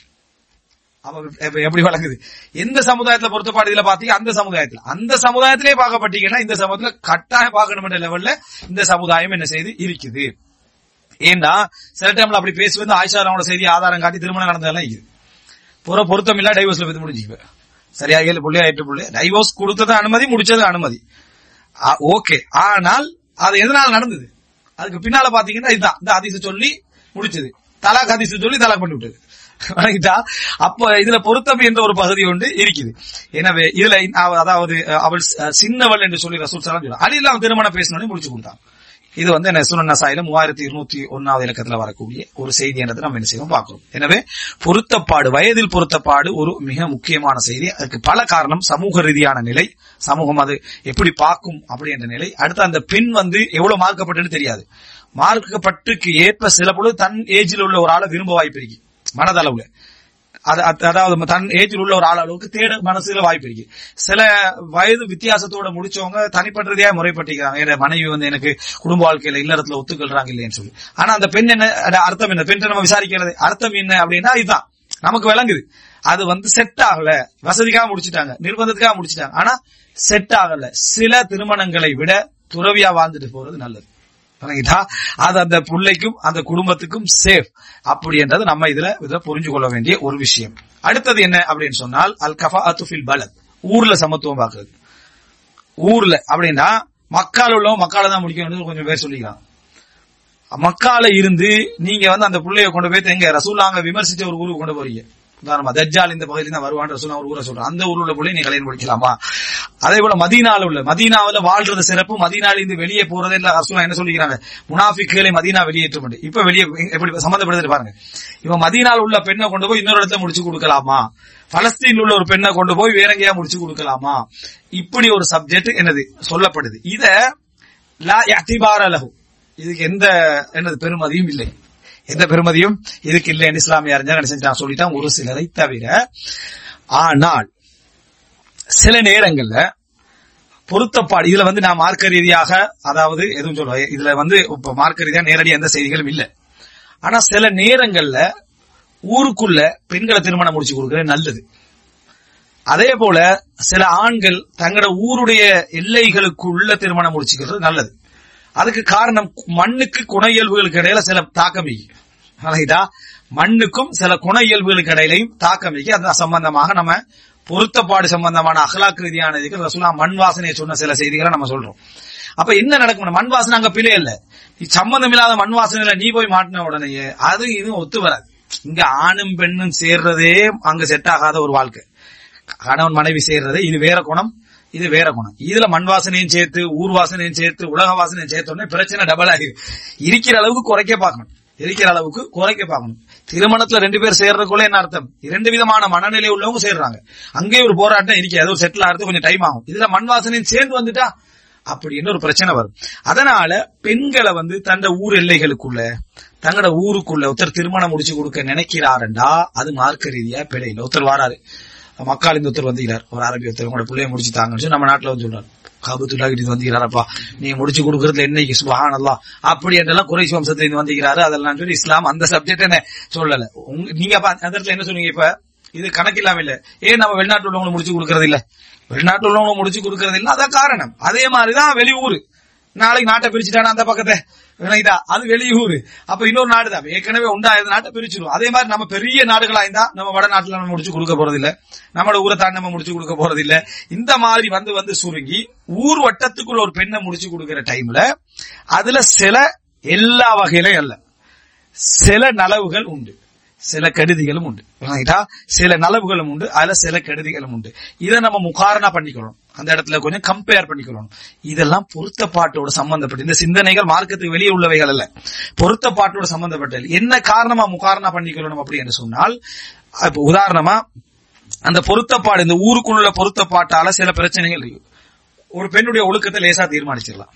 [SPEAKER 1] எப்படி வழங்குது? எந்த சமுதாயத்துல பொருத்தப்பாடு இதுல பாத்தீங்க, அந்த சமுதாயத்திலே பார்க்கப்பட்டீங்கன்னா இந்த சமூகத்துல கட்டாயம் பார்க்கணும் என்ற லெவல்ல இந்த சமுதாயம் என்ன செய்து இருக்குது. ஏண்டா சில டைம்ல அப்படி பேசுவது ஆயிஷா அவங்களோட செய்தி ஆதாரம் காட்டி திருமணம் நடந்ததெல்லாம் இருக்குது. பொருத்தம் இல்ல, டைவோர்ஸ்ல பத்தி முடிஞ்சுக்க சரியா, 7 புள்ளி 8 புள்ளி டைவோர்ஸ் கொடுத்தது அனுமதி, முடிச்சது அனுமதி, ஓகே. ஆனால் அது எதனால நடந்தது, அதுக்கு பின்னால பாத்தீங்கன்னா இதுதான் இந்த ஹதீஸ் சொல்லி முடிச்சது, தலாக் ஹதீஸ் சொல்லி தலாக் பண்ணி விட்டது. அப்ப இதுல பொருத்தம் என்ற ஒரு பகுதி ஒன்று இருக்குது. எனவே இதுல அதாவது அவள் சின்னவள் என்று சொல்லி ரசூல் ஸல்லல்லாஹு அலைஹி வஸல்லம் அலி இல்லாம திருமணம் பேசினோடனே முடிச்சு கொடுத்தாங்க. இது வந்து என்ன சுனன் நசாயில 3201 இலக்கத்துல வரக்கூடிய ஒரு செய்தி என்றதை நம்ம என்ன செய்வோம் பார்க்கிறோம். எனவே பொருத்தப்பாடு, வயதில் பொருத்தப்பாடு ஒரு மிக முக்கியமான செய்தி. அதுக்கு பல காரணம். சமூக ரீதியான நிலை, சமூகம் அது எப்படி பார்க்கும் அப்படி என்ற நிலை. அடுத்து அந்த பெண் வந்து எவ்வளவு மார்க்கப்பட்டு தெரியாது, மார்க்கப்பட்டுக்கு ஏற்ப சில பொழுது தன் ஏஜில் உள்ள ஒரு ஆளை விரும்ப வாய்ப்பு இருக்கு மனதளவுல. அதாவது தன் ஏஜில் உள்ள ஒரு அளவுக்கு தேட மனசுல வாய்ப்பு இருக்கு. சில வயது வித்தியாசத்தோட முடிச்சவங்க தனிப்பட்ட ரீதியா முறைப்பட்டிருக்காங்க, என் மனைவி வந்து எனக்கு குடும்ப வாழ்க்கையில இல்லறத்துல ஒத்துக்கொள்றாங்க இல்லைன்னு சொல்லி. ஆனா அந்த பெண் என்ன அர்த்தம், என்ன பெண் நம்ம விசாரிக்கிறது அர்த்தம் என்ன அப்படின்னா இதுதான் நமக்கு விளங்குது. அது வந்து செட் ஆகல, வசதிக்காக முடிச்சுட்டாங்க, நிர்பந்தத்துக்காக முடிச்சுட்டாங்க, ஆனா செட் ஆகல. சில திருமணங்களை விட துறவியா வாழ்ந்துட்டு போறது நல்லது. அது அந்த பிள்ளைக்கும் அந்த குடும்பத்துக்கும் சேஃப் அப்படின்றது நம்ம இதுல புரிஞ்சு கொள்ள வேண்டிய ஒரு விஷயம். அடுத்தது என்ன அப்படின்னு சொன்னால் அல் கஃபாஅத்து ஃபில் பலத், ஊர்ல சமத்துவம் பார்க்கிறது. ஊர்ல அப்படின்னா மக்கால உள்ளவங்க மக்கால தான் முடிக்கணும் கொஞ்சம் பேர் சொல்லிக்கலாம். மக்கால இருந்து நீங்க வந்து அந்த பிள்ளைய கொண்டு போய் எங்க ரசூலுல்லாஹ் விமர்சிச்ச ஒரு ஊருக்கு கொண்டு போறீங்க. உதாரணமா தஜ்ஜால் இந்த பகுதியில தான் வருவான் ரசூலுல்லாஹ் ஒரு ஊரை சொல்றான், அந்த ஊர்ல உள்ள பிள்ளை நீ கல்யாணம் முடிக்கலாமா? அதே போல மதீனாவுல வாழ்றது சிறப்பு, மதீனால இருந்து வெளியே போறதே இல்ல. ரசூலுல்லாஹ் என்ன சொல்லிக்கிறாங்க, முனாஃபிக்குகளை மதீனா வெளியேற்ற. இப்ப வெளியே எப்படி சம்பந்தப்படுது பாருங்க. இவன் மதீனால உள்ள பெண்ணை கொண்டு போய் இன்னொரு இடத்துல முடிச்சு கொடுக்கலாமா, பலஸ்தீன்ல உள்ள ஒரு பெண்ணை கொண்டு போய் வேற எங்கேயா முடிச்சு கொடுக்கலாமா, இப்படி ஒரு சப்ஜெக்ட் என்னது சொல்லப்படுது. இத லா இஅ்திபார லஹு, இதுக்கு எந்த என்னது பெருமதியும் இல்லை, எந்த பெருமதியும் இதுக்கு இல்லை. இஸ்லாமிய அறிஞர் சொல்லிட்டான் ஒரு சிலரை தவிர. ஆனால் சில நேரங்கள்ல பொருத்தப்பாடு இதுல வந்து நான் மார்க்க ரீதியாக அதாவது எதுவும் சொல்லுவேன், இதுல வந்து இப்ப மார்க்க ரீதியாக நேரடியாக எந்த செய்திகளும் இல்லை. ஆனா சில நேரங்கள்ல ஊருக்குள்ள பெண்களை திருமணம் முடிச்சு கொடுக்கறது நல்லது. அதே போல சில ஆண்கள் தங்களோட ஊருடைய எல்லைகளுக்குள்ள திருமணம் முடிச்சுக்கிறது நல்லது. அதுக்கு காரணம் மண்ணுக்கு குண இயல்புகளுக்கு இடையில சில தாக்கம். மண்ணுக்கும் சில குண இயல்புகளுக்கு இடையிலையும் தாக்கம். அது சம்பந்தமாக நம்ம பொருத்தப்பாடு சம்பந்தமான அகலாக் ரீதியான ரசூலுல்லாஹ் மண் வாசனையை சொன்ன சில செய்திகளை நம்ம சொல்றோம். அப்ப என்ன நடக்கும், மண் வாசனை அங்க பிழை இல்ல, சம்பந்தம் இல்லாத மண் வாசனையில நீ போய் மாட்டின உடனேயே அது இதுவும் ஒத்து வராது. இங்க ஆணும் பெண்ணும் சேர்றதே அங்க செட் ஆகாத ஒரு வாழ்க்கை. கணவன் மனைவி சேர்றதே இது வேற குணம், இது வேற குணம். இதுல மண் வாசனையும் சேர்த்து ஊர் வாசனையும் சேர்த்து உலக வாசனையும் சேர்த்தோடனே பிரச்சனை டபுள் ஆகிடும். இருக்கிற அளவுக்கு குறைக்க பார்க்கணும், இருக்கிற அளவுக்கு குறைக்க பார்க்கணும். திருமணத்துல ரெண்டு பேர் சேர்றதுக்குள்ள என்ன அர்த்தம், இரண்டு விதமான மனநிலை உள்ளவங்க சேர்றாங்க, அங்கே ஒரு போராட்டம் இருக்கு, அது ஒரு செட்டில் ஆகிறது கொஞ்சம் டைம் ஆகும். இதுல மண் வாசனையும் சேர்ந்து வந்துட்டா அப்படின்னு ஒரு பிரச்சனை வரும். அதனால பெண்களை வந்து தந்த ஊர் எல்லைகளுக்குள்ள தங்களோட ஊருக்குள்ள ஒருத்தர் திருமணம் முடிச்சு கொடுக்க நினைக்கிறாருண்டா அது மார்க்க ரீதியா பிழை இல்லை. ஒருத்தர் வாராரு, மக்கள் இந்த ஒருத்தர் வந்துகிறார், ஒரு அரபி ஒருத்தர் உங்களோட பிள்ளைய முடிச்சு தாங்கன்னு நம்ம நாட்டுல வந்து சொல்றாரு, காபத்துல்லாஹி வந்துகிறாரப்பா நீங்க முடிச்சு கொடுக்கறதுல என்னைக்கு சுப்ஹானல்லாஹ் அப்படி என்றெல்லாம் குறைஷ் வம்சத்துல இருந்து வந்துகிறாரு அதெல்லாம் சொல்லி இஸ்லாம் அந்த சப்ஜெக்ட் என்ன சொல்லல. நீங்க அந்த இடத்துல என்ன சொன்னீங்க, இப்ப இது கணக்கில்லாம இல்ல, ஏன் நம்ம வெளிநாட்டு உள்ளவங்களை முடிச்சு கொடுக்கறது இல்ல, வெளிநாட்டு உள்ளவங்களை முடிச்சு கொடுக்கறது இல்ல, அதான் காரணம். அதே மாதிரிதான் வெளியூர், நாளைக்கு நாட்டை பிரிச்சுட்டானா அந்த பக்கத்தை அது வெளியூர், அப்ப இன்னொரு நாடு தான் ஏற்கனவே உண்டாயிருந்த நாட்டை பிரிச்சிடும். அதே மாதிரி நம்ம பெரிய நாடுகளா இருந்தா நம்ம வடநாட்டுல நம்ம முடிச்சு கொடுக்க போறது இல்ல, நம்மளோட ஊரை தாண்டி நம்ம முடிச்சு கொடுக்க போறது இல்ல. இந்த மாதிரி வந்து வந்து சுருங்கி ஊர் வட்டத்துக்குள்ள ஒரு பெண்ணை முடிச்சு கொடுக்கிற டைம்ல அதுல சில எல்லா வகையிலும் அல்ல, சில நலவுகள் உண்டு, சில கெடுதிகளும் உண்டு, சில நலவுகளும் உண்டு, அதுல சில கெடுதிகளும் உண்டு. இதை நம்ம முகாரணா பண்ணிக்கணும், அந்த இடத்துல கொஞ்சம் கம்பேர் பண்ணிக்கணும். இதெல்லாம் பொருத்தப்பாட்டோட சம்பந்தப்பட்ட இந்த சிந்தனைகள் மார்க்கத்துக்கு வெளியே உள்ளவைகள் அல்ல, பொருத்தப்பாட்டோட சம்பந்தப்பட்ட. என்ன காரணமா முகாரணா பண்ணிக்கணும் அப்படி என்று சொன்னால், உதாரணமா அந்த பொருத்தப்பாடு இந்த ஊருக்குள்ள பொருத்தப்பாட்டால சில பிரச்சனைகள் இருக்கு. ஒரு பெண்ணுடைய ஒழுக்கத்தை லேசா தீர்மானிச்சிடலாம்,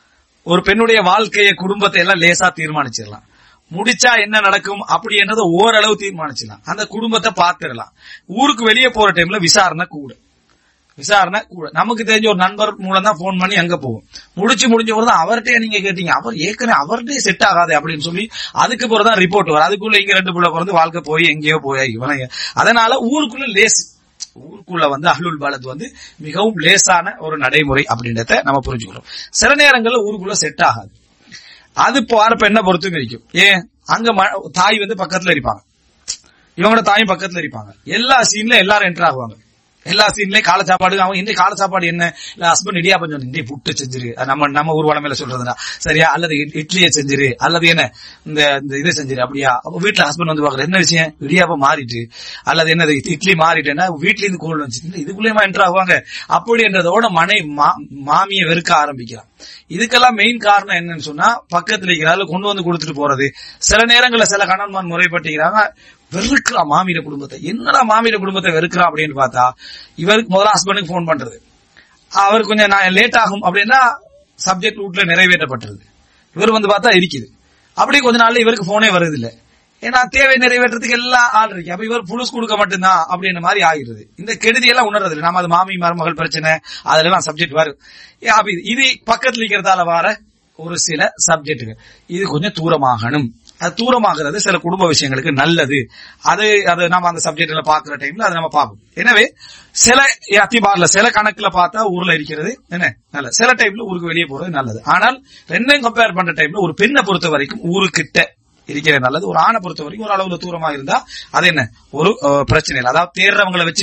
[SPEAKER 1] ஒரு பெண்ணுடைய வாழ்க்கையை குடும்பத்தை எல்லாம் லேசா தீர்மானிச்சிடலாம், முடிச்சா என்ன நடக்கும் அப்படின்றத ஓரளவு தீர்மானிச்சிடலாம், அந்த குடும்பத்தை பார்த்துடலாம். ஊருக்கு வெளியே போற டைம்ல விசாரணை கூட, விசாரணை கூட. நமக்கு தெரிஞ்ச ஒரு நண்பர் மூலம் தான் போன் பண்ணி அங்க போவோம், முடிஞ்ச போறதான் அவர்கிட்ட நீங்க கேட்டீங்க, அவர் ஏற்கனவே அவர்கிட்ட செட் ஆகாது அப்படின்னு சொல்லி அதுக்கு போறதான் ரிப்போர்ட் வரும். அதுக்குள்ள இங்க ரெண்டு புள்ள பிறந்து வாழ்க்கை போய் எங்கேயோ போய். அதனால ஊருக்குள்ள லேஸ், ஊருக்குள்ள வந்து அஹ்லுல் பலத் வந்து மிகவும் லேசான ஒரு நடைமுறை அப்படின்றத நம்ம புரிஞ்சுக்கிறோம். சில நேரங்கள்ல ஊருக்குள்ள செட் ஆகாது, அது போற பெண்ணை பொறுத்தும் இருக்கும். ஏன் அங்க தாய் வந்து பக்கத்துல இருப்பாங்க, இவங்களோட தாயும் பக்கத்துல இருப்பாங்க, எல்லா சீன்ல எல்லாரும் என்டர் ஆகுவாங்க, எல்லா சீன்லயும் காலை சாப்பாடு. அவங்க இன்றைய காலை சாப்பாடு என்ன, இல்ல ஹஸ்பண்ட் இடியாப்பம் சொன்ன, இன்றைய புட்டு செஞ்சிரு, நம்ம ஊர் வளமையில சொல்றதுனா சரியா, அல்லது இட்லியை செஞ்சிரு, அல்லது என்ன இந்த இதை செஞ்சிரு. அப்படியா? அப்ப வீட்டுல ஹஸ்பண்ட் வந்து பாக்குற என்ன விஷயம், இடியாப்பம் மாறிட்டு அல்லது என்னது இட்லி மாறிட்டேன்னா வீட்டுல இருந்து கோல் வந்து இதுக்குள்ளேயுமா என்ட்ரு ஆகுவாங்க அப்படி என்றதோட மாமியை வெறுக்க ஆரம்பிக்கிறான். இதுக்கெல்லாம் மெயின் காரணம் என்னன்னு சொன்னா, பக்கத்துல இருக்கிறாரு கொண்டு வந்து கொடுத்துட்டு போறது. சில நேரங்களில் சில கணவன்மார் முறைப்பட்டுக்கிறாங்க, வெறுக்கிறா மாமியில குடும்பத்தை. என்னடா மாமியில குடும்பத்தை வெறுக்கிறா அப்படின்னு பார்த்தா, இவருக்கு முதல்ல ஹஸ்பண்டுக்கு போன் பண்றது, அவருக்கு கொஞ்சம் நான் லேட் ஆகும் அப்படின்னா சப்ஜெக்ட் ரூட்ல நிறைவேற்றப்பட்டது. இவர் வந்து பார்த்தா இருக்குது. அப்படி கொஞ்ச நாள்ல இவருக்கு போனே வருது இல்ல, ஏன்னா தேவை நிறைவேற்றத்துக்கு எல்லாம் ஆள் இருக்கு. அப்ப இவர் புலுஸ் கொடுக்க மட்டும்தான் அப்படின்ற மாதிரி ஆகிறது. இந்த கெடுதி எல்லாம் உணர்றது இல்லை. நம்ம அது மாமி மருமகள் பிரச்சனை அதெல்லாம் சப்ஜெக்ட் வரும். இது பக்கத்துல இருக்கிறதால வர ஒரு சில சப்ஜெக்டுகள் இது கொஞ்சம் தூரமாகணும். அது தூரமாகிறது சில குடும்ப விஷயங்களுக்கு நல்லது. அது நம்ம அந்த சப்ஜெக்ட்ல பாக்குற டைம்ல அதை நம்ம பார்ப்போம். எனவே சில அத்திபார்ல சில கணக்குல பார்த்தா ஊர்ல இருக்கிறது என்ன நல்லது, சில டைம்ல ஊருக்கு வெளியே போறது நல்லது. ஆனால் ரெண்டையும் கம்பேர் பண்ற டைம்ல ஒரு பெண்ணை பொறுத்த வரைக்கும் ஊருக்கிட்ட இருக்கிறது நல்லது. ஒரு ஆணை பொறுத்த வரைக்கும் ஒரு அளவுல தூரமா இருந்தா அது என்ன ஒரு பிரச்சனை இல்லை. அதாவது தேடுறவங்களை வச்சு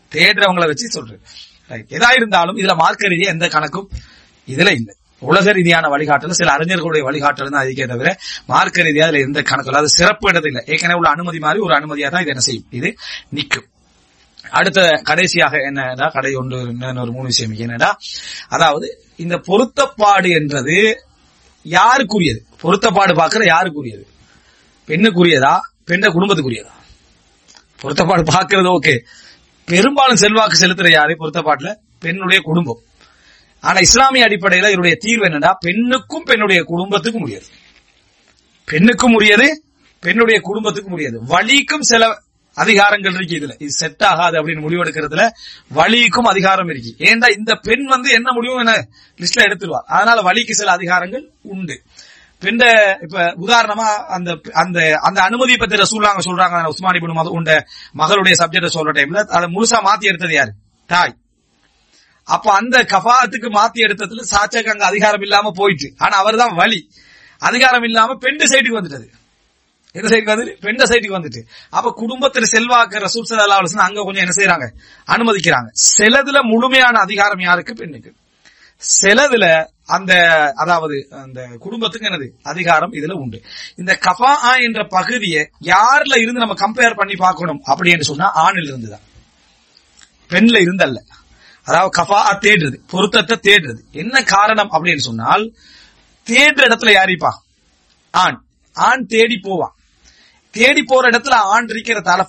[SPEAKER 1] சொல்றது. எதா இருந்தாலும் இதுல மார்க்க ரீதியா எந்த கணக்கும் இதுல இல்லை. உலக ரீதியான வழிகாட்டல் சில அறிஞர்களுடைய வழிகாட்டல் தான் அதுக்கே தவிர மார்க்க ரீதியா அதுல எந்த கணக்கு இல்லை. அது சிறப்பு இடத்துல இல்லை. ஏற்கனவே உள்ள அனுமதி மாதிரி ஒரு அனுமதியா தான் இது என்ன செய்யும், இது நிற்கும். அடுத்த கடைசியாக என்னடா கடை ஒன்று ஒரு 3 விஷயம் என்னடா, அதாவது இந்த பொருத்தப்பாடு என்றது யாருக்குரியது? பொருத்தப்பாடு பாக்குற யாருக்குரியது? பெண்ணுக்குரியதா, பெண்ண குடும்பத்துக்குரியதா? பொருத்தப்பாடு பாக்குறது ஓகே, பெரும்பாலும் செல்வாக்கு செலுத்துற யாரு பொருத்தப்பாட்டுல? பெண்ணுடைய குடும்பம். ஆனா இஸ்லாமிய அடிப்படையில இதனுடைய தீர்வு என்னன்னா, பெண்ணுக்கும் பெண்ணுடைய குடும்பத்துக்கும் உரியது. பெண்ணுக்கும் உரியது, பெண்ணுடைய குடும்பத்துக்கும் உரியது. வலிக்கும் சில அதிகாரங்கள் இருக்கு. இதுல இது செட் ஆகாது அப்படின்னு முடிவெடுக்கிறதுல வலிக்கும் அதிகாரம் இருக்கு. ஏன்டா இந்த பெண் வந்து என்ன முடிவும் என்ன லிஸ்ட்ல எடுத்துருவா. அதனால வலிக்கு சில அதிகாரங்கள் உண்டு. பெண்ண இப்ப உதாரணமா அந்த அந்த அந்த அனுமதியை பத்தி ரசூலுல்லாஹ் சொல்றாங்க. உஸ்மான் இப்னு மதூன் மகளுடைய சப்ஜெக்ட் சொல்ற டைம்ல அதை முழுசா மாத்தி எடுத்தது யாரு? தாய். அப்ப அந்த கஃபாத்துக்கு மாத்தி எடுத்ததுல சாட்சாக்கு அங்க அதிகாரம் இல்லாம போயிட்டு, ஆனா அவர் தான் வலி. அதிகாரம் இல்லாம பெண் சைடுக்கு வந்துட்டது. எந்த சைடுக்கு வந்து? பெண் சைடுக்கு வந்துட்டு. அப்ப குடும்பத்தில் செல்வாக்கு ரசூல் ஸல்லல்லாஹு அலைஹி வஸல்லம் அங்க கொஞ்சம் என்ன செய்யறாங்க, அனுமதிக்கிறாங்க. சிலதுல முழுமையான அதிகாரம் யாருக்கு? பெண்ணுக்கு. சிலதுல அந்த அதாவது அந்த குடும்பத்துக்கு என்னது அதிகாரம் இதுல உண்டு. இந்த கஃபா என்ற பகுதியை யாருல இருந்து நம்ம கம்பேர் பண்ணி பார்க்கணும் அப்படின்னு சொன்னா ஆணில் இருந்துதான், பெண்ல இருந்தல்ல. அதாவது கஃபா தேடுறது, பொருத்தத்தை தேடுறது. என்ன காரணம் அப்படின்னு சொன்னால், தேடுற இடத்துல யாரிப்பா? ஆண். ஆண் தேடி போவான். தேடி போற இடத்துல ஆண் இருக்கிறதால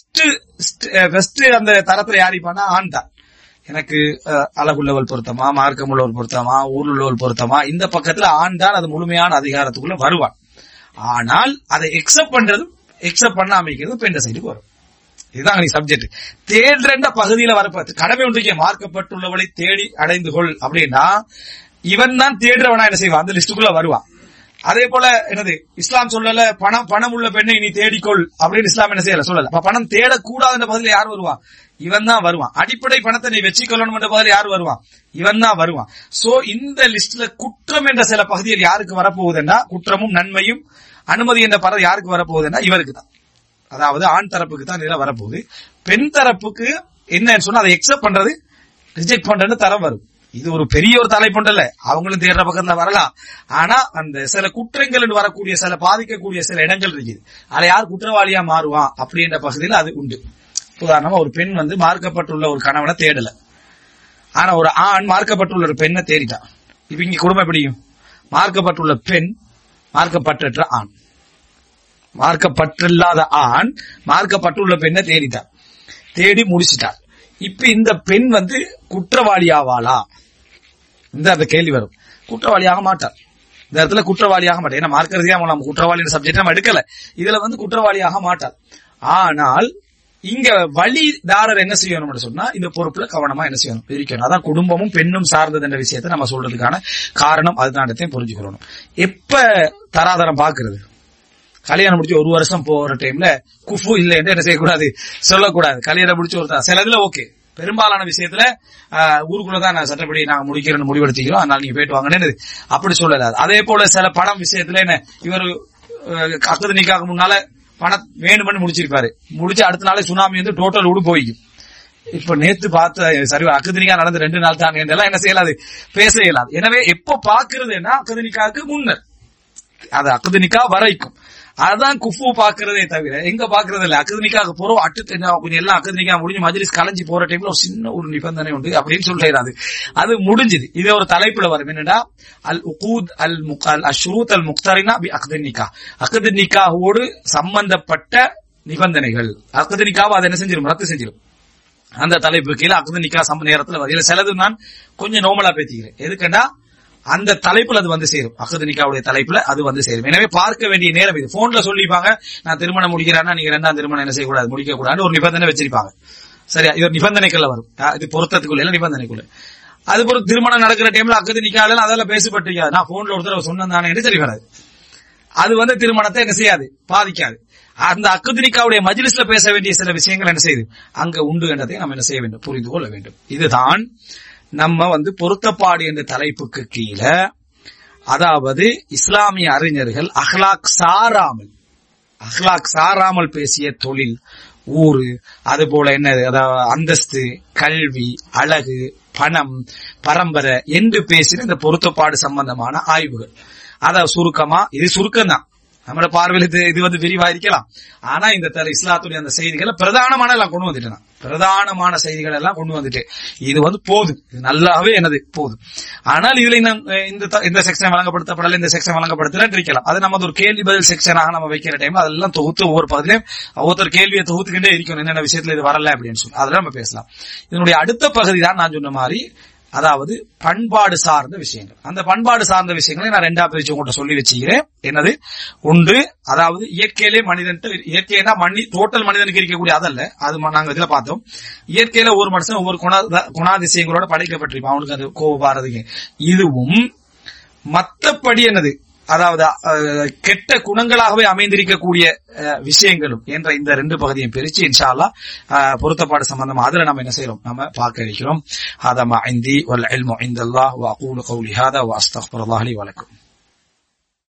[SPEAKER 1] ஃபர்ஸ்ட் அந்த தரத்துல யாரிப்பானா ஆண் தான். எனக்கு அழகுள்ளவள் பொருத்தமா, மார்க்கம் உள்ளவள் பொருத்தமா, ஊர் உள்ளவள் பொருத்தமா, இந்த பக்கத்துல ஆண் தான் அது முழுமையான அதிகாரத்துக்குள்ள வருவான். ஆனால் அதை எக்ஸப்ட் பண்ண அமைக்கிறது பெண் சைடுக்கு வரும். இதுதான் நீ சப்ஜெக்ட். தேடுற பகுதியில வரப்ப கடமை ஒன்றிய மார்க்கப்பட்டுள்ளவளை தேடி அடைந்து கொள் அப்படின்னா இவன் தான் தேடுறவனா என்ன செய்வான், அந்த லிஸ்டுக்குள்ள வருவான். அதே போல என்னது இஸ்லாம் சொல்லல, பணம் உள்ள பெண்ணை நீ தேடிக்கொள் அப்படின்னு இஸ்லாம் என்ன செய்யல சொல்லல. பணம் தேடக்கூடாதுன்ற பகுதியில் யார் வருவான்? இவன் தான் வருவான். அடிப்படை பணத்தை நீ வச்சுக்கொள்ளணும் என்ற பகுதியில் யார் வருவான்? இவன் தான் வருவான். சோ இந்த லிஸ்ட்ல குற்றம் என்ற சில பகுதியில் யாருக்கு வரப்போகுதுன்னா, குற்றமும் நன்மையும் அனுமதி என்ற பதவி யாருக்கு வரப்போகுதுன்னா இவருக்கு தான். அதாவது ஆண் தரப்புக்கு தான் இதுல வரப்போகுது. பெண் தரப்புக்கு என்னன்னு சொன்னா அதை எக்ஸப்ட் பண்றது, ரிஜெக்ட் பண்றது தரம் வரும். இது ஒரு பெரிய ஒரு தலைப்புண்டல்ல, அவங்களும் தேடுற பக்கத்துல வரலாம். ஆனா அந்த சில குற்றங்கள் வரக்கூடிய சில பாதிக்கக்கூடிய சில இடங்கள் இருக்குது. அதை யார் குற்றவாளியா மாறுவான் அப்படின்ற பகுதியில் அது உண்டு. உதாரணமா ஒரு பெண் வந்து மார்க்கப்பட்டுள்ள ஒரு கணவனை தேடல, ஆனா ஒரு ஆண் மார்க்கப்பட்டுள்ள ஒரு பெண்ணை தேடிட்டான். இப்ப இங்க குடும்பம் எப்படியும், மார்க்கப்பட்டுள்ள பெண் மார்க்கப்பற்ற ஆண், மார்க்கப்பற்றில்லாத ஆண் மார்க்கப்பட்டுள்ள பெண்ணை தேடிட்டார், தேடி முடிச்சிட்டார். இப்ப இந்த பெண் வந்து குற்றவாளியாவாளா? இந்த அந்த கேள்வி வரும். குற்றவாளியாக மாட்டார். இந்த இடத்துல குற்றவாளியாக மாட்டார். ஏன்னா மார்க்க ரீதியா நம்ம குற்றவாளி சப்ஜெக்ட் நம்ம எடுக்கல. இதுல வந்து குற்றவாளியாக மாட்டார். ஆனால் இங்க வழிதாரர் என்ன செய்யணும் சொன்னா, இந்த பொறுப்புல கவனமா என்ன செய்யணும், இருக்கணும். அதான் குடும்பமும் பெண்ணும் சார்ந்தது என்ற விஷயத்தை நம்ம சொல்றதுக்கான காரணம் அதுதான் புரிஞ்சுக்கணும். எப்ப தராதரம் பாக்குறது? கல்யாணம் முடிச்சு 1 வருஷம் போற டைம்ல குஃபு இல்ல என்று என்ன செய்யக்கூடாது, சொல்லக்கூடாது. கல்யாணம் முடிச்சு ஒரு சில இதுல ஓகே, பெரும்பாலான விஷயத்துல ஊருக்குள்ளதான் நான் சட்டப்படி நாங்க முடிக்கிறேன்னு முடிவெடுத்திக்கிறோம், அதனால நீங்க போயிட்டு வாங்கன்னு அப்படி சொல்லலாது. அதே போல சில பணம் விஷயத்துல என்ன, இவர் அக்கது நிக்காக முன்னால பணம் வேணும்னு முடிச்சிருப்பாரு, முடிச்சு அடுத்த நாளே சுனாமி வந்து டோட்டல் ஊடு போய்க்கும். இப்ப நேத்து பார்த்த சரி அக்குதினிக்கா நடந்து 2 நாள் தான் என்றெல்லாம் என்ன செய்யலாது, பேச இயலாது. எனவே எப்ப பாக்குறதுன்னா அக்குதினிக்காவுக்கு முன்னர், அது அக்குதினிக்கா வரைக்கும் அதான் குஃபு பாக்குறதே தவிர எங்க பாக்குறது இல்ல. அக்குதினிக்காக போறோம் கொஞ்சம் எல்லாம் அக்குதினிக்கா முடிஞ்சு மஜ்லிஸ் கலைஞ்சி போற டைம்ல ஒரு சின்ன ஒரு நிபந்தனை உண்டு அப்படின்னு சொல்றாரு. அது முடிஞ்சது. இதே ஒரு தலைப்புல வரும் என்னன்னா அல் உகூத் அல் அஷ்ரூத் அல் முக்தரினா பி அக்தினிக்கா, அக்தினிக்காவோடு சம்பந்தப்பட்ட நிபந்தனைகள். அக்தினிக்காவை அதை என்ன செஞ்சிடும், ரத்து செஞ்சிடும். அந்த தலைப்பு கீழே அக்தினிக்கா நேரத்துல வரையில சிலது நான் கொஞ்சம் நோமலா பேசிக்கிறேன். எதுக்குன்னா அந்த தலைப்புல அது வந்து சேரும், அக்தினிக்காவுடைய தலைப்புல அது வந்து சேரும். எனவே பார்க்க வேண்டிய நேரம் இது. போன்ல சொல்லிப்பாங்க நான் திருமணம் முடிக்கிறேன்னா நீங்க 2ஆம் திருமணம் என்ன செய்யக்கூடாது, முடிக்க கூடாதுன்னு ஒரு நிபந்தனை வச்சிருப்பாங்க. சரியா, இது ஒரு நிபந்தனைக்குள்ள வரும், இது பொருத்தத்துக்குள்ள நிபந்தனைக்குள்ள. அது பொறுத்து திருமணம் நடக்கிற டைம்ல அக்தினிக்கால அதெல்லாம் பேசப்பட்டிருக்காது, நான் போன்ல ஒரு தடவை சொன்னதானே என்று சரி வராது. அது வந்து திருமணத்தை என்ன செய்யாது, பாதிக்காது. அந்த அக்தினிக்காவுடைய மஜ்லிஸ்ல பேச வேண்டிய சில விஷயங்கள் என்ன செய்யுது அங்க உண்டு என்றதை நம்ம என்ன செய்ய வேண்டும், புரிந்து கொள்ள வேண்டும். இதுதான் நம்ம வந்து பொருத்தப்பாடு என்ற தலைப்புக்கு கீழே, அதாவது இஸ்லாமிய அறிஞர்கள் அஹ்லாக் சாராமல் பேசிய தொழில், ஊரு, அது போல என்ன அந்தஸ்து, கல்வி, அழகு, பணம், பரம்பரை என்று பேசின இந்த பொருத்தப்பாடு சம்பந்தமான ஆய்வுகள். அதாவது சுருக்கமா, இது சுருக்கம் தான், நம்மளோட பார்வையில் இது வந்து விரிவா இருக்கலாம். ஆனா இந்த இஸ்லாத்துடைய அந்த செய்திகளை பிரதானமான எல்லாம் கொண்டு வந்துட்டேன், பிரதானமான செய்திகள் எல்லாம் கொண்டு வந்துட்டு இது வந்து போதும், இது நல்லாவே என்னது போதும். ஆனால் இதுல இந்த செக்ஷன் வழங்கப்படுத்தப்படல, இந்த செக்ஷன் வழங்கப்படுத்தல இருக்கலாம். அது நம்ம ஒரு கேள்வி பதில் செக்ஷனாக நம்ம வைக்கிற டைம் அதெல்லாம் தொகுத்து ஒவ்வொரு பகுதியிலும் ஒவ்வொருத்தர் கேள்வியை தொகுத்துக்கிட்டே இருக்கணும், என்னென்ன விஷயத்துல இது வரல அப்படின்னு சொல்லி அதெல்லாம் நம்ம பேசலாம். இதனுடைய அடுத்த பகுதி தான் நான் சொன்ன மாதிரி, அதாவது பண்பாடு சார்ந்த விஷயங்கள். அந்த பண்பாடு சார்ந்த விஷயங்களை நான் 2ஆ பிரிச்சு உங்கள்கிட்ட சொல்லி வச்சுக்கிறேன். என்னது ஒன்று, அதாவது இயற்கையிலே மனிதன், இயற்கைனா டோட்டல் மனிதனுக்கு இருக்கக்கூடிய அதல்ல, அது நாங்க இதுல பார்த்தோம். இயற்கையில ஒரு மனுஷன் ஒவ்வொரு குணாதிசயங்களோட படைக்கப்பட்டிருப்பான், அவனுக்கு அது கோபம். இதுவும் மத்தப்படி என்னது, அதாவது கெட்ட குணங்களாகவே அமைந்திருக்கக்கூடிய விஷயங்களும் என்ற இந்த 2 பகுதியும் பிரிச்சு இன்ஷா அல்லாஹ் பொருத்தப்பாடு சம்பந்தமா அதுல நம்ம என்ன செய்யறோம், நம்ம பார்க்க இருக்கிறோம். ஹாதா மா இந்தி வல் இல்மு இந்தல்லாஹ் வ அகூலு கௌலி ஹாதா வ அஸ்தக்ஃபிருல்லாஹ் லி வ லக்கும்.